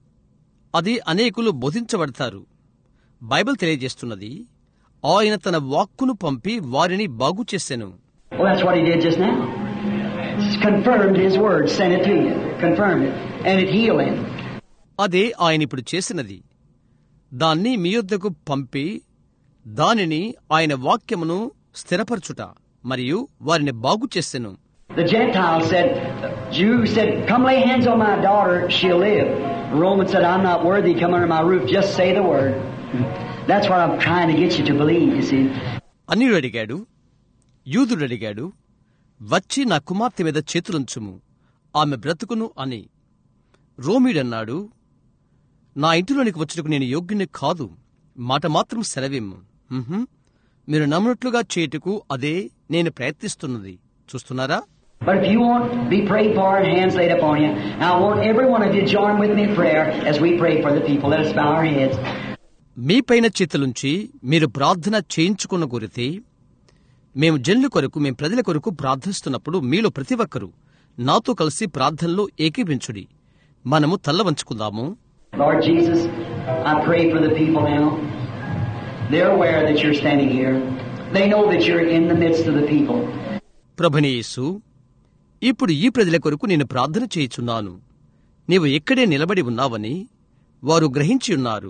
అది అనేకులు బోధించబడతారు. బైబిల్ తెలియజేస్తున్నది, ఆయన తన వాక్కును పంపి వారిని బాగు చేసెను. Well, that's what He did just now. Confirmed His word, sent it to you, confirmed it, and it healed them. అదే ఆయన ఇప్పుడు చేసినది. దాన్ని మీ యొద్దకు పంపి దానిని ఆయన వాక్యమును స్థిరపరచుట మరియు వారిని బాగు చేసెను. The Gentile said, Jew said, come lay hands on my daughter, she'll live. The Roman said, I'm not worthy, come under my roof, just say the word. That's what I'm trying to get you to believe, you see. అన్యుడు అడిగాడు, యూదుడు అడిగాడు, వచ్చి నా కుమార్తె మీద చేతులుంచుము, ఆమె బ్రతుకును అని. రోమీడన్నాడు, నా ఇంటిలోనికి వచ్చుటకు నేను యోగ్యుని కాదు, మాట మాత్రం సెలవిమ్ము. మీరు నమ్మునట్లుగా చేయుటకు అదే నేను ప్రయత్నిస్తున్నది. చూస్తున్నారా? But if you want to be prayed for and hands laid upon you, now I want every one of you to join with me in prayer as we pray for the people. Let us bow our heads. మీ పైన చేతులుంచి మీరు ప్రార్థన చేయించుకున్న కొరితే, మేము జనుల కొరకు, మేము ప్రజల కొరకు ప్రార్థిస్తున్నప్పుడు మీలో ప్రతి ఒక్కరూ నాతో కలిసి ప్రార్థనలో ఏకీభించుడి. మనము తల్ల వంచుకుందాము. Lord Jesus, I pray for the people now. They're aware that you're standing here. They know that you're in the midst of the people. ప్రభుని యేసు, ఇప్పుడు ఈ ప్రజల కొరకు నేను ప్రార్థన చేయుచున్నాను. నీవు ఎక్కడే నిలబడి ఉన్నావని వారు గ్రహించి ఉన్నారు.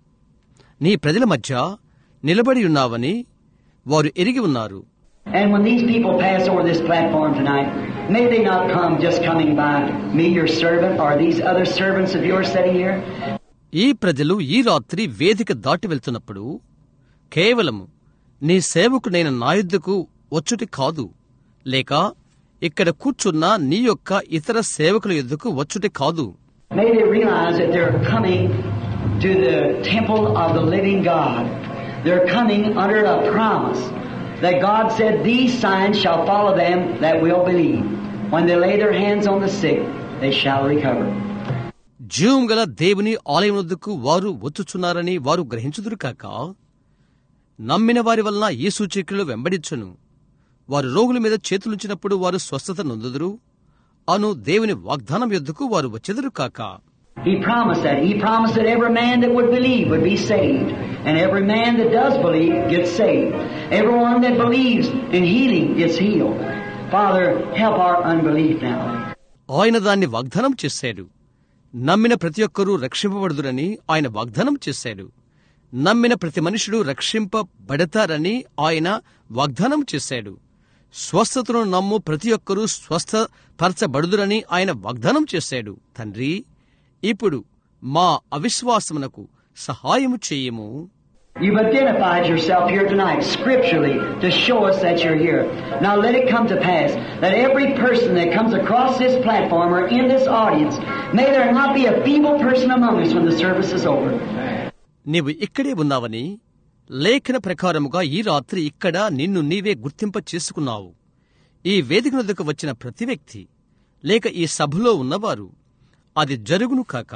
నీ ప్రజల మధ్య నిలబడి ఉన్నావని వారు ఎరిగి ఉన్నారు. And when these people pass over this platform tonight, may they not come just coming by me, your servant, or these other servants of yours sitting here. ఈ ప్రజలు ఈ రాత్రి వేదిక దాటి వెళ్తున్నప్పుడు కేవలము నీ సేవకుడైన నా యొద్దకు వచ్చుటి కాదు, లేక ఇక్కడ కూర్చున్న నీ యొక్క ఇతర సేవకుల యొద్దకు వచ్చుటే కాదు. May they realize that they're coming to the temple of the living God. They're coming under a promise that God said, "These signs shall follow them that will believe. When they lay their hands on the sick, they shall recover." జీవం గల దేవుని ఆలయం వద్దకు వారు వచ్చుచున్నారని వారు గ్రహించుదురు కాక, నమ్మిన వారి వలన ఈ సూచకులు వెంబడించును. వారు రోగుల మీద చేతులుంచినప్పుడు వారు స్వస్థత నొందుదురు అను దేవుని వాగ్దానం యొద్దకు వారు వచ్చెదరు కాక. He promised that. He promised that every man that would believe would be saved. And every man that does believe gets saved. Everyone that believes in healing gets healed. Father, help our unbelief now. ఆయన దాన్ని వాగ్దానం చేశాడు. నమ్మిన ప్రతి ఒక్కరూ రక్షింపబడుదురని ఆయన వాగ్దానం చేశాడు. నమ్మిన ప్రతి మనుషుడు రక్షింపబడతారని ఆయన వాగ్దానం చేశాడు. స్వస్థతను నమ్ము ప్రతి ఒక్కరూ స్వస్థపరచబడుదురని ఆయన వాగ్దానం చేశాడు. తండ్రి, ఇప్పుడు మా అవిశ్వాసమునకు సహాయము చేయము. You've identified yourself here tonight scripturally to show us that you're here. Now let it come to pass that every person that comes across this platform or in this audience, may there not be a feeble person among us when the service is over. నీవు ఇక్కడే ఉన్నావని లేఖన ప్రకారముగా ఈ రాత్రి ఇక్కడ నిన్ను నీవే గుర్తింప చేసుకున్నావు. ఈ వేదిక వద్దకు వచ్చిన ప్రతి వ్యక్తి లేక ఈ సభలో ఉన్నవారు అది జరుగును కాక,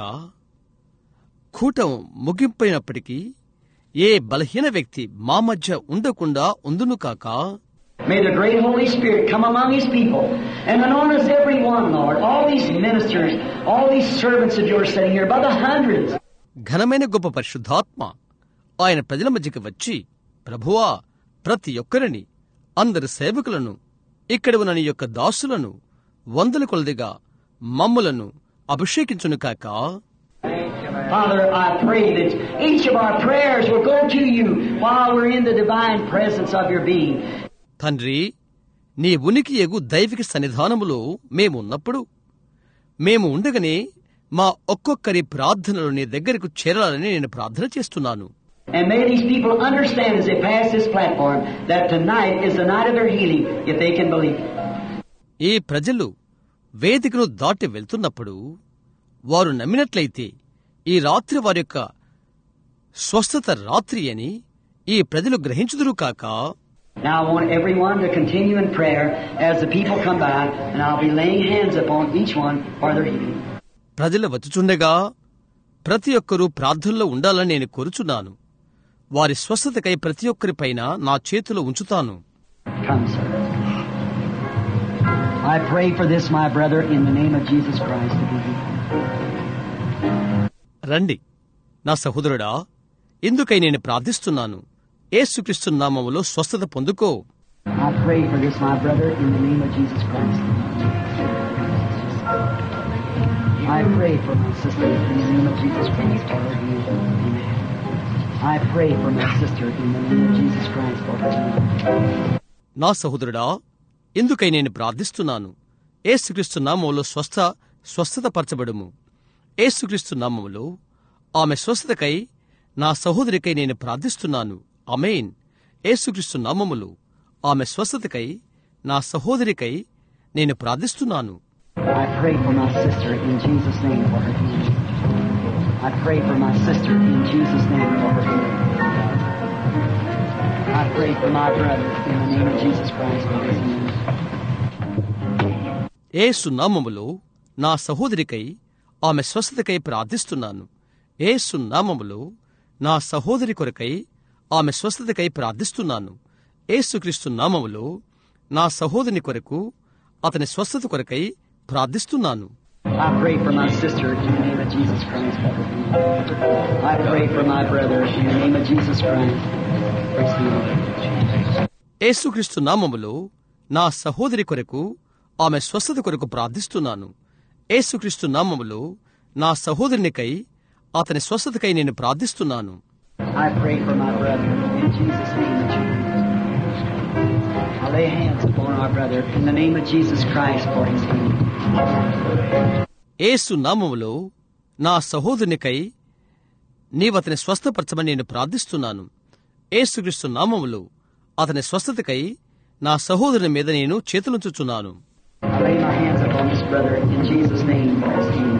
కూటం ముగింపైనప్పటికీ ఏ బలహీన వ్యక్తి మా మధ్య ఉండకుండా ఉందును కాక. May the great Holy Spirit come among His people and anoint us every one, Lord. All these ministers, all these servants of yours sitting here by the hundreds. ఘనమైన గొప్ప పరిశుద్ధాత్మ ఆయన ప్రజల మధ్యకి వచ్చి, ప్రభువా, ప్రతి ఒక్కరిని, అందరి సేవకులను, ఇక్కడ ఉన్న నీ యొక్క దాసులను వందల కొలదిగా మమ్ములను అభిషేకించును కాక. Father, I pray that each of our prayers will go to you while we're in the divine presence of your being. తండ్రి, నీ ఉనికి ఎగు దైవిక సన్నిధానములో మేమున్నప్పుడు మేము ఉండగానే మా ఒక్కొక్కరి ప్రార్థనలు నీ దగ్గరకు చేరాలని నేను ప్రార్థన చేస్తున్నాను. And may these people understand as they pass this platform that tonight is the night of their healing if they can believe. ఈ ప్రజలు వేదికను దాటి వెళ్తున్నప్పుడు వారు నమ్మినట్లయితే ఈ రాత్రి వారి యొక్క స్వస్థత రాత్రి అని ఈ ప్రజలు గ్రహించుదురు కాక. Now I want everyone to continue in prayer as the people come by, and I'll be laying hands upon each one for their healing. ప్రజలు వచ్చుచుండగా ప్రతి ఒక్కరూ ప్రార్థనలో ఉండాలని నేను కోరుచున్నాను. వారి స్వస్థతకై ప్రతి ఒక్కరిపైన నా చేతులు ఉంచుతాను. Come, sir. I pray for this, my brother, in the name of Jesus Christ to be healed. రండి నా సహోదరుడా, ఇందుకై నేను ప్రార్థిస్తున్నాను. యేసుక్రీస్తు నామములో స్వస్థత పొందుకో. I pray for this, my brother, in the name of Jesus Christ. I pray for my sister in the name of Jesus Christ for her healing. I pray for my sister in the name of Jesus Christ for her healing. నా సహోదరుడా, ఇందుకై నేను ప్రార్థిస్తున్నాను. యేసుక్రీస్తు నామములో స్వస్థ స్వస్థత పరచబడుము. యేసుక్రీస్తు నామములో ఆమె స్వస్థతకై నా సహోదరికై నేను ప్రార్థిస్తున్నాను. ఆమేన్. యేసుక్రీస్తు నామములో ఆమె స్వస్థతకై నా సహోదరికై నేను ప్రార్థిస్తున్నాను. I pray for my sister in Jesus' name for her healing. I pray for my sister in Jesus' name for her healing. I pray for my brother in the name of Jesus Christ for his healing. యేసు నామములో నా సహోదరికై ఆమె స్వస్థతకై ప్రార్థిస్తున్నాను. యేసు నామములో నా సహోదరి కొరకై ఆమె స్వస్థతకై ప్రార్థిస్తున్నాను. యేసుక్రీస్తు నామములో నా సహోదరుని కొరకు అతని స్వస్థత కొరకై ప్రార్థిస్తున్నాను. I pray for my sister in the name of Jesus Christ for her healing. I pray for my brother in the name of Jesus Christ for his healing. యేసుక్రీస్తు నామములో నా సహోదరి కొరకు ఆమె స్వస్థత కొరకు ప్రార్థిస్తున్నాను. యేసుక్రీస్తు నామములో నా సహోదరునికై అతని స్వస్థతకై నేను ప్రార్థిస్తున్నాను. I pray for my brother in Jesus' name. I lay hands upon our brother in the name of Jesus Christ for his healing. యేసు నామములో నా సహోదరునికై నీవతని స్వస్థపరచమని నేను ప్రార్థిస్తున్నాను. యేసుక్రీస్తు నామములో అతని స్వస్థతకై నా సహోదరుని మీద నేను చేతులుంచుచున్నాను. hands upon this brother in Jesus' name for his healing.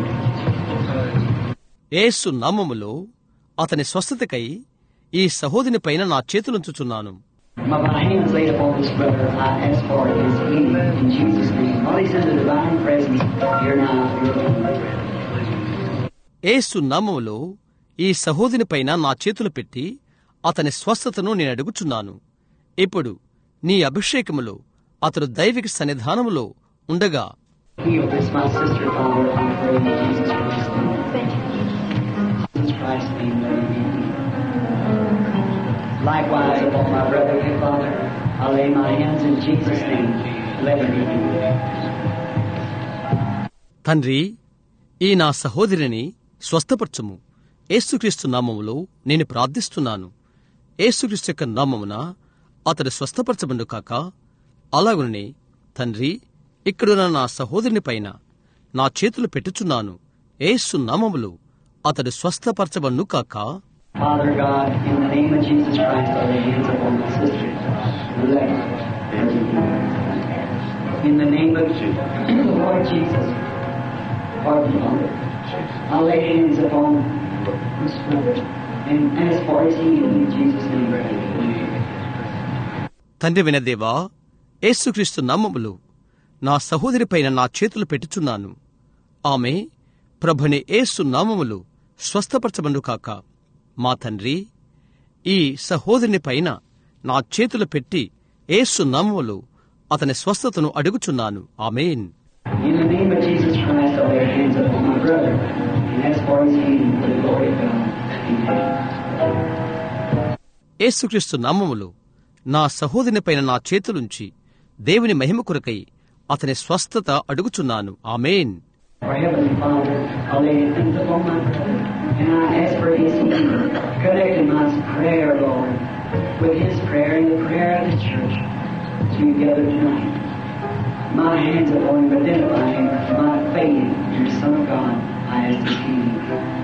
యేసు నామములో అతని స్వస్థతకై ఈ సహోదరుని పైన నా చేతులుంచుచున్నాను. My hands laid upon this brother, I ask for his healing in Jesus' name. While he's in the divine presence, here now, యేసు నామములో ఈ సహోదరుని పైన నా చేతులు పెట్టి అతని స్వస్థతను నేను అడుగుచున్నాను. ఇప్పుడు నీ అభిషేకములో అతడు దైవిక సన్నిధానములో ఉండగా heal this my sister, Father, I pray in Jesus Christ's name. Jesus Christ's name, let him be healed. Likewise upon my brother, dear Father, I lay my hands in Jesus' name, let him be healed. తండ్రి, ఈ నా సహోదరిని స్వస్థపరచుము. యేసుక్రీస్తు నామములో నేను ప్రార్థిస్తున్నాను. యేసుక్రీస్తు యొక్క నామమున అతడు స్వస్థపరచబడు కాక. అలాగునే తండ్రి, ఇక్కడున్న నా సహోదరుని పైన నా చేతులు పెట్టుచున్నాను. యేసు నామములో అతడు స్వస్థపరచబడును కాక. Father God, in the name of Jesus Christ, I lay hands upon my sister. In the name of the Lord Jesus, pardon me, Father. I lay hands upon this brother and ask for his healing in Jesus' name. తండ్రి వినదేవా, యేసుక్రీస్తు నామములో నా సహోదరి పైన నా చేతులు పెట్టుచున్నాను. ఆమె ప్రభుని యేసు నామములో స్వస్థపరచబడు కాక. మా తండ్రి, ఈ సహోదరుని పైన నా చేతులు పెట్టి యేసు నామములో అతని స్వస్థతను అడుగుచున్నాను. ఆమేన్. In the name of Jesus Christ, I lay hands upon my brother and ask for his healing for the glory of God. యేసుక్రీస్తు నామములో నా సహోదరుని పైన నా చేతులుంచి దేవుని మహిమ కొరకై అతని స్వస్థత అడుగుచున్నాను. ఆమేన్. Our Heavenly Father, I lay hands upon my brother and I ask for his healing. Connecting my prayer, Lord, with his prayer and the prayer of the church together tonight. My hands upon him, identifying my faith in the Son of God. I ask his healing.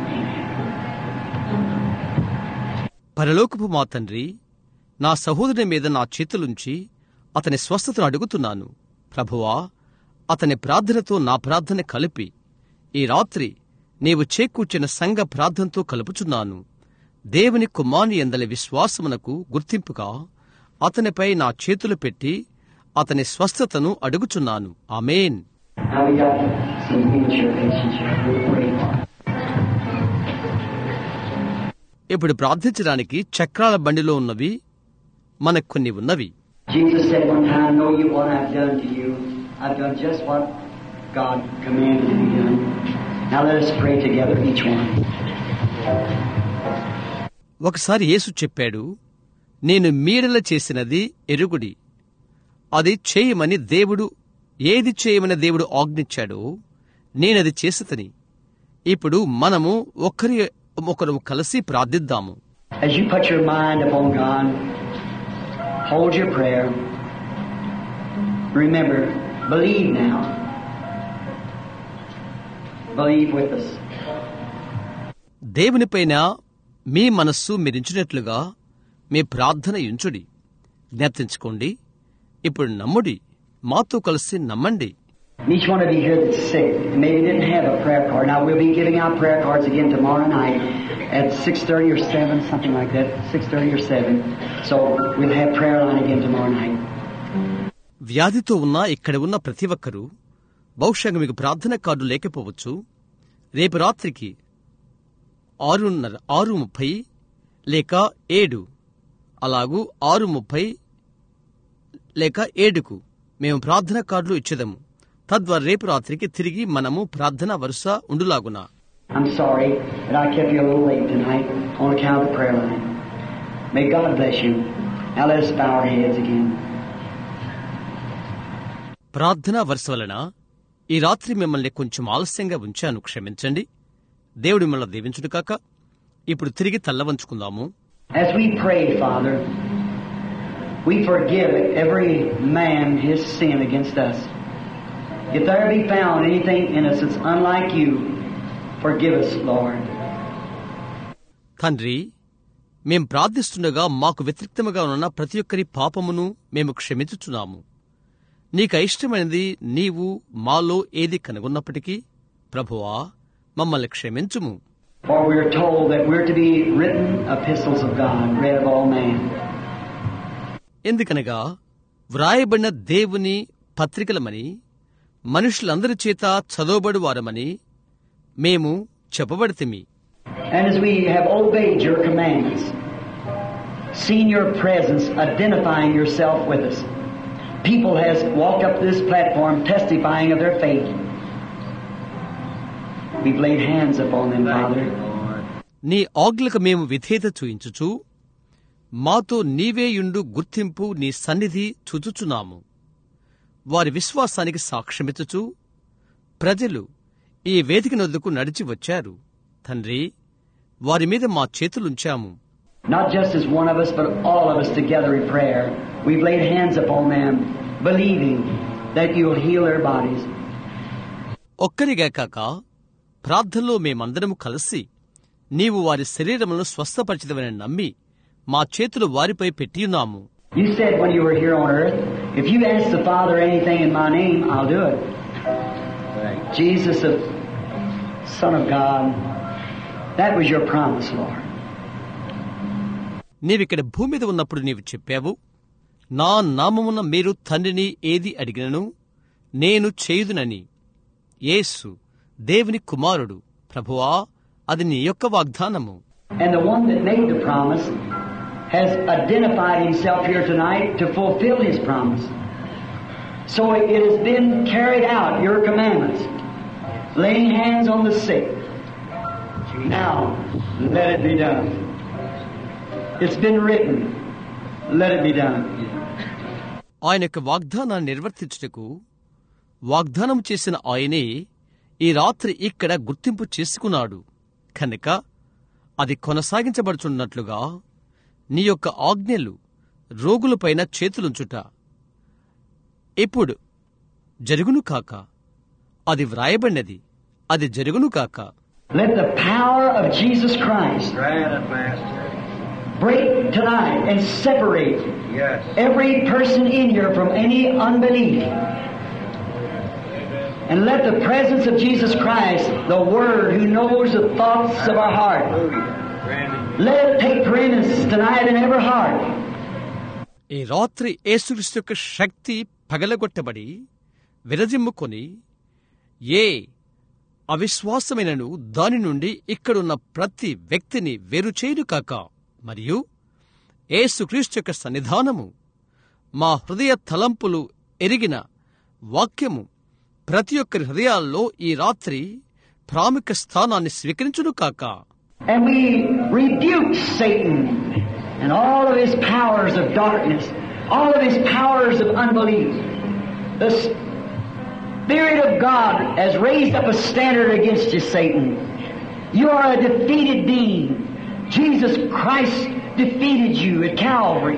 పరలోకపు మా తండ్రి, నా సహోదరుని మీద నా చేతులుంచి అతని స్వస్థతను అడుగుతున్నాను. ప్రభువా, అతని ప్రార్థనతో నా ప్రార్థన కలిపి ఈ రాత్రి నీవు చేకూర్చిన సంఘ ప్రార్థనతో కలుపుచున్నాను. దేవుని కుమారుని యందలి విశ్వాసమునకు గుర్తింపుగా అతనిపై నా చేతులు పెట్టి అతని స్వస్థతను అడుగుచున్నాను. ఆమేన్. ఇప్పుడు ప్రార్థించడానికి చక్రాల బండిలో ఉన్నవి మనకు కొన్ని ఉన్నవి. Jesus said one time, know you what I've done to you. I've done just what God commanded to be done. Now let us pray together, each one. ఒకసారి యేసు చెప్పాడు, నేను మీడల చేసినది ఎరుగుడి. అది చేయమని దేవుడు ఏది చేయమని దేవుడు ఆజ్ఞించాడో నేనది చేసితని. ఇప్పుడు మనము ఒకరి ఒకరు కలిసి ప్రార్థిద్దాము. As you put your mind upon God, hold your prayer. Remember, believe now. Believe with us. దేవునిపైన మీ మనస్సు మీరించినట్లుగా మీ ప్రార్థన యుంచుడి. జ్ఞాపించుకోండి. ఇప్పుడు నమ్ముడి. మాతో కలిసి నమ్మండి. Each one of you here that's sick, maybe didn't have a prayer card. Now we'll be giving out prayer cards again tomorrow night at six thirty or seven, something like that, six thirty or seven. So we'll have prayer line again tomorrow night. వ్యాధితో ఉన్న ఇక్కడ ఉన్న ప్రతి ఒక్కరూ బహుశా మీకు ప్రార్థన card లేకపోవచ్చు. రేపు రాత్రికి ఆరున్నర ఆరు ముప్పై లేక ఏడు అలాగూ ఆరు ముప్పై లేక ఏడుకు మేము ప్రార్థన కార్డులు ఇచ్చేదము. తద్వారా రేపు రాత్రికి తిరిగి మనము ప్రార్థన వరుస ఉండులాగున. I'm sorry that I kept you a little late tonight on account of the prayer line. May God bless you. Now let us bow our heads again. ప్రార్థన వరుస వలన ఈ రాత్రి మిమ్మల్ని కొంచెం ఆలస్యంగా ఉంచాను, క్షమించండి. దేవుడి మిమ్మల్ని దీవించును కాక. ఇప్పుడు తిరిగి తల్లవంచుకుందాము. As we pray, Father, we forgive every man his sin against us. If there be found anything in us that's unlike you, forgive us, Lord. తండ్రి, మేం ప్రార్థిస్తుండగా మాకు వ్యతిరేక్తముగా ఉన్న ప్రతి ఒక్కరి పాపమును మేము క్షమించుచున్నాము. నీకు ఇష్టమైనది నీవు మాలో ఏది కనుగొన్నప్పటికీ ప్రభువా మమ్మల్ని క్షమించుము. For we are told that we're to be written epistles of God, read of all men. ఎందుకనగా వ్రాయబడిన దేవుని పత్రికలమని మనుషులందరి చేత చదవబడు వారమని మేము చెప్పబడితిమి. And as we have obeyed your commands, seen your presence, identifying yourself with us, people has walked up to this platform testifying of their faith. We've laid hands upon them, Father. నీ ఆజ్ఞలకు మేము విధేయత చూయించుచు మాతో నీవేయుండు గుర్తింపు నీ సన్నిధి చూచుచున్నాము. వారి విశ్వాసానికి సాక్ష్యమిచ్చుచు ప్రజలు ఈ వేదిక నొద్దకు నడిచి వచ్చారు. తండ్రి, వారి మీద మా చేతులుంచాము. Not just as one of us, but all of us together in prayer. We've laid hands upon them, believing that you'll heal their bodies. ఒక్కరిగా కాక ప్రార్థనలో మేమందరము కలిసి నీవు వారి శరీరములను స్వస్థపరిచిదవని నమ్మి మా చేతులు వారిపై పెట్టియున్నాము. You said when you were here on earth, if you ask the Father anything in my name, I'll do it. Right. Jesus, the Son of God, that was your promise, Lord. నీవిక్కడ భూమి మీద ఉన్నప్పుడు నీవు చెప్పావు, నా నామమున మీరు తండ్రిని ఏది అడిగినను నేను చేయుదునని. యేసు దేవుని కుమారుడు. ప్రభువా, అది నీ యొక్క వాగ్దానము. And the one that made the promise has identified himself here tonight to fulfill his promise. So it has been carried out, your commandments. Laying hands on the sick. Now, let it be done. It's been written. Let it be done. ఆయన యొక్క వాగ్దానాన్ని నిర్వర్తించుటకు వాగ్దానం చేసిన ఆయనే ఈ రాత్రి ఇక్కడ గుర్తింపు చేసుకున్నాడు కనుక అది కొనసాగించబడుచున్నట్లుగా నీ యొక్క ఆజ్ఞలు రోగులపైన చేతులుంచుట ఇప్పుడు జరుగును కాక. అది వ్రాయబడినది, అది జరుగును కాక. Let the power of Jesus Christ break tonight and separate yes. every person in here from any unbelief. And let the presence of Jesus Christ, the Word who knows the thoughts of our heart, let it take preeminence tonight in every heart. ఈ రాత్రి యేసుక్రీస్తు యొక్క శక్తి పగలగొట్టబడి విరజిమ్ముకొని ఏ అవిశ్వాసమైనను దాని నుండి ఇక్కడున్న ప్రతి వ్యక్తిని వేరుచేయును కాక. మరియు యేసుక్రీస్తు యొక్క సన్నిధానము మా హృదయ తలంపులు ఎరిగిన వాక్యము ప్రతి ఒక్కరి హృదయాల్లో ఈ రాత్రి ప్రాముఖ్య స్థానాన్ని స్వీకరించును కాక. And we rebuke Satan and all of his powers of darkness, all of his powers of unbelief. The Spirit of God has raised up a standard against you, Satan. You are a defeated being. Jesus Christ defeated you at Calvary.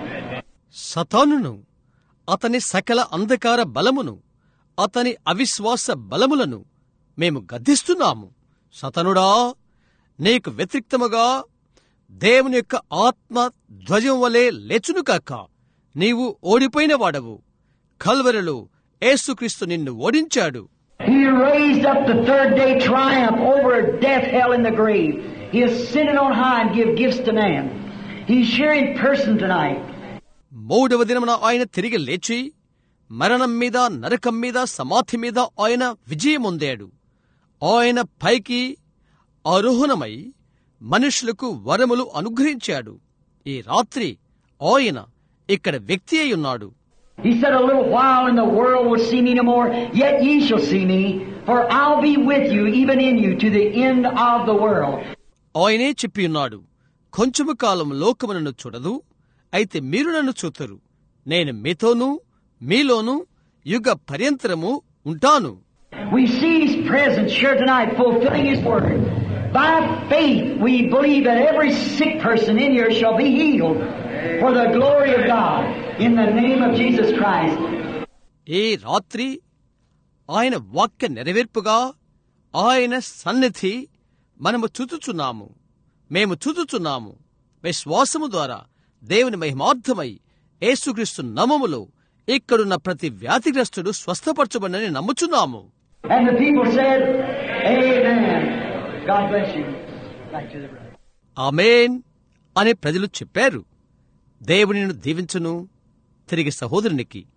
సతానును అతని సకల అంధకార బలమును అతని అవిశ్వాస బలములను మేము గద్దిస్తున్నాము. సతనుడా, నీకు వ్యతిరేక్తముగా దేవుని యొక్క ఆత్మ ధ్వజం వలె లేచును కాక. నీవు ఓడిపోయిన వాడవు. కల్వరిలో యేసుక్రీస్తు నిన్ను ఓడించాడు. He raised up the third day triumph over death, hell, and the grave. He ascended on high and gave gifts to man. He's here in person tonight. మూడవ దినమున ఆయన తిరిగి లేచి మరణం మీద, నరకం మీద, సమాధి మీద ఆయన విజయమొందాడు. ఆయన పైకి ఆరోహణమై మనుషులకు వరములు అనుగ్రహించాడు. ఈ రాత్రి ఆయన ఇక్కడ వ్యక్తి అయి ఉన్నాడు. He said, a little while and the world will see me no more, yet ye shall see me, for I'll be with you, even in you, to the end of the world. ఆయనే చెప్పి ఉన్నాడు, కొంచెము కాలం లోకము నన్ను చూడదు, అయితే మీరు నన్ను చూతురు. నేను మీతోనూ మీలోనూ యుగ పర్యంతరము ఉంటాను. We see His presence here tonight, fulfilling His word. By faith, we believe that every sick person in here shall be healed for the glory of God, in the name of Jesus Christ. ఈ రాత్రి ఆయన వాక్య నెరవేర్పుగా ఆయన సన్నిధి మనము చూచుచున్నాము. మేము చూచుచున్నాము. విశ్వాసము ద్వారా దేవుని మహిమార్థమై యేసుక్రీస్తు నామములో ఇక్కడున్న ప్రతి వ్యాధిగ్రస్తుడు స్వస్థపరచబడినని నమ్ముచున్నాము. And the people said, Amen. God bless you. Back to the brother. ఆమేన్ అని ప్రజలు చెప్పారు. దేవుని నిన్ను దీవించును. తిరిగి సహోదరునికి